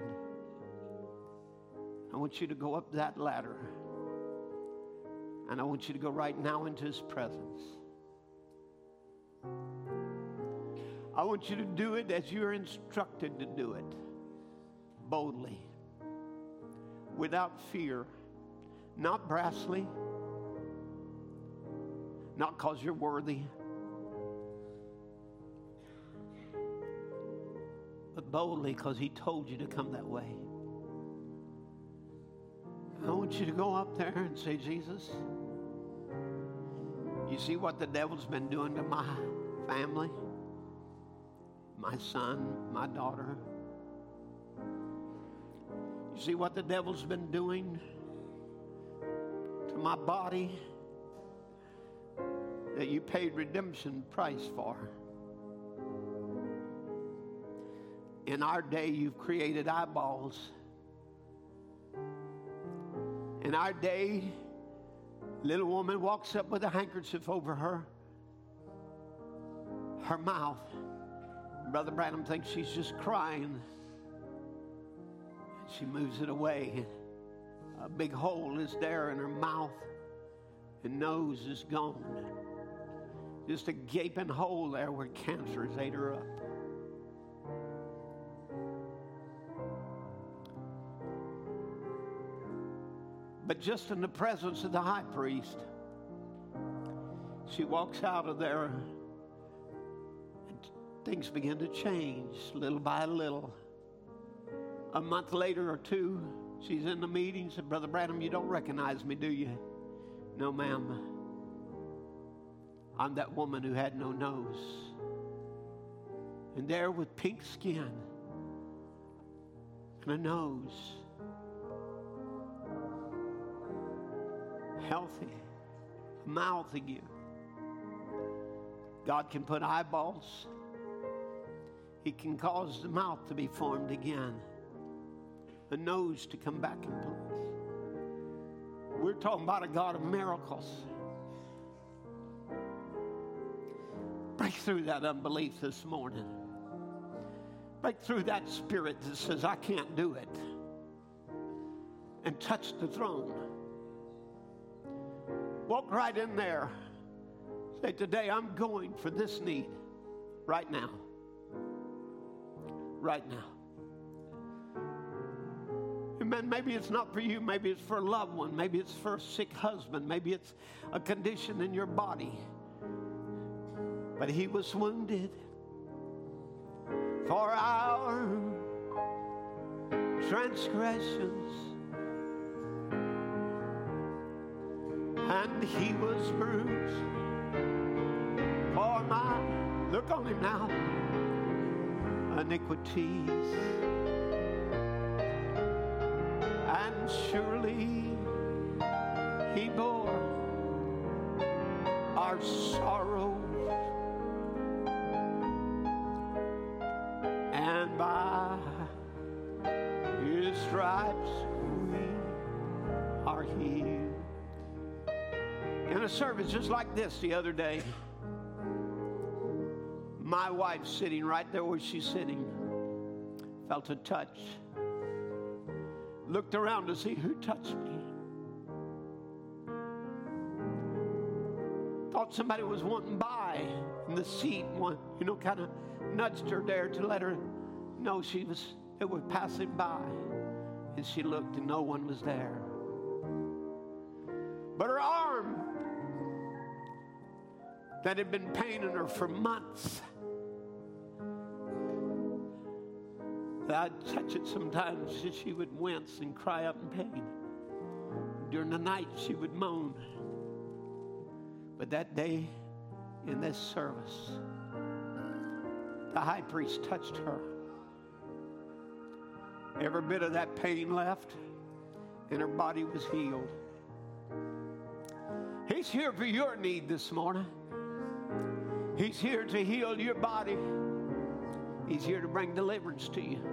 I want you to go up that ladder. And I want you to go right now into his presence. I want you to do it as you're instructed to do it. Boldly. Without fear. Not brassly. Not because you're worthy. But boldly because he told you to come that way. I want you to go up there and say, Jesus, you see what the devil's been doing to my family? My son, my daughter. You see what the devil's been doing to my body that you paid redemption price for. In our day, you've created eyeballs. In our day, little woman walks up with a handkerchief over her, her mouth. Brother Branham thinks she's just crying. She moves it away. A big hole is there in her mouth, and nose is gone. Just a gaping hole there where cancer has ate her up. But just in the presence of the high priest, she walks out of there, and things begin to change little by little. A month later or two, she's in the meeting, said, Brother Branham, you don't recognize me, do you? No, ma'am. I'm that woman who had no nose. And there with pink skin and a nose, healthy, mouth again. God can put eyeballs. He can cause the mouth to be formed again. The nose to come back in place. We're talking about a God of miracles. Break through that unbelief this morning. Break through that spirit that says, I can't do it. And touch the throne. Walk right in there. Say, today I'm going for this need. Right now. Right now. Amen. Maybe it's not for you. Maybe it's for a loved one. Maybe it's for a sick husband. Maybe it's a condition in your body. But he was wounded for our transgressions, and he was bruised for my, look on him now, iniquities. And surely he bore our sorrows, and by his stripes we are healed. In a service just like this the other day, my wife sitting right there where she's sitting felt a touch. Looked around to see who touched me. Thought somebody was wanting by in the seat, one, you know, kind of nudged her there to let her know she was, it was passing by. And she looked and no one was there. But her arm that had been paining her for months. I'd touch it sometimes and she would wince and cry out in pain. During the night she would moan. But that day in this service, the high priest touched her. Every bit of that pain left and her body was healed. He's here for your need this morning. He's here to heal your body. He's here to bring deliverance to you.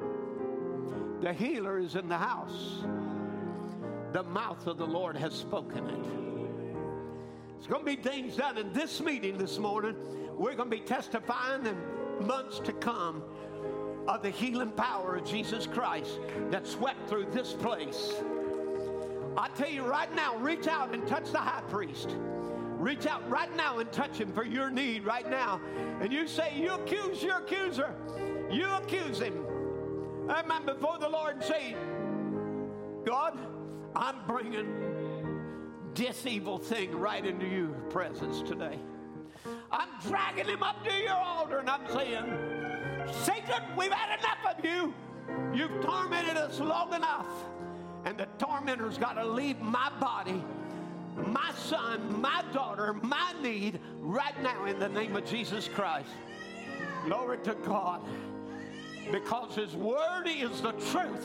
The healer is in the house. The mouth of the Lord has spoken it. There's going to be things done in this meeting this morning. We're going to be testifying in months to come of the healing power of Jesus Christ that swept through this place. I tell you right now, reach out and touch the high priest. Reach out right now and touch him for your need right now. And you say, you accuse your accuser. You accuse him. Amen. Before the Lord and say, God, I'm bringing this evil thing right into your presence today. I'm dragging him up to your altar and I'm saying, Satan, we've had enough of you. You've tormented us long enough. And the tormentor's got to leave my body, my son, my daughter, my need right now in the name of Jesus Christ. Glory to God. Because his word is the truth.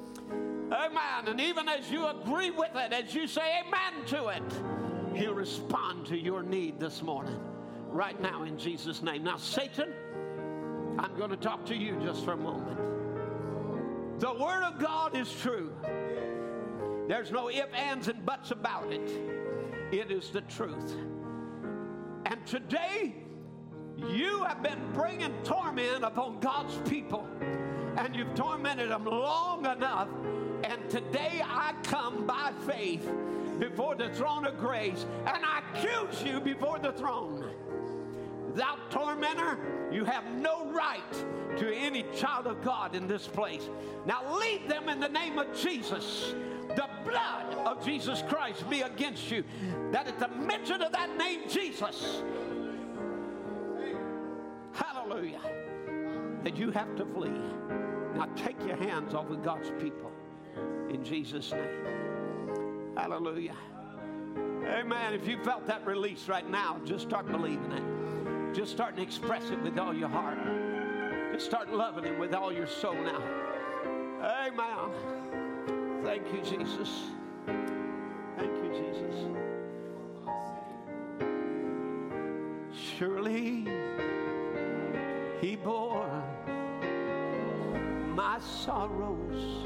Amen. And even as you agree with it, as you say amen to it, he'll respond to your need this morning. Right now in Jesus' name. Now, Satan, I'm going to talk to you just for a moment. The word of God is true. There's no ifs, ands, and buts about it. It is the truth. And today, you have been bringing torment upon God's people. And you've tormented them long enough. And today I come by faith before the throne of grace. And I accuse you before the throne. Thou tormentor, you have no right to any child of God in this place. Now leave them in the name of Jesus. The blood of Jesus Christ be against you. That at the mention of that name, Jesus, hallelujah, that you have to flee. Now take your hands off of God's people in Jesus' name. Hallelujah. Amen. If you felt that release right now, just start believing it. Just start and express it with all your heart. Just start loving him with all your soul now. Amen. Thank you, Jesus. Thank you, Jesus. Surely he bore my sorrows,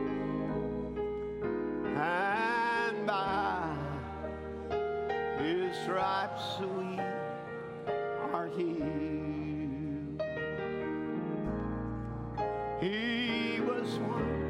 and by his stripes we are healed. He was wounded.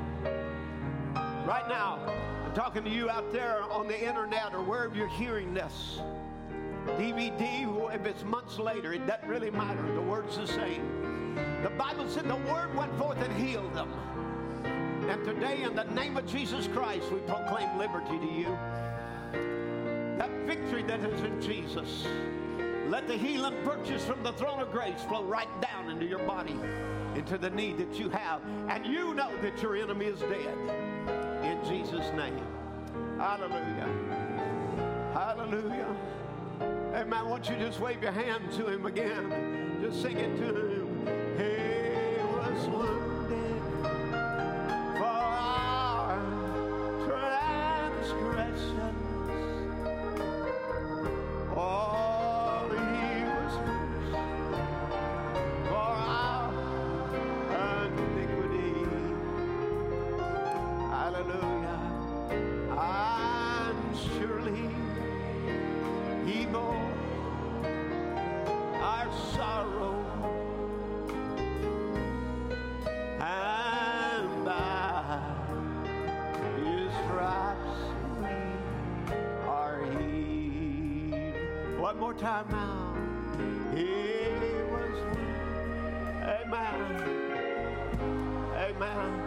Right now, I'm talking to you out there on the internet or wherever you're hearing this. D V D, if it's months later, it doesn't really matter. The word's the same. The Bible said the word went forth and healed them. And today, in the name of Jesus Christ, we proclaim liberty to you. That victory that is in Jesus. Let the healing virtues from the throne of grace flow right down into your body, into the need that you have. And you know that your enemy is dead. In Jesus' name. Hallelujah. Hallelujah. Amen. I want you to just wave your hand to him again. Just sing it to him. He was wounded for our transgressions. All he was bruised for our iniquity. Hallelujah. And surely he bore our sorrow, and by his stripes we are healed. One more time now. He was wounded. Amen. Amen.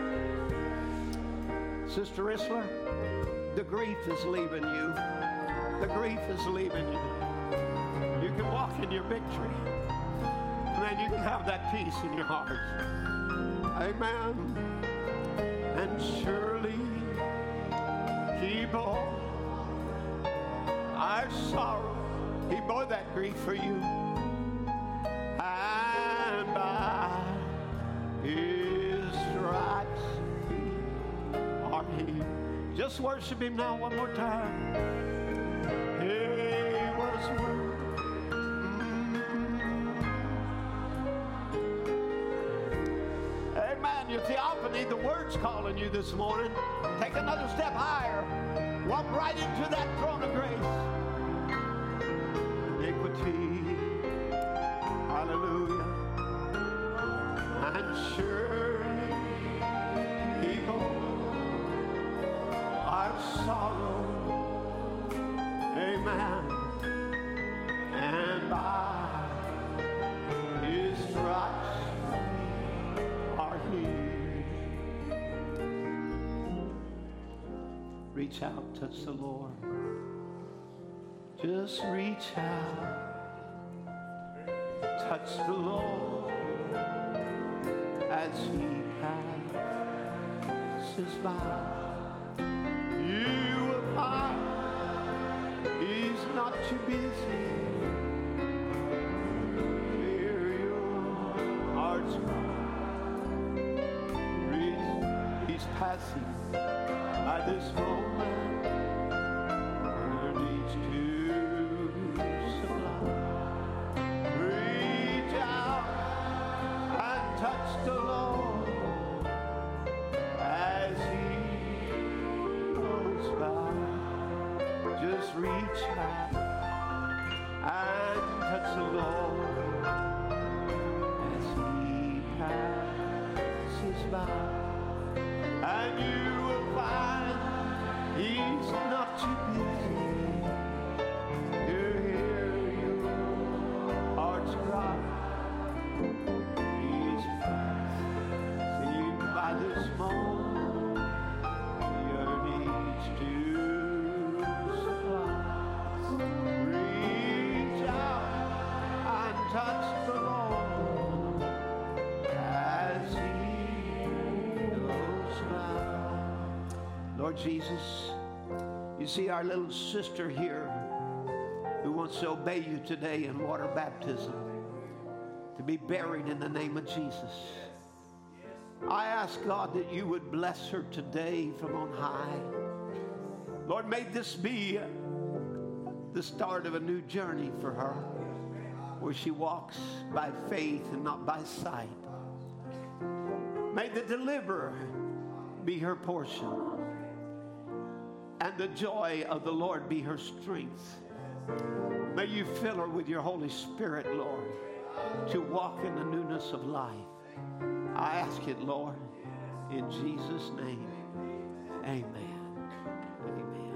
Sister Isler, the grief is leaving you. The grief is leaving you. You can walk in your victory. Man, you can have that peace in your heart. Amen. And surely he bore our sorrow. He bore that grief for you. And by his stripes are healed. Just worship him now one more time. He was wounded. Amen. Your theophany, the word's calling you this morning. Take another step higher. Walk right into that throne of grace. Iniquity. Hallelujah. And surely he bore our sorrow. Amen. And by his stripes are healed. Reach out, touch the Lord. Just reach out. Touch the Lord as he passes by. You will find he's not too busy. Hear your heart's cry. He's passing by this moment. There needs to touch the Lord as he goes by. Just reach out and touch the Lord as he passes by. And you will find he's not too busy. You hear your heart's cry. By this moment, your needs to supply. Reach out and touch the Lord as he goes by. Lord Jesus, you see our little sister here who wants to obey you today in water baptism, to be buried in the name of Jesus. I ask, God, that you would bless her today from on high. Lord, may this be the start of a new journey for her, where she walks by faith and not by sight. May the deliverer be her portion, and the joy of the Lord be her strength. May you fill her with your Holy Spirit, Lord, to walk in the newness of life. I ask it, Lord, in Jesus' name. Amen. Amen.